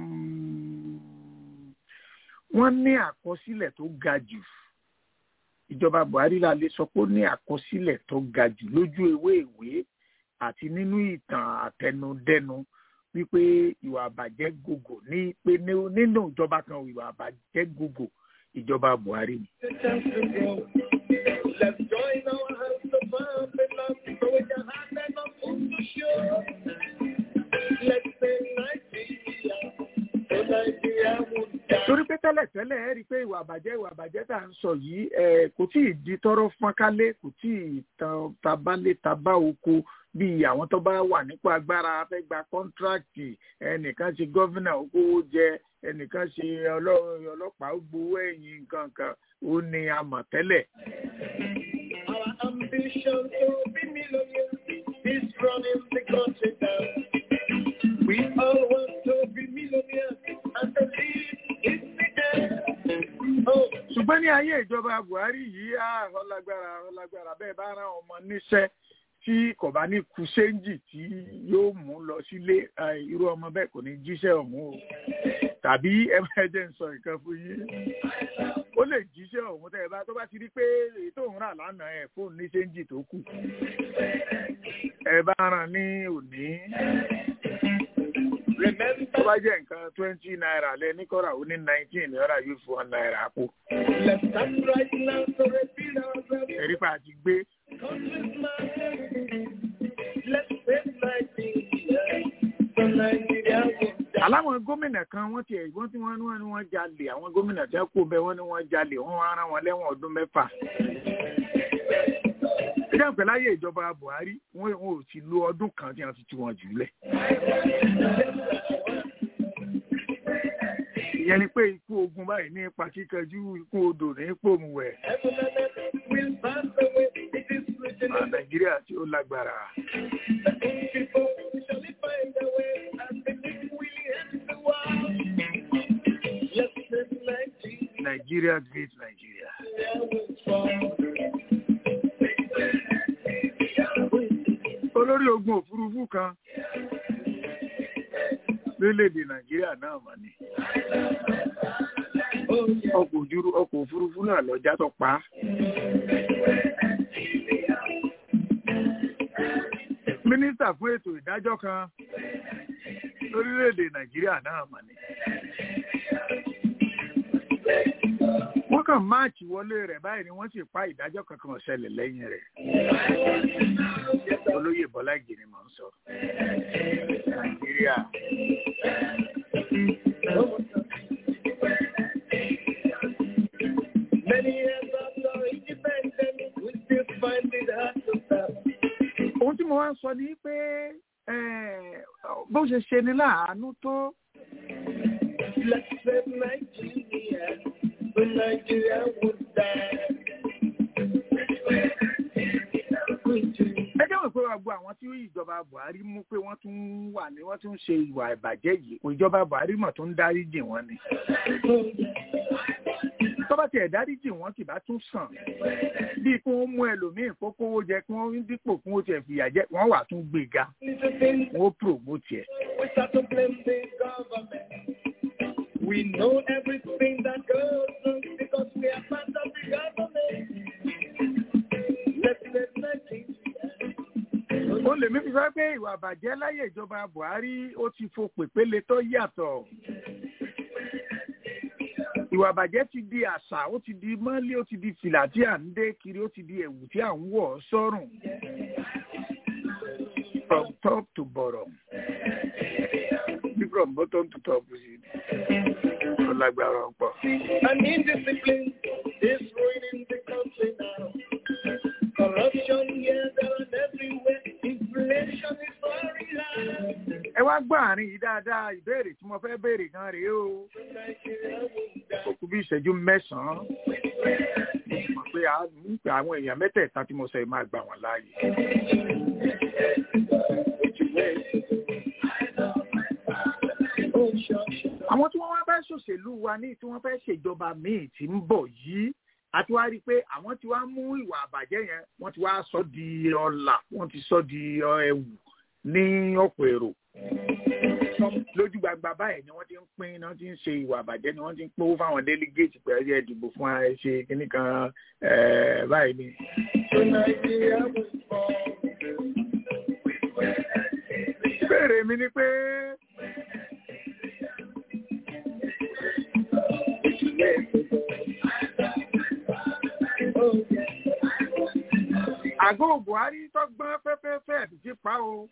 Wọ́n ní àkọsílẹ̀ tó ga jù. Ìjọba Buhari la lè sọ pé ó ní àkọsílẹ̀ tó ga jù lójú ewé ìwé àti nínú ìtàn àtẹnudẹ́nu wípé ìwà àbàjẹ́ gògò ní pé nínú ìjọba kan ìwà àbàjẹ́ gògò ìjọba Buhari ni. Torí pé tẹ́lẹ̀tẹ́lẹ̀ ẹ rí i pé ìwà àbàjẹ́ tá à ń sọ yìí kò tí ì di tọ́rọ́ fọ́nkálé kò tí ì tabalé tabá oko bíi àwọn tó bá wà nípò agbára fẹ́ gba kọ́ńtrákì ẹnìkan ṣe gọ́fìnà owó jẹ ẹnìkan ṣe ọlọ́pàá gbowó ẹ̀yìn nǹkan kan ó ní àmọ̀tẹ́lẹ̀. Our ambition to be millionaires is running the country down. We all want to be millionaires and to live in the end. Ṣùgbọ́n ní ayé ìjọba Buhari yìí ọlágbára bẹ́ẹ̀ bá rán ọmọ níṣẹ́ tí kò bá ní kú séńjì tí yóò mú lọ sílé irú ọmọ bẹ́ẹ̀ kò ní jíṣẹ́ ọ̀hún o tàbí ẹ bá jẹ́ ń sọ nǹkan fún yín ó lè jíṣẹ́ ọ̀hún tẹ́ ẹ bá tó bá ti rí pé èyí tó ń rà lánàá ẹ̀ fóònù ní séńjì tó kù ẹ bá rán ní òní tó bá jẹ́ nǹkan 20 naira lẹ ní kọ́ra ó ní 19 naira yóò fún 1 naira àpò ẹ̀rí pa àti gbé. Aláwọn gómìnà kan wọ́n tí wọ́n jalè àwọn gómìnà tí wọ́n kó bẹ́ẹ̀ wọ́n ní wọ́n jalè wọ́n wá rán wọn lẹ́wọ̀n ọdún 6. Ìjọba pẹ̀lú ayé ìjọba Buhari wọ́n ò ti lo ọdún kan tí wọ́n fi tú wọn jùlẹ̀. Ìyẹn ni pé ikú ogun báyìí ní ipa kíkanjú ikú odò ní pòmùwẹ̀. Nàìjíríà tí ó lágbára. Nigeria, great Nigeria. Olórí ogun òfurufú kan lórílẹ̀-èdè Nàìjíríà náà mà ní. Ọkọ̀ òfurufú náà lọ já tó pa. Mínísítà fún ètò ìdájọ́ kan lórílẹ̀-èdè Nàìjíríà náà mà ní. Wọ́n kàn máàkì wọlé rẹ̀ báyìí ni wọ́n sì pa ìdájọ́ kankan ṣẹlẹ̀ lẹ́yìn rẹ̀. Olóyè Bọ́lá Ìgè ni mò ń sọ. Nàìjíríà. Ohun tí mo wá ń sọ ni pé bó ṣe ṣe ni láàánú tó. Let's save Nigeria, so Nigeria would die. Ẹ jẹ́ wọ́n pé gbogbo àwọn tí ìjọba Buhari mú pé wọ́n tún ṣe ìwà ìbàjẹ́ yìí ìjọba Buhari mọ̀ tó ń dáríjì wọ́n ni. Tó bá tiẹ̀ dáríjì wọ́n kì bá tún sàn bí kí wọ́n mú ẹlòmíì kó kówó jẹ kí wọ́n dípò kí wọ́n tiẹ̀ fìyà jẹ wọ́n wà tún gbéga wọ́n promote ẹ̀. We know everything that goes on because we are part of the government. Let's ó lè mí fi sọ pé ìwà àbàjẹ́ láyé ìjọba Buhari ó ti fo pèpéle tó yàtọ̀. Ìwà àbàjẹ́ ti di àṣà, ó ti di mọ́lẹ̀, ó ti di fìlà tí à ń dé kiri, ó ti di ẹ̀wù tí à ń wọ̀ sọ́rùn. From top to bottom. From bottom to top. Ó lágbára ọ̀pọ̀. And indiscipline is ruining the country now. Corruption here, there and everywhere. Inflation is very high. Ẹ wá gbọ́ àárín yìí dáadáa ìbéèrè tí mo fẹ́ béèrè gan rèé o. Ó kù bí ìṣẹ́jú 9. Mo pé àwọn èèyàn mẹ́tẹ̀ẹ̀ta tí mo sọ yìí máa gbà wọ́n láàyè. Àwọn tí wọ́n wá fẹ́ ṣòṣèlú wa ní tí wọ́n fẹ́ ṣèjọba míì tí ń bọ̀ yìí àti wá rí i pé àwọn tí wá mú ìwà àbàjẹ́ yẹn wọ́n ti wá sọ di ọlà wọ́n ti sọ di ẹ̀wù ní ọ̀pọ̀ èrò. Lójú gbagba báyìí ni wọ́n ti ń pín náà ti ń ṣe ìwà àbàjẹ́ ni wọ́n ti ń pówó fáwọn délégéètì pẹ̀lú ìdìbò fún ṣe kínní kan báyìí ni. Ìbéèrè mi ni pé àgọ́ Buhari tó gbọ́n fẹ́fẹ́fẹ́ ti pa o.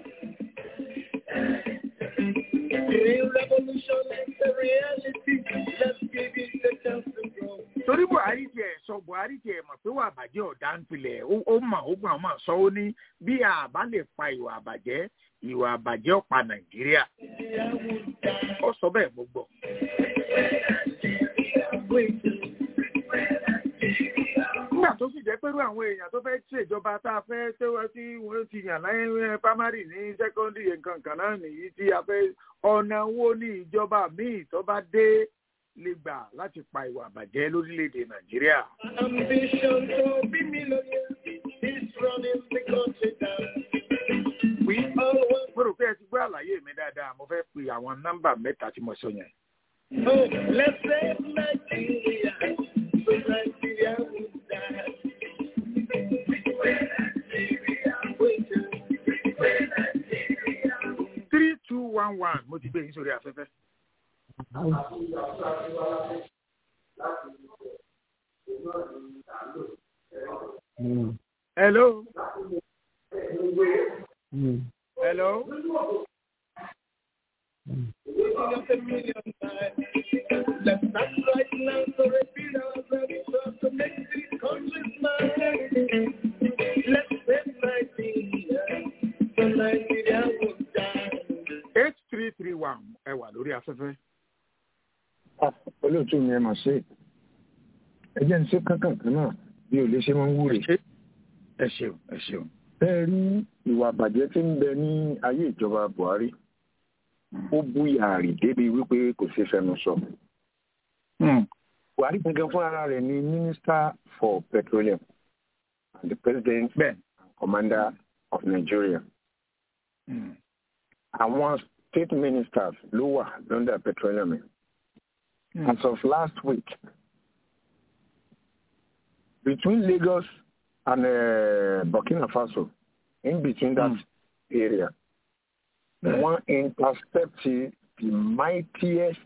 Torí Buhari tiẹ̀ mọ̀ pé wà bàjẹ́ ọ̀dà ń pilẹ̀ ó mọ̀ ó gbọ́n mọ̀ sọ ó ní bí a bá lè pa ìwà àbàjẹ́ ọ̀pá Nàìjíríà. Ó sọ bẹ́ẹ̀ mo gbọ́. Nígbà tó sì jẹ́ pẹ̀lú àwọn èèyàn tó fẹ́ ṣèjọba tá a fẹ́ tẹ́wọ́ tí wọ́n ti yàn láyé primary ní secondary nǹkan kan náà nìyí tí a fẹ́ ọ̀nà wo ní ìjọba míì tó bá dé lè gbà láti pa ìwà àbàjẹ́ lórílẹ̀‐èdè Nàìjíríà. Ambition to be millionaire is running the country down. Mo rò pé ẹ ti gbọ́ àlàyé mi dáadáa, mo fẹ́ pe àwọn nọ́mbà mẹ́ta tí mo sọ yẹn. Oh, let's say Nigeria, so Nigeria would die. 3211 mo ti gbé yín sórí afẹ́fẹ́. Hello. Hello. Ẹ wà lórí afẹ́fẹ́. Olóòtú mi ẹ mà ṣe ẹ jẹ́ ní ṣe kankan kan náà bí ò lè ṣe máa ń wúre. Ẹ ṣeun. Ẹ rí ìwà àbàjẹ́ tí ń bẹ ní ayé ìjọba Buhari ó búyàrí débi wípé kò ṣe fẹnu sọ. Buhari gangan fún ara rẹ̀ ní Minister for Petroleum and the President and Commander of Nigeria. Àwọn state ministers ló wà lọ́ndà petroleum. As of last week, between Lagos and Burkina Faso, in between that area, one intercepted the mightiest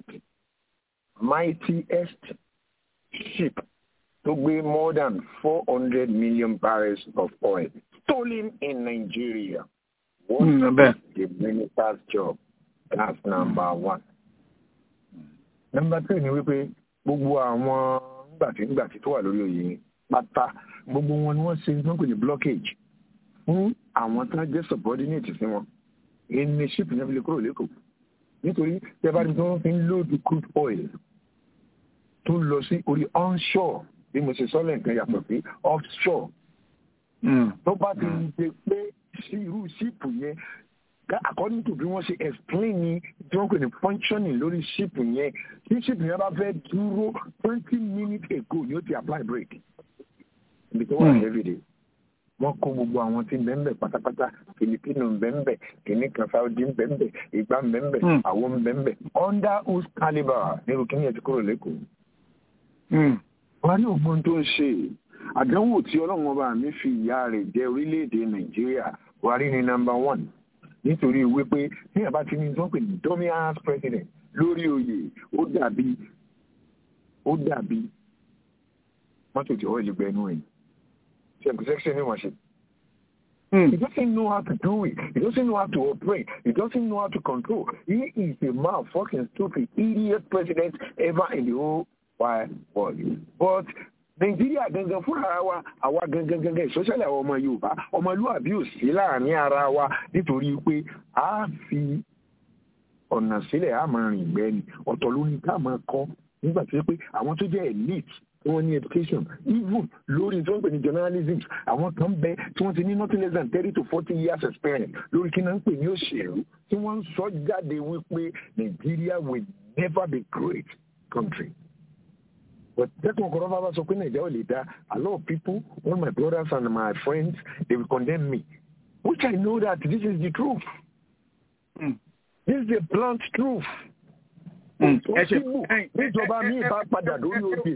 ship to weigh more than 400 million barrels of oil stolen in Nigeria. What's the minister's job? That's number one. Number two ni wípé gbogbo àwọn ngbàtí tó wà lórí oyè pátá gbogbo wọn ni wọ́n ṣe ní wọ́n pè ní blockage fún àwọn tó jẹ́ subordinate sí wọn. Ẹni ship ní abúlé kúrò lẹ́kọ̀ọ́ nítorí tẹ́bárí tí wọ́n fi ń load crude oil tó lọ sí orí onshore bí mo ṣe sọ́lẹ̀ nǹkan yàtọ̀ sí offshore. Tó bá ti ń ṣe pé sí irú ship yẹn according to bí wọ́n ṣe explain ní tí wọ́n pè ní functioning lórí ship yẹn tí ship yẹn bá fẹ́ dúró 20 minutes ago ni ó ti apply brake ibi tó wà everyday wọ́n kó gbogbo àwọn tí ń bẹ́ẹ̀ pátápátá Filipino ń bẹ́ẹ̀ kìíní kan Saudi ń bẹ́ẹ̀ ìgbà ń bẹ́ẹ̀ àwọn ń bẹ́ẹ̀ under whose calibre ní rukini ẹ̀ ti kúrò lẹ́kọ̀ọ́. wọ́n ní ògbón tó ń ṣe àdánwò tí ọlọ́run ọba mi fi ìyá rẹ̀ jẹ́ orílẹ̀-èdè Nàìjíríà Buhari ní number 1 nítorí wípé ní àbá tí ní tó ń pè ní dominant president lórí oyè ó dàbí mọ́tò tí ọ̀rẹ́ lè gbẹ inú ẹ̀ section ní wọ́n ṣe. He doesn't know how to do it. He doesn't know how to operate. He doesn't know how to control. He is the most fucking stupid, idiot president ever in the whole wide world. But Nàìjíríà gangan fún ara wa àwa gangan especially àwọn ọmọ Yorùbá ọmọlúwàbí ò sí láàrin ara wa nítorí pé a fi ọ̀nà sílẹ̀ á máa rìn gbẹ́ni ọ̀tọ̀ ló ní ká máa kọ́ nígbà tó yẹ pé àwọn tó jẹ́ elite tí wọ́n ní education even lórí tí wọ́n ń pè ní journalism àwọn kan bẹ tí wọ́n ti ní nothing less than 30 to 40 years experience lórí kí náà ń pè ní òṣèlú tí wọ́n ń sọ jáde wípé Nigeria will never be great country. But tẹ́kùn ọkọ̀ rọ́bà bá sọ pé Nàìjíríà ò lè dá a lot of people all my brothers and my friends they will condemn me which I know that this is the truth. This is the blunt truth. Níjọba mi bá padà lórí òde.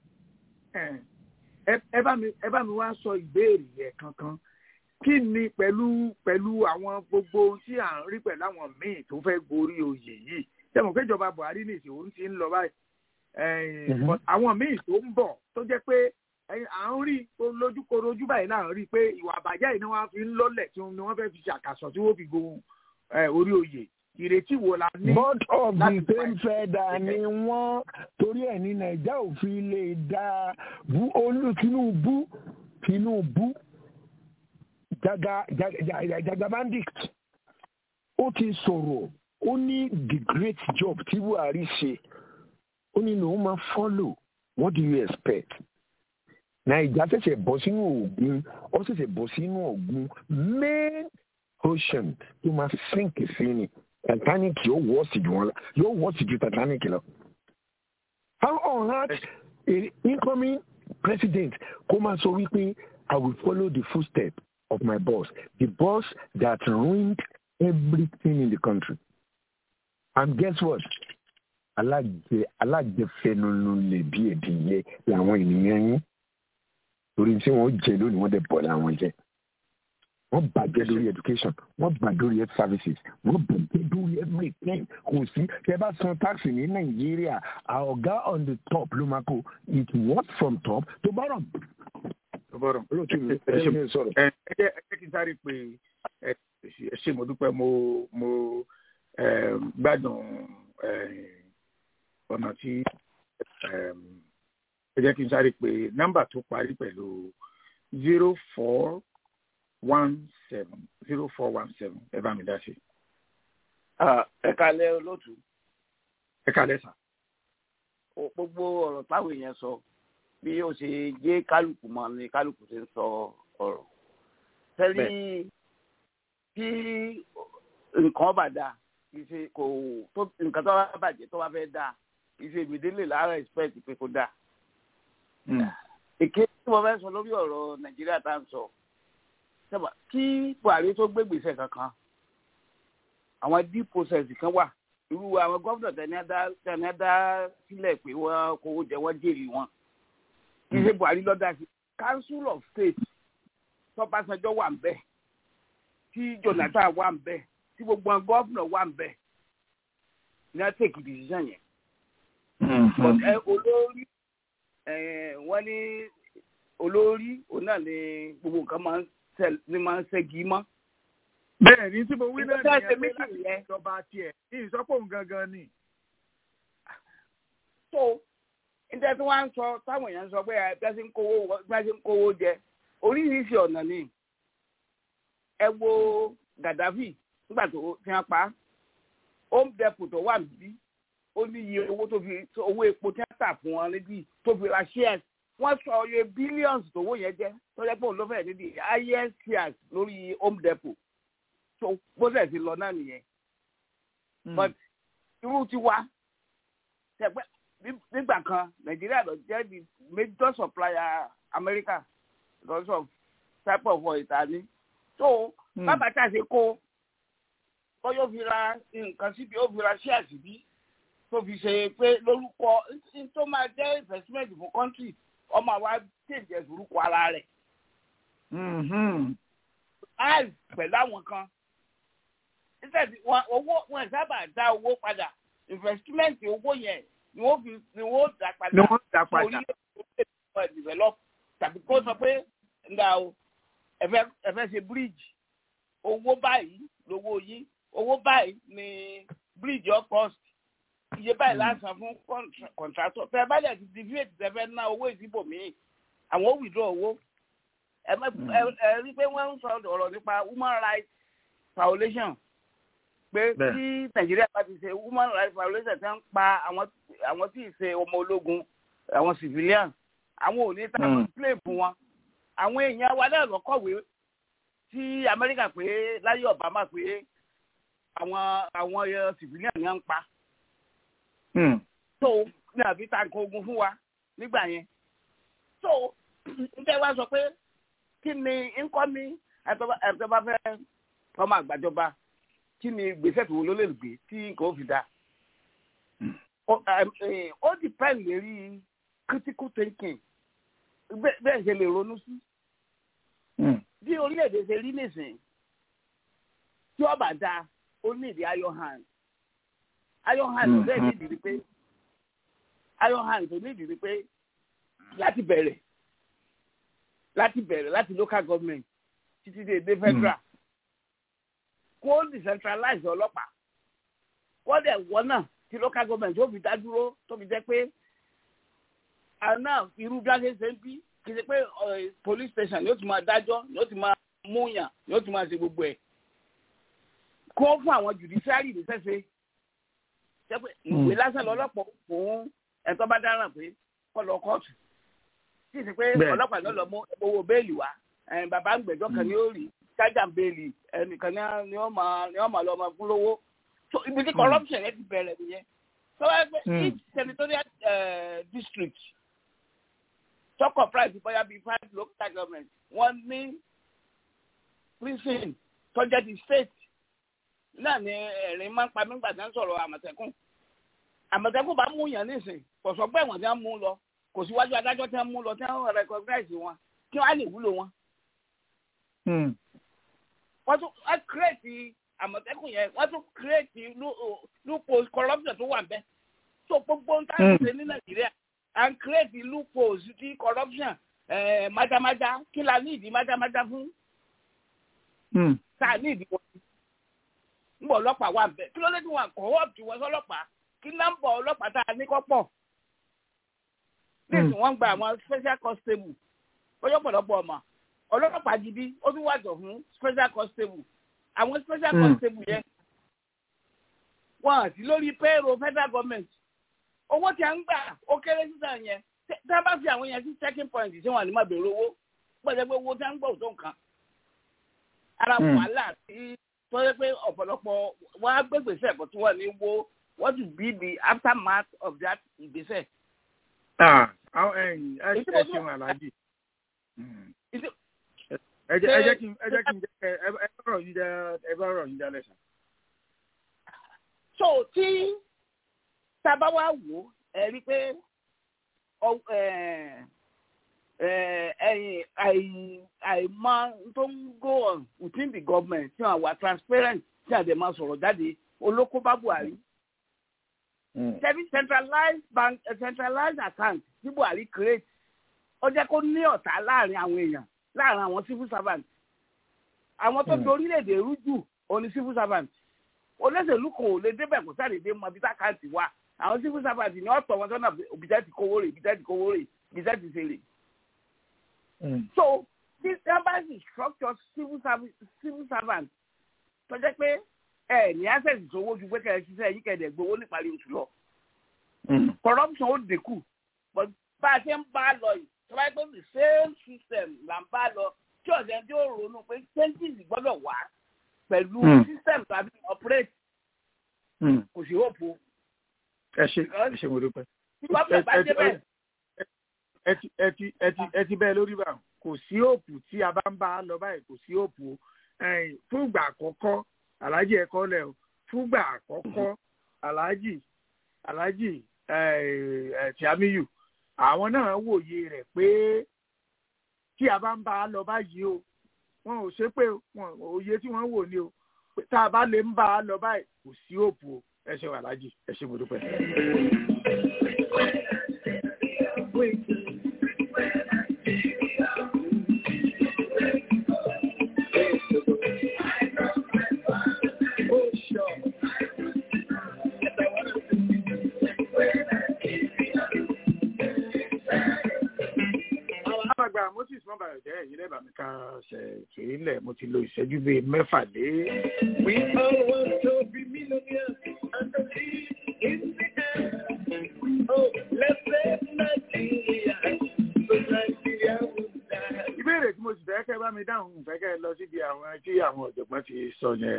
Ẹ bá mi wá sọ ìbéèrè yẹn kankan kí ni pẹ̀lú àwọn gbogbo tí à ń rí pẹ̀lú àwọn míì tó fẹ́ gorí oyè yìí tẹ̀mọ̀ pé ìjọba Buhari ní ìṣòro ti ń lọ báyìí àwọn míì tó ń bọ̀ tó jẹ́ pé à ń rí lójúkorojú báyìí náà rí pé ìwà àbàjẹ́ yìí ni wọ́n fi ń lọ́lẹ̀ tí wọ́n fẹ́ fi ṣàkàsọ̀ tí wọ́n fi go orí oyè ìrètí wo la ní. board of the same feather ni wọ́n torí ẹ̀ ní Nàìjíríà ò fi lè dá Tinubu Jagabandik ó ti sọ̀rọ̀ ó ní the great job tí Buhari ṣe ó ní lòun máa follow what do you expect. Nàìjíríà ṣẹ̀ṣẹ̀ bọ́ sínú Ògùn ó ṣẹ̀ṣẹ̀ bọ́ sínú Ògùn main ocean tó máa sink sí ni. Titanic yóò wọ́ọ̀sì ju Titanic lọ. How on earth an incoming president kó máa sọ wípé I will follow the footsteps of my boss, the boss that ruined everything in the country. And guess what? Alájẹfẹnunu lè bí ẹ̀dìyẹ làwọn ènìyàn yín. Torí tí wọ́n jẹ lónìí wọ́n dẹ̀ bọ̀ làwọn jẹ. Wọ́n bàjẹ́ lórí education, wọ́n bàjẹ́ lórí health services, wọ́n bàjẹ́ lórí everything. Kò sí tẹ́ bá san taxi ní Nàìjíríà, ọ̀gá on the top ló máa kó. It works from top to bottom. Olóòtú mi ẹ jẹ́ kí n sáré pé ẹ ṣe mo dúpẹ́ mo gbádùn ọ̀nà tí ẹ jẹ́ kí n sáré pé nọ́mbà tó parí pẹ̀lú 0417 ẹ bá mi dá sí. Ẹ kálẹ́ olóòtú. Ẹ kálẹ́ sà. Gbogbo ọ̀rọ̀ táwọn èèyàn sọ bí ó ṣe jẹ́ kálukú mọ́ ni kálukú ṣe ń sọ ọ̀rọ̀. Tẹ́lí tí nǹkan bá dáa ìṣe kò tó nǹkan tó bá bàjẹ́ tó bá fẹ́ dáa ìṣe ìgbèdélé lára expect pé kó dáa. Èké tí mo fẹ́ sọ lórí ọ̀rọ̀ Nàìjíríà tá à ń sọ kí Buhari tó gbé gbèsè kankan àwọn deep process kan wà irú àwọn gómìnà tẹni dá sílẹ̀ pé wọ́n kówó jẹ wọ́n jèrè wọn kì í ṣe Buhari lọ́dà sí Council of State tọ́pásánjọ́ wà ń bẹ̀ tí Jonathan wà ń bẹ̀ tí gbogbo àwọn gómìnà wà ń bẹ̀ ní wọ́n take decision yẹn. Olórí wọ́n ní olórí òun náà ní gbogbo nǹkan máa ń ṣẹ́gi mọ́. Bẹ́ẹ̀ ni tí mo wí náà ní ẹgbẹ́ láti ìjọba tiẹ̀ ní ìsọpọ̀ gangan ni. So níta tí wọ́n á ń sọ táwọn èèyàn ń sọ pé bí wọ́n ṣe ń kówó jẹ oríṣiríṣi ọ̀nà ni. Ẹ wo Gaddafi nígbà tó fi hàn pa Home Depot tó wà níbí ó ní iye owó epo tí wọ́n tà fún wọn níbí tó fi ra shares wọ́n sọ iye billions tówó yẹn jẹ́ tó jẹ́ pé òun ló fẹ́ níbi highest shares lórí Home Depot so bó ṣe ti lọ náà nìyẹn. But irú ti wá ṣẹpẹ́ nígbà kan Nàìjíríà lọ jẹ́ the major supplier America because of type of oil ìtàní. So bàbá tá a ṣe kó yóò fi ra nǹkan síbi ó fi ra shares síbi tó fi ṣe pé lórúkọ tó máa jẹ́ investment fún country ọmọ àwa tèjẹ orúkọ ara rẹ̀. As pẹ̀lú àwọn kan wọn sábà dá owó padà investment owó yẹn ni wọ́n dá padà orílẹ̀-èdè develop tàbí kó sọ pé nga o ẹ̀fẹ́ ṣe bridge owó báyìí lówó yín owó báyìí ni bridge of cost iye báyìí lásán fún contractor tẹ bá dẹ̀ ti deviate tẹ fẹ́ ná owó ìdìbò míì àwọn ò withdraw owó ẹ rí pé wọ́n ń sọ ọ̀rọ̀ nípa human rights violation pé tí nàìjíríà bá ti ṣe human rights violation tí wọ́n ń pa àwọn tí ì ṣe ọmọ ológun àwọn civilian àwọn ò ní táwọn play fún wọn àwọn èèyàn wa náà lọ kọ̀wé tí amẹ́ríkà pé láyé obama pé àwọn civilian ni wọ́n ń pa so ní àbí tanko ogun fún wa nígbà yẹn so n tẹ́ wá sọ pé kí ni nǹkan mi ẹ̀tọ́ bá fẹ́ ọmọ àgbàjọba kí ni gbèsè tó ló lè gbé tí nǹkan ó fi dá ó depend lérí critical thinking bẹ́ẹ̀ ṣe lè ronú sí bí orílẹ̀-èdè ṣe rí nìsín tí ó bá dáa ó ní ìdí iron hand tó bẹ́ẹ̀ ní ìdí pé iron hand tó ní ìdí pé láti bẹ̀rẹ̀ láti local government títí dé federal kó decentralize ọlọ́pàá wọ́n dẹ̀ wọ́n náà tí local government tó fi dá dúró tó fi jẹ́ pé àná irú gbáṣẹ́ ṣe ń bí kì í ṣe pé police station yóò ti máa dájọ́ yóò ti máa múyàn yóò ti máa ṣe gbogbo ẹ̀ kó fún àwọn judiciary ní sẹ́sẹ́ jẹ́ pé ìwé lásán lọ́lọ́pọ̀ fún ẹ̀tọ́ bá dáràn pé kọ́ lọ kóòtù kì í ṣe pé ọlọ́pàá ló lọ mú owó béèlì wá bàbá ń gbẹ̀jọ́ kan ní ó rí chájà béèlì ẹnìkan ni wọ́n máa lọ ọmọ fún lówó so ibi tí corruption yẹn ti bẹ̀rẹ̀ nìyẹn so each senatorial district tọkọ price bóyá bíi 5 local government wọ́n ní prison tọ́jà di state náà ni ẹ̀rín máa ń pa nígbà tí wọ́n sọ̀rọ̀ àmọ̀tẹ́kùn bá mú yàn nísìn kò sọ pé ẹ̀wọ̀n tí wọ́n mú lọ kò síwájú adájọ́ tí wọ́n mú lọ tí wọ́n recognize wọn kí wọ́n á lè wúlò wọn. wọ́n tún create àmọ̀tẹ́kùn yẹn wọ́n tún create loophole corruption tó wà bẹ́ẹ̀ so gbogbo ń tàn ṣe ní nàìjíríà and create loopholes ti corruption májámájá kí la ní ìdí májámájá fún tá a ní ìdí wọn ń bọ̀ ọlọ́pàá wà bẹ́ẹ̀ kí ló dé tí wọn kọ́ ọ̀pù wọn sọlọ́pàá kí nọ́mbà ọlọ́pàá tá a ní kọ́ pọ̀ níìsín wọ́n gba àwọn special constable bóyá ọ̀pọ̀lọpọ̀ ọmọ ọlọ́pàá gidi ó tún wàjọ fún special constable àwọn special constable yẹn wọ́n àti lórí payroll federal government owó tí a ń gbà ó kéré sísan yẹn tí a bá fi àwọn yẹn sí checking point tí wọ́n ní má bèrè owó gbọ́dọ̀ pé owó tí a ń gbọ́ tó nǹkan ara wàhálà tí tó yẹ pé ọ̀pọ̀lọpọ̀ wọ́n á gbé gbèsè ẹ̀kọ́ tí wọ́n ní wo what will be the aftermath of that ìgbésẹ̀. ẹ ṣeun aláàjì ẹ jẹ́ kí n ẹ bá rọ̀ yín dálẹ̀ sàn. so tí tábà wá wò ẹ rí pé àìmọ̀ tó ń go on within the government tí wọ́n wà transparent tí àdè máa sọ̀rọ̀ jáde olóko bá Buhari. centralized account tí Buhari create ó jẹ́ kó ní ọ̀tá láàrin àwọn èèyàn láàrin àwọn civil servant àwọn tó fi orílẹ̀-èdè rújù òní civil servant olóṣèlú kò lè débẹ̀ kó sáré dé mọ bí tákàtì wà àwọn civil servant ni ọ̀tọ̀ wọn sọ́nà òbítẹ́ ti kówó rè òbítẹ́ ti ṣe rè. so this embassy structure civil servant tó jẹ́ pé ẹ ní access ìṣòwò ju pé kẹrẹ ṣiṣẹ́ yìí kẹdẹ gbowó níparí oṣù lọ. corruption ó dínkù but bá a ṣe ń bá a lọ yìí tó bá yẹ pé the same system là ń bá a lọ tí ọ̀sẹ̀ tí ó ronú pé changes gbọ́dọ̀ wá pẹ̀lú system tàbí operate kò sí hope. ẹ ṣe mo dúpẹ́. tí gómìnà bá dé bẹ́ẹ̀. ẹ ti bẹ́ẹ̀ lórí bá kò sí hope tí a bá ń bá a lọ báyìí kò sí hope o fún ìgbà àkọ́kọ́ aláàjì ẹ̀kọ́ lẹ̀ o fúngbà àkọ́kọ́ aláàjì Tìámíyù àwọn náà wòye rẹ̀ pé tí a bá ń bá a lọ báyìí o wọn ò ṣe pé òye tí wọ́n wò ni o tá a bá lè ń bá a lọ báyìí kò sí òpó ẹ ṣe wà aláàjì ẹ ṣe mo dúpẹ́. Moses mọ́bàrẹ̀ jẹ́ èyí lẹ́bàá bá mi ká ṣe ìlẹ̀ mo ti lo ìṣẹ́jú bíi 6 lé. We all want to be millionaires and to live in the air. Oh, let's save Nigeria so Nigeria will die. Ìbéèrè tí mo sì fẹ́ kẹ́ bá mi dáhùn fẹ́ kẹ́ lọ síbi àwọn tí àwọn ọ̀jọ̀gbọ́n ti sọ yẹn.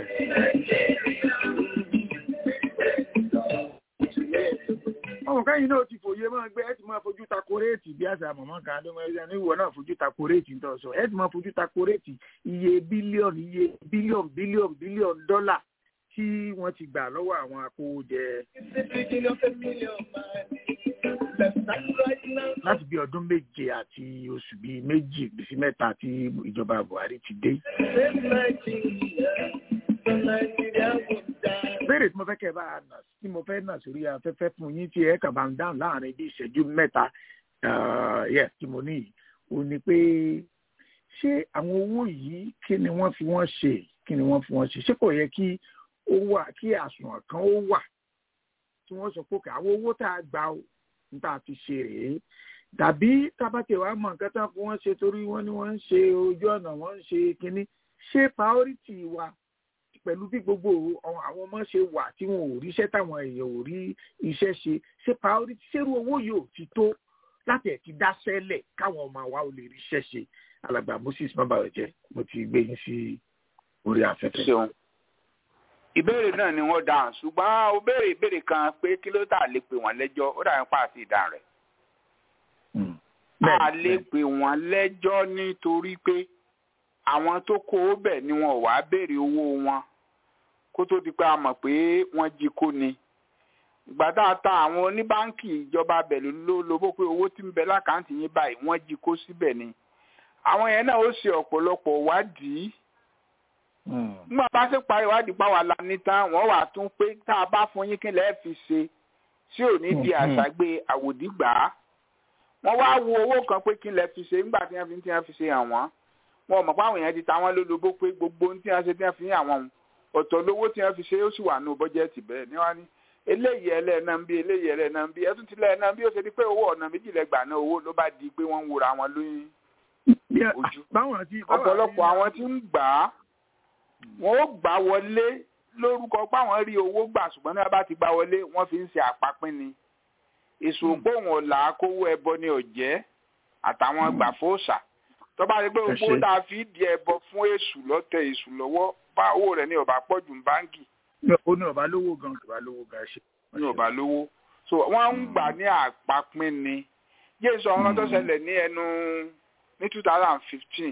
Ọmọ káyìn náà ti fòye máa gbé ẹ ti máa fojú ta kóréètì bí àṣà mọ̀mọ́ kan ló máa ń ní ìwọ náà fojú ta kóréètì ń tọ́ sọ ẹ ti máa fojú ta kóréètì iye bílíọ̀nù dọ́là tí wọ́n ti gbà lọ́wọ́ àwọn akówójẹ. Láti bí ọdún 7 àti oṣù bíi 2 sí 3 tí ìjọba Buhari ti dé. Béèrè tí mo fẹ́ kẹ́ bá a nà tí mo fẹ́ nà sórí afẹ́fẹ́ fún yín tí ẹ kàn bá ń dáhùn láàrin bí ìṣẹ́jú 3 tí mo ní yìí ó ní pé ṣé àwọn owó yìí kí ni wọ́n fi wọ́n ṣe ṣé kò yẹ kí ó wà kí àsùnwọ̀n kan ó wà tí wọ́n sọ pé àwọn owó tá a gbà ó ní tá a fi ṣe rèé tàbí tábàtẹ̀ wàá mọ̀ nǹkan tán fún wọn ṣe torí wọ́n ní wọ́n ń ṣe ojú ọ̀nà wọ́n ń ṣe kínní ṣé priority wa pẹ̀lú bí gbogbo àwọn ọmọ ṣe wà tí wọn ò ríṣẹ́ táwọn èèyàn ò rí iṣẹ́ ṣe priority ṣérú owó yóò ti tó láti ẹ̀ ti dá sẹ́lẹ̀ káwọn ọmọ wa ò lè ríṣẹ́ ṣe. Alàgbà Moses Mabayọ̀jẹ́ mo ti gbé yín sí orí afẹ́fẹ́. Ṣeun ìbéèrè náà ni wọ́n dáhùn ṣùgbọ́n ó béèrè ìbéèrè kan pé kí ló tà lè pè wọ́n lẹ́jọ́ ó dàbí pa àti ìdáhùn rẹ̀. a lè pè wọ́n lẹ́jọ́ nítorí pé àwọn tó kó o bẹ̀ ni wọn ò wá béèrè owó wọn kó tó di pé a mọ̀ pé wọ́n jí kó ni. ìgbà tá a ta àwọn oníbáǹkì ìjọba bẹ̀ ló lobó pé owó tí ń bẹ lákàntì yín báyìí wọ́n jí kó síbẹ̀ ni. àwọn yẹn náà ó ṣe ọ̀pọ̀lọpọ̀ wádìí. nígbà bá ṣe parí ìwádìí pàwọ́ la ní tán wọ́n wà tún pé tá a bá fún yín kí lẹ́ẹ̀ fi ṣe tí ò ní di àṣàgbé àwòdìgbà. wọ́n wá wo owó kan pé kí lẹ́ẹ̀ fi ṣe nígbà tí wọ́n fi ṣe hàn wọ́n. wọn mọ̀ pé àwọn èèyàn ti ta wọ́n lólobó pé gbogbo ohun tí wọ́n ṣe tí wọ́n fi hàn àwọn ọ̀tọ̀ lówó tí wọ́n fi ṣe ó sì wà nù bọ́jẹ́ẹ̀tì bẹ́ẹ̀ ni wọ́n ní eléyìí ẹlẹ́ẹ̀ná ń bí eléyìí ẹlẹ́ẹ̀ná ń bí ẹtún ti lẹ́ẹ̀ná ń bí ó ṣe di pé owó ọ̀nà méjìlélẹ́gbàá náà owó ló bá di pé wọ́n ń wòra wọn lóyún ojú. ọ̀pọ̀lọpọ̀ àwọn tí ń gbà á wọ́n ó gbà wọlé lórúkọ pé àwọn rí owó gbà ṣùgbọ́n ní wọ́n bá ti gbà wọlé wọ́n fi ń ṣe àpapín ni. èso ògbóhùn ọ̀la kówó ẹbọ ní ọ̀jẹ́ àtàwọn gbàfóòṣà tó bá rí pé owó tá a fi di ẹbọ fún èṣù lọ́tẹ̀ èṣù lọ́wọ́ bá owó rẹ̀ ní ọba pọ̀jù ní báńkì. ó ní ọba lówó gan kò bá lówó gan ṣe. ní ọba lówó so wọ́n ń gbà ní àpapín ni jésù ọ̀rọ̀ tó ṣẹlẹ̀ ní ẹnu ní 2015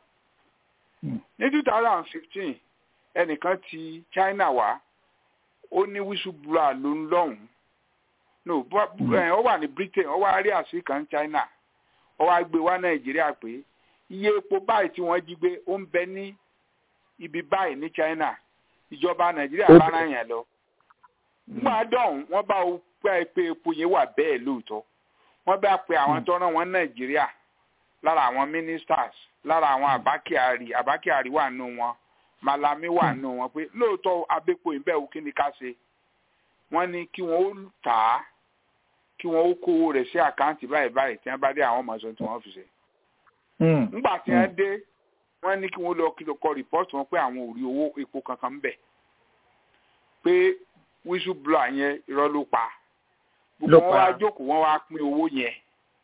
ní 2015 ẹnìkan ti China wá ó ní whistleblower ló ń lọ́hùn-ún no ó wà ní Britain ó wá rí àṣírí kan China ó wá gbé wá Nàìjíríà pé iye epo báyìí tí wọ́n jí gbé ó ń bẹ ní ibi báyìí ní China ìjọba Nàìjíríà bá rán yẹn lọ. nígbà dọ̀hún wọ́n bá pẹ́ pé epo yẹn wà bẹ́ẹ̀ lóòótọ́ wọ́n bá pe àwọn tó rán wọn Nàìjíríà lára àwọn ministers lára àwọn Abba Kyari wà nù wọn Malami wà nù wọn pé lóòótọ́ abépo ìbẹ̀wò kí ni ká ṣe wọ́n ní kí wọ́n ó tà á kí wọ́n ó kówó rẹ̀ sí àkáǹtì báyìí tí wọ́n bá dé àwọn ọmọ ọ̀sán tí wọ́n fi ṣe. nígbà tí wọ́n dé wọ́n ní kí wọ́n lọ kọ rìpọ́ọ̀tì wọn pé àwọn ò rí owó epo kankan ń bẹ̀ pé whistleblower yẹn irọ́ ló pa gbogbo wọn wá jókòó wọ́n wá pín owó yẹn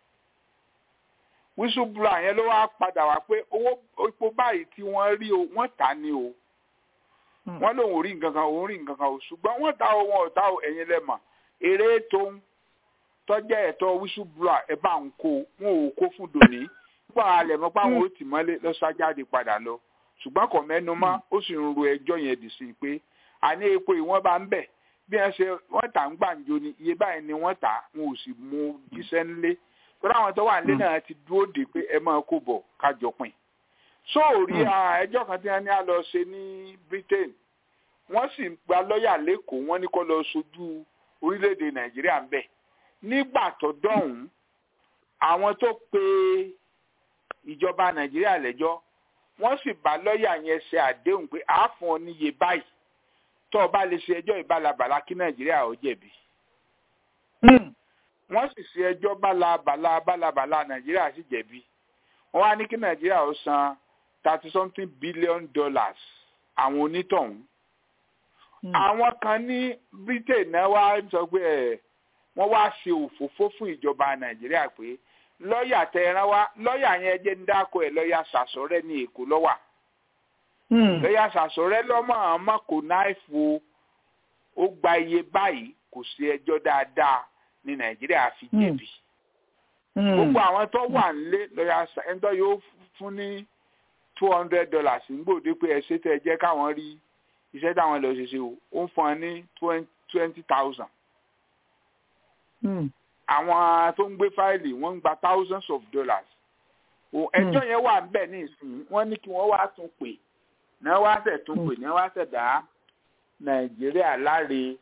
whistleblower yẹn ló wá padà wá pé owó epo báyìí tí wọ́n rí o wọ́n tà ní o wọ́n lòun ò rí nǹkan kan òun rí nǹkan kan o ṣùgbọ́n wọ́n ta o wọn ò ta o ẹ̀yin lẹ́mọ̀ èrè tó ń tọ́jẹ́ ẹ̀tọ́ whistleblower ẹ̀ bá ń kó wọn ò kó fún dòní nípa alẹ̀ mọ́ pé àwọn ò tì mọ́lé lọ́sàjáde padà lọ ṣùgbọ́n kò mẹ́nu mọ́ ó sì ń ro ẹjọ́ yẹn dì sí i pé àní epo ìwọ́n bá ń bẹ̀ bí wọ́n ṣe wọ́n tà ń gbàǹjo ni iye báyìí ni wọ́n tà wọn ò sì mú jíṣẹ́ ńlé tọ́lá àwọn tó wà nílé náà ti dúró dè pé ẹ máa kó bọ̀ kájọ pín sóòrí ẹjọ́ kan tí wọ́n ní á lọ ṣe ní Britain wọ́n sì gba lọ́ọ̀yà lẹ́kọ̀ọ́ wọ́n ní kó lọ sojú orílẹ̀-èdè Nàìjíríà ń bẹ̀ nígbà tó dọ̀hún àwọn tó pe ìjọba Nàìjíríà lẹ́jọ́ wọ́n sì bá lọ́ọ̀yà yẹn ṣe àdéhùn pé a fún ọ níye báyìí tó o bá lè ṣe ẹjọ́ ìbálabàlá kí Nàìjíríà ó jẹ̀bi wọ́n sì ṣe ẹjọ́ bálabàlá Nàìjíríà sì jẹ̀bi wọ́n wá ní kí nàìjíríà ó san $30-something billion àwọn onítọ̀hún. Àwọn kan ní Britain náà wá sọ pé wọ́n wá ṣe òfófó fún ìjọba nàìjíríà pé lọ́ọ̀yà tẹ̀ran wá lọ́ọ̀yà yẹn jẹ́ ń dáko ẹ̀ lọ́ọ̀yà Sàsọ́rẹ́ ní Èkó lọ́wà. Lọ́ọ̀yà Sàsọ́rẹ́ lọ́mọ àmọ́ kò náìfò ó gba iye báyìí kò sí ẹjọ́ dáadáa ní nàìjíríà fi jẹ̀bi. Gbogbo àwọn tó wà nílé lọ́ọ̀yà ẹ̀ńtọ́ yóò fún ní $200 nígbòdì pé ẹ ṣe tẹ́ ẹ jẹ́ káwọn rí iṣẹ́ táwọn lọ ṣe ṣe ó ń fún ọ ní $20,000. Àwọn tó ń gbé fáìlì wọ́n ń gba thousands of dollars. Ẹjọ́ yẹn wà níbẹ̀ ní ìsìn wọ́n ní kí wọ́n wá tún pè náà wá ṣẹ̀ tún pè náà wá ṣẹ̀ dá nàìjíríà láre.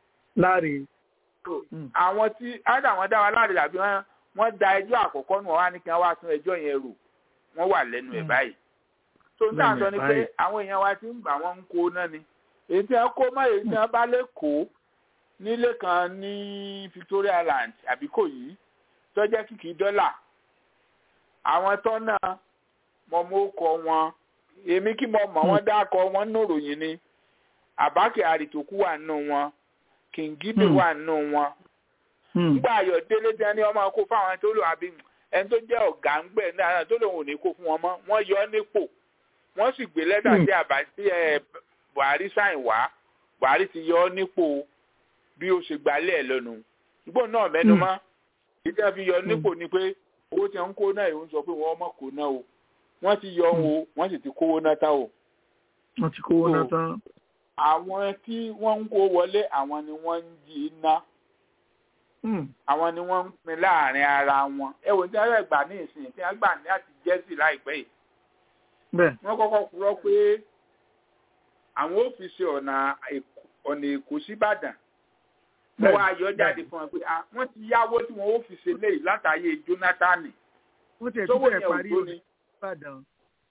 Àwọn tí àwọn dá wa láre tàbí wọ́n da ẹjọ́ àkọ́kọ́ nù wọ́n wá ní kí wọ́n wá tún ẹjọ́ yẹn rò wọ́n wà lẹ́nu ẹ̀ báyìí. Tó ń tàn sọ ni pé àwọn èèyàn wa ti ń bà wọ́n ń kó náà ni èyí tí wọ́n kó mọ́ èyí tí wọ́n bá lè kó nílé kan ní Victoria Land àbí kò yìí tó jẹ́ kìkì dọ́là àwọn tó náà mọ̀ mọ́ kọ wọn èmi kí mo mọ̀ wọ́n dákọ̀ wọn nínú ìròyìn ni Àbákẹ́ Àrìtòkú wà nínú wọn Kìngídé wà nínú wọn nígbà Ayọ̀délé tí wọ́n ní ọmọ kó fáwọn tó lò àbí ẹni tó jẹ́ ọ̀gá ń gbẹ̀ náà tó lòun ò ní kó fún wọn mọ́ wọ́n yọ ọ́ nípò wọ́n sì gbé lẹ́tà sí àbájí Buhari sáìn wá Buhari ti yọ ọ́ nípò bí ó ṣe gbalẹ̀ ẹ̀ lọ́nu ìgbó náà mẹ́nu mọ́ ìdí àfi yọ nípò ni pé owó tí wọ́n ń kó náà ìwọ́n sọ pé wọ́n mọ̀ kó náà o wọ́n ti yọ o wọ́n sì ti kówó náà tán o. wọ́n ti kówó náà tán. àwọn tí wọ́n ń kó wọlé àwọn ni wọ́n ń jí ná àwọn ni wọ́n ń pín láàrin ara wọn ẹ wò ní ẹ̀rọ ìgbà ní ìsìn tí wọ́n gbà ní àti jẹ́sì láìpẹ́ yìí. wọ́n kọ́kọ́ kúrò pé àwọn ò fi ṣe ọ̀nà Èkó sí Ìbàdàn wọ́n wá yọ jáde fún wọn pé wọ́n ti yáwó tí wọ́n ó fi ṣe léyìí látàyè Jonathan. wọ́n ti ẹ̀ tún fẹ́ parí ọ̀nà Ìbàdàn.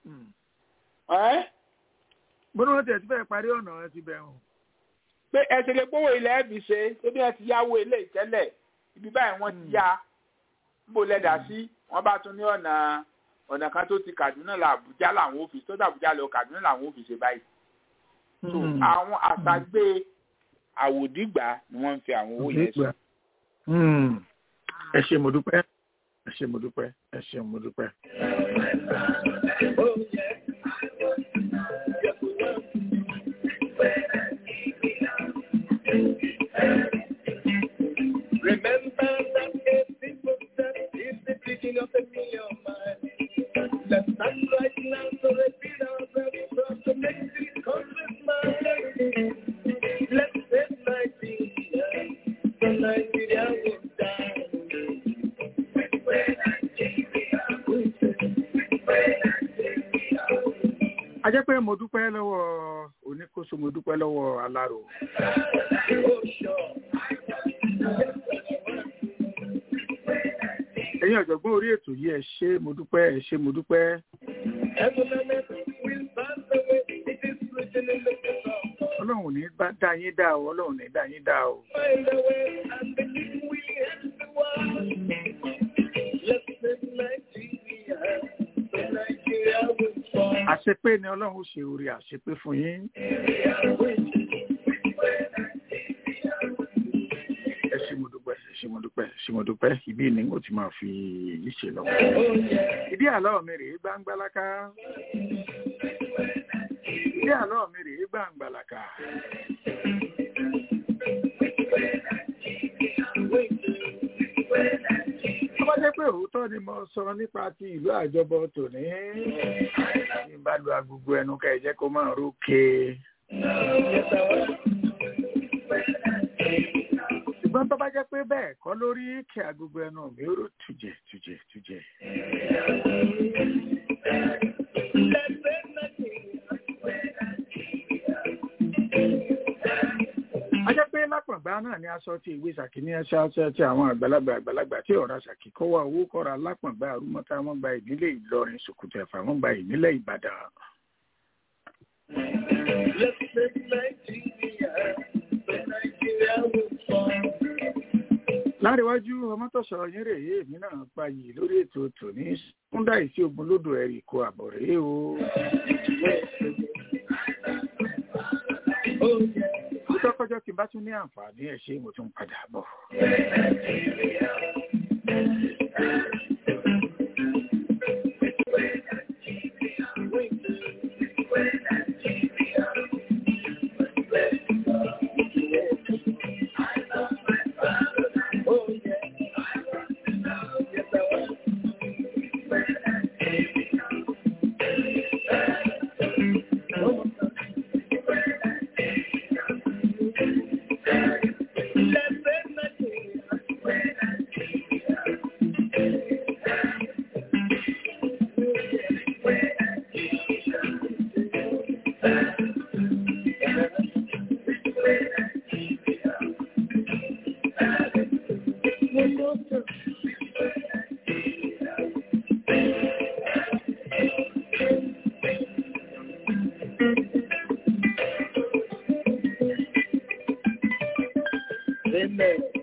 bọ́dọ̀ wọ́n ti ẹ̀ tún fẹ́ parí ọ̀nà wọn ti bẹ̀rù. pé ẹsẹ̀ lè gbówó ilẹ̀ ẹ̀bí ṣe tó bí wọ́n ti yáwó ilé ìtẹ́lẹ̀ ibi báyìí wọ́n ti yá níbo lẹ́dà sí wọ́n bá tún ní ọ̀nà kan tó ti Kaduna lọ Àbújá làwọn ò fi tó dàbújá lọ Kaduna làwọn ò fi ṣe báyìí. so àwọn àṣàgbé àwòdìgbà ni wọ́n ń fi àwọn owó yẹn sọ. ẹ ṣé mo dúpẹ́ ẹ ṣé mo dúpẹ́ ẹ ṣé mo dúpẹ́. Remember that a simple step is the beginning of a million miles. Let's start right now to repeat ourselves to make this country smile. Let's save Nigeria, so Nigeria will die. A jẹ́ pé mo dúpẹ́ lọ́wọ́ oníkóso mo dúpẹ́ lọ́wọ́ Aláró. Ẹ̀yin ọ̀jọ̀gbọ́n orí ètò yìí ẹ ṣé mo dúpẹ́ ẹ ṣé mo dúpẹ́. Ọlọ́run ò ní dá yín dá o Ọlọ́run ò ní dá yín dá o. Àṣepé ni Ọlọ́run ó ṣe orí àṣepé fún yín. Ẹ ṣé mo dúpẹ́ ẹ ṣé mo dúpẹ́ ẹ ṣé mo dúpẹ́ ibi ni mo ti máa fi èyí ṣe lọ. Ìdí àlọ́ mi rèé gbàǹgbàlàkà. Ìdí àlọ́ mi rèé gbàǹgbàlàkà. Ó bá jẹ́ pé òótọ́ ni mo sọ nípa ti ìlú àjọbọ tòní. Ní bá lu agogo ẹnu ká ẹ jẹ́ kó máa rókè. Ṣùgbọ́n tó bá jẹ́ pé bẹ́ẹ̀ kọ́ lórí kí agogo ẹnu mi ó rò tùjẹ̀ tùjẹ̀ tùjẹ̀. A jẹ́ pé lápọ̀ngbá náà ni aṣọ ti ìwé Ṣàkí ní ẹṣẹ́ tí àwọn àgbàlagbà tí ọ̀rá Ṣàkí kó wá owó kọ́ra lápọ̀ngbá Àrúmọ́tá wọ́n gba ìnílẹ̀ Ìlọrin Sòkòtò Ẹ̀fà wọ́n gba ìnílẹ̀ Ìbàdàn. láríwájú ọmọtọ̀sọ̀ yín rèé èmi náà payì lórí ètò tòní fúndà ìsí ogun lódò ẹ̀rì kó àbọ̀ rèé o. kọ́jọ́ kí n bá tún ní àǹfààní ẹ̀ ṣe mo tún padà bọ̀. Amen.